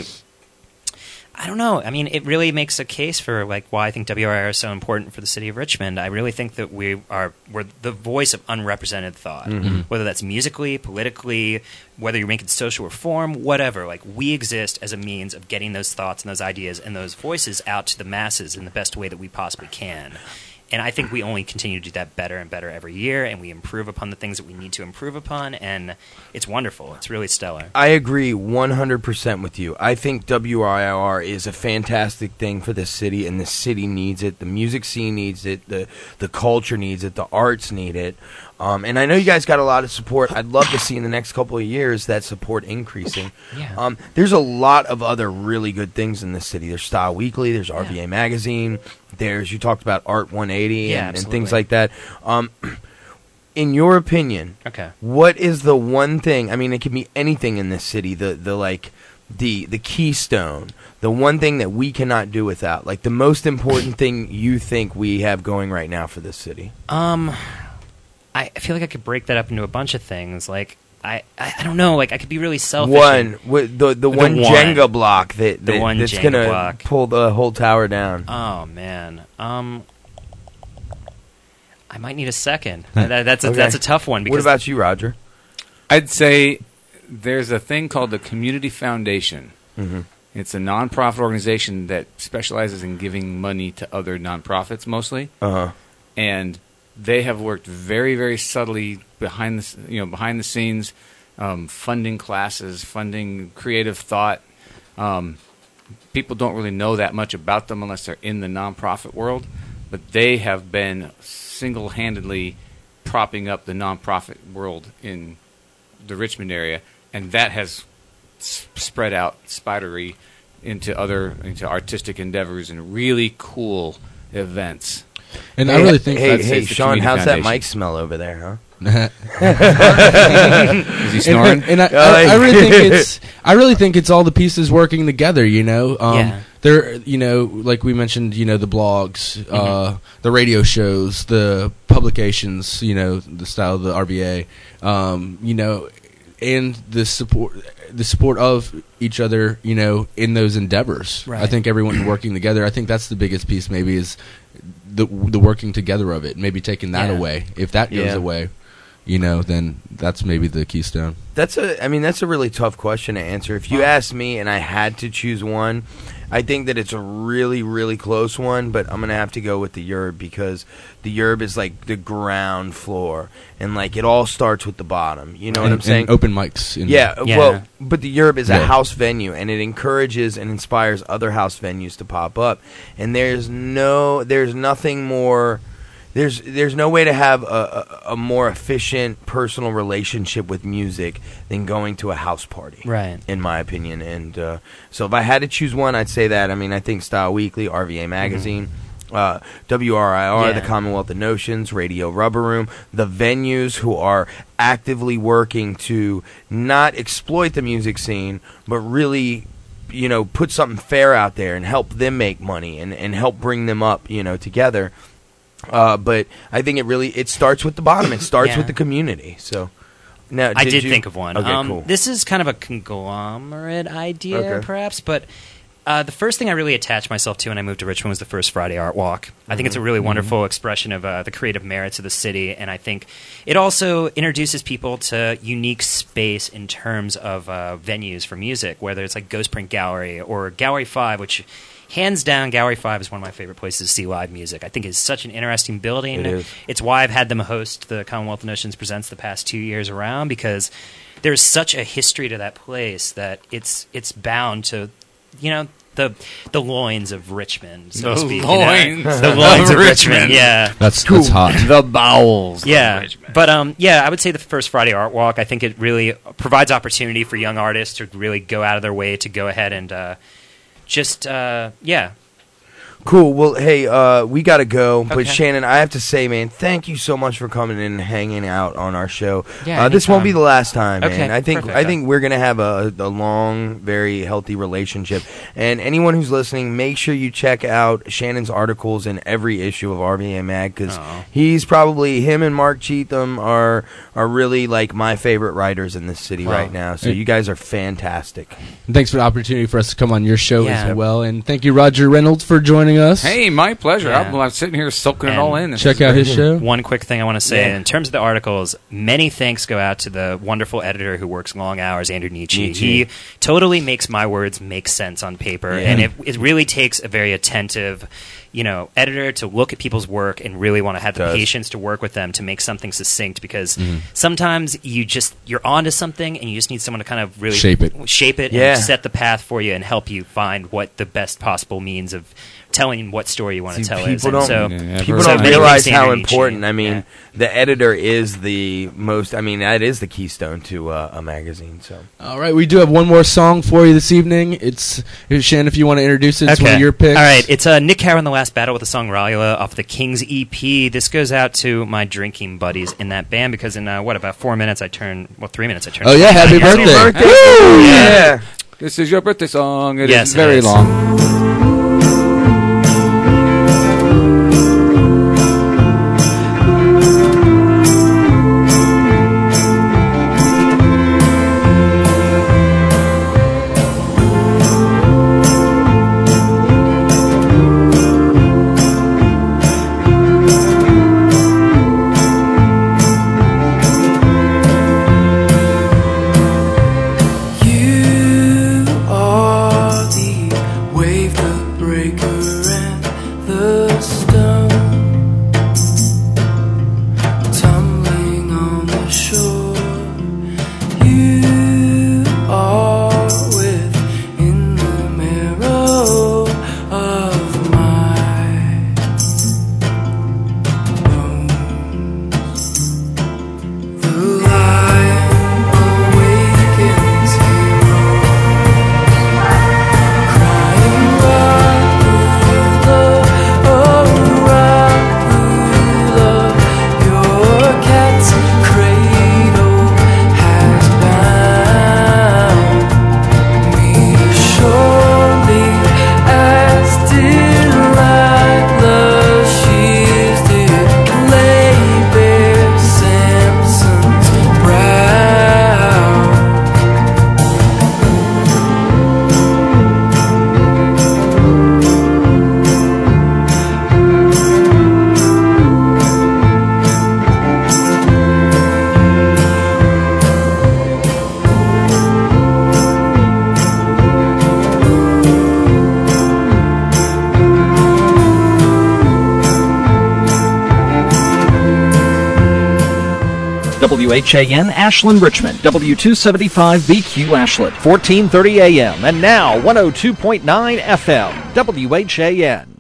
S5: I don't know, I mean, it really makes a case for like why I think W R I R is so important for the city of Richmond. I really think that we are we're the voice of unrepresented thought,
S3: Mhm.
S5: whether that's musically, politically, whether you're making social reform, whatever. Like, we exist as a means of getting those thoughts and those ideas and those voices out to the masses in the best way that we possibly can. And I think we only continue to do that better and better every year, and we improve upon the things that we need to improve upon, and it's wonderful. It's really stellar.
S4: I agree one hundred percent with you. I think W R I R is a fantastic thing for the city, and the city needs it. The music scene needs it. The the culture needs it. The arts need it. Um, and I know you guys got a lot of support. I'd love to see in the next couple of years that support increasing.
S5: Yeah.
S4: Um, there's a lot of other really good things in the city. There's Style Weekly. There's R V A Magazine. There's, you talked about Art one eighty
S5: Yeah,
S4: and, and things
S5: absolutely.
S4: like that. Um, in your opinion,
S5: Okay.
S4: what is the one thing? I mean, it can be anything in this city. The the like the the keystone, the one thing that we cannot do without. Like the most important thing you think we have going right now for this city.
S5: Um, I I feel like I could break that up into a bunch of things. Like, I, I, I don't know. Like, I could be really selfish.
S4: One,
S5: and-
S4: wi- the the one Jenga block that,
S5: The
S4: that
S5: one
S4: that's
S5: Jenga
S4: gonna
S5: block.
S4: pull the whole tower down.
S5: Oh man. Um, I might need a second. That- that's a,
S4: Okay.
S5: that's a tough one.
S4: What
S5: Because
S4: about you, Roger?
S6: I'd say there's a thing called the Community Foundation.
S4: Mm-hmm.
S6: It's a nonprofit organization that specializes in giving money to other nonprofits mostly.
S4: Uh-huh.
S6: And they have worked very, very subtly behind the s- you know behind the scenes, um, funding classes, funding creative thought. Um, people don't really know that much about them unless they're in the nonprofit world, but they have been single-handedly propping up the nonprofit world in the Richmond area, and that has s- spread out spidery into other into artistic endeavors and really cool events.
S3: And
S4: hey,
S3: I really think
S4: hey,
S6: I'd say
S4: hey,
S6: it's the
S4: Sean,
S6: Community
S4: how's
S6: Foundation.
S4: that mic smell over there, huh?
S6: Is he snoring?
S3: And, and I, I, I really think it's I really think it's all the pieces working together. You know, um,
S5: Yeah.
S3: there, you know, like we mentioned, you know, the blogs, mm-hmm. uh, the radio shows, the publications, you know, the style of the R B A, um, you know, and the support, the support of each other, you know, in those endeavors.
S5: Right.
S3: I think everyone working together. I think that's the biggest piece. Maybe is the the working together of it. Maybe taking that
S4: Yeah.
S3: away. If that goes
S4: Yeah.
S3: away, you know, then that's maybe the keystone.
S4: That's a, I mean, that's a really tough question to answer. If you asked me and I had to choose one, I think that it's a really, really close one, but I'm going to have to go with the Yerb because the Yerb is like the ground floor and like it all starts with the bottom. You know
S3: and,
S4: what I'm saying?
S3: And open mics. In
S4: yeah,
S3: yeah,
S4: well, but the Yerb is
S3: yeah.
S4: a house venue and it encourages and inspires other house venues to pop up. And there's no, there's nothing more... There's there's no way to have a, a, a more efficient personal relationship with music than going to a house party,
S5: right?
S4: In my opinion, and uh, so if I had to choose one, I'd say that. I mean, I think Style Weekly, R V A Magazine, mm-hmm. uh, W R I R,
S5: yeah.
S4: the Commonwealth of Notions, Radio Rubber Room, the venues who are actively working to not exploit the music scene, but really, you know, put something fair out there and help them make money and, and help bring them up, you know, together. Uh, but I think it really it starts with the bottom. It starts
S5: Yeah.
S4: with the community. So now
S5: I
S4: did
S5: did
S4: you?
S5: think of one.
S4: Okay,
S5: um,
S4: cool.
S5: This is kind of a conglomerate idea,
S4: Okay.
S5: perhaps, but uh, the first thing I really attached myself to when I moved to Richmond was the first Friday Art Walk. I think it's a really
S4: Mhm.
S5: wonderful expression of uh, the creative merits of the city, and I think it also introduces people to unique space in terms of uh, venues for music, whether it's like Ghost Print Gallery or Gallery five, which... Hands down, Gallery five is one of my favorite places to see live music. I think it's such an interesting building.
S4: It is.
S5: It's why I've had them host the Commonwealth of Notions Presents the past two years around, because there's such a history to that place that it's it's bound to, you know, the the loins of Richmond, so
S6: The
S5: to speak.
S6: loins
S5: you know? The
S6: of
S5: loins of
S6: Richmond.
S5: Richmond, yeah.
S3: That's that's hot.
S6: The bowels.
S5: Yeah,
S6: of Richmond.
S5: but um, yeah, I would say the first Friday Art Walk. I think it really provides opportunity for young artists to really go out of their way to go ahead and uh, just uh, yeah.
S4: Cool. Well, hey, uh, we got to go. But
S5: Okay.
S4: Shannon, I have to say, man, thank you so much for coming in and hanging out on our show.
S5: Yeah,
S4: uh, this won't
S5: anytime.
S4: be the last time,
S5: Okay,
S4: man. I think
S5: perfect.
S4: I think we're gonna have a, a long, very healthy relationship. And anyone who's listening, make sure you check out Shannon's articles in every issue of R V A Mag because
S5: Aw.
S4: he's probably him and Mark Cheatham are are really like my favorite writers in this city
S3: Wow.
S4: right now. So
S3: Hey.
S4: you guys are fantastic.
S3: And thanks for the opportunity for us to come on your show
S5: Yeah.
S3: as well. And thank you, Roger Reynolds, for joining us.
S6: Hey, my pleasure.
S5: Yeah.
S6: I'm, I'm sitting here soaking it
S5: And
S6: all in. This
S3: check
S6: is
S3: out
S6: great.
S3: his show.
S5: One quick thing I want to say
S4: Yeah.
S5: in terms of the articles, many thanks go out to the wonderful editor who works long hours, Andrew Nietzsche.
S4: Nietzsche.
S5: He totally makes my words make sense on paper,
S4: Yeah.
S5: and it, it really takes a very attentive, you know, editor to look at people's work and really want to have the
S4: Does.
S5: patience to work with them to make something succinct. Because
S3: Mhm.
S5: sometimes you just you're onto something and you just need someone to kind of really
S3: Shape it.
S5: shape it,
S4: Yeah.
S5: and set the path for you and help you find what the best possible means of telling what story you want to
S4: See,
S5: tell
S4: people
S5: is. And
S4: don't,
S5: so,
S6: Yeah,
S4: people
S5: so
S4: don't
S5: many
S4: realize
S5: thanks to
S4: how
S5: Andrew Nietzsche.
S4: important. I mean,
S5: Yeah.
S4: the editor is the most. I mean, that is the keystone to uh, a magazine. So
S3: All right, we do have one more song for you this evening. It's Shannon, if you want to introduce it, it's one of your picks.
S5: All right, it's uh, Nick Carroll in the Last Battle with the song Ralula off the Kings E P. This goes out to my drinking buddies in that band because in uh, what about four minutes I turn well three minutes I turn.
S3: Oh yeah, happy
S5: twenty-nine.
S3: birthday!
S4: Woo! Yeah.
S6: This is your birthday song. It is
S5: Yes, it
S6: very
S5: is.
S6: long.
S10: You are the wave, the
S2: W H A N Ashland Richmond, W two seventy-five B Q Ashland, fourteen thirty A M, and now one oh two point nine F M, W H A N.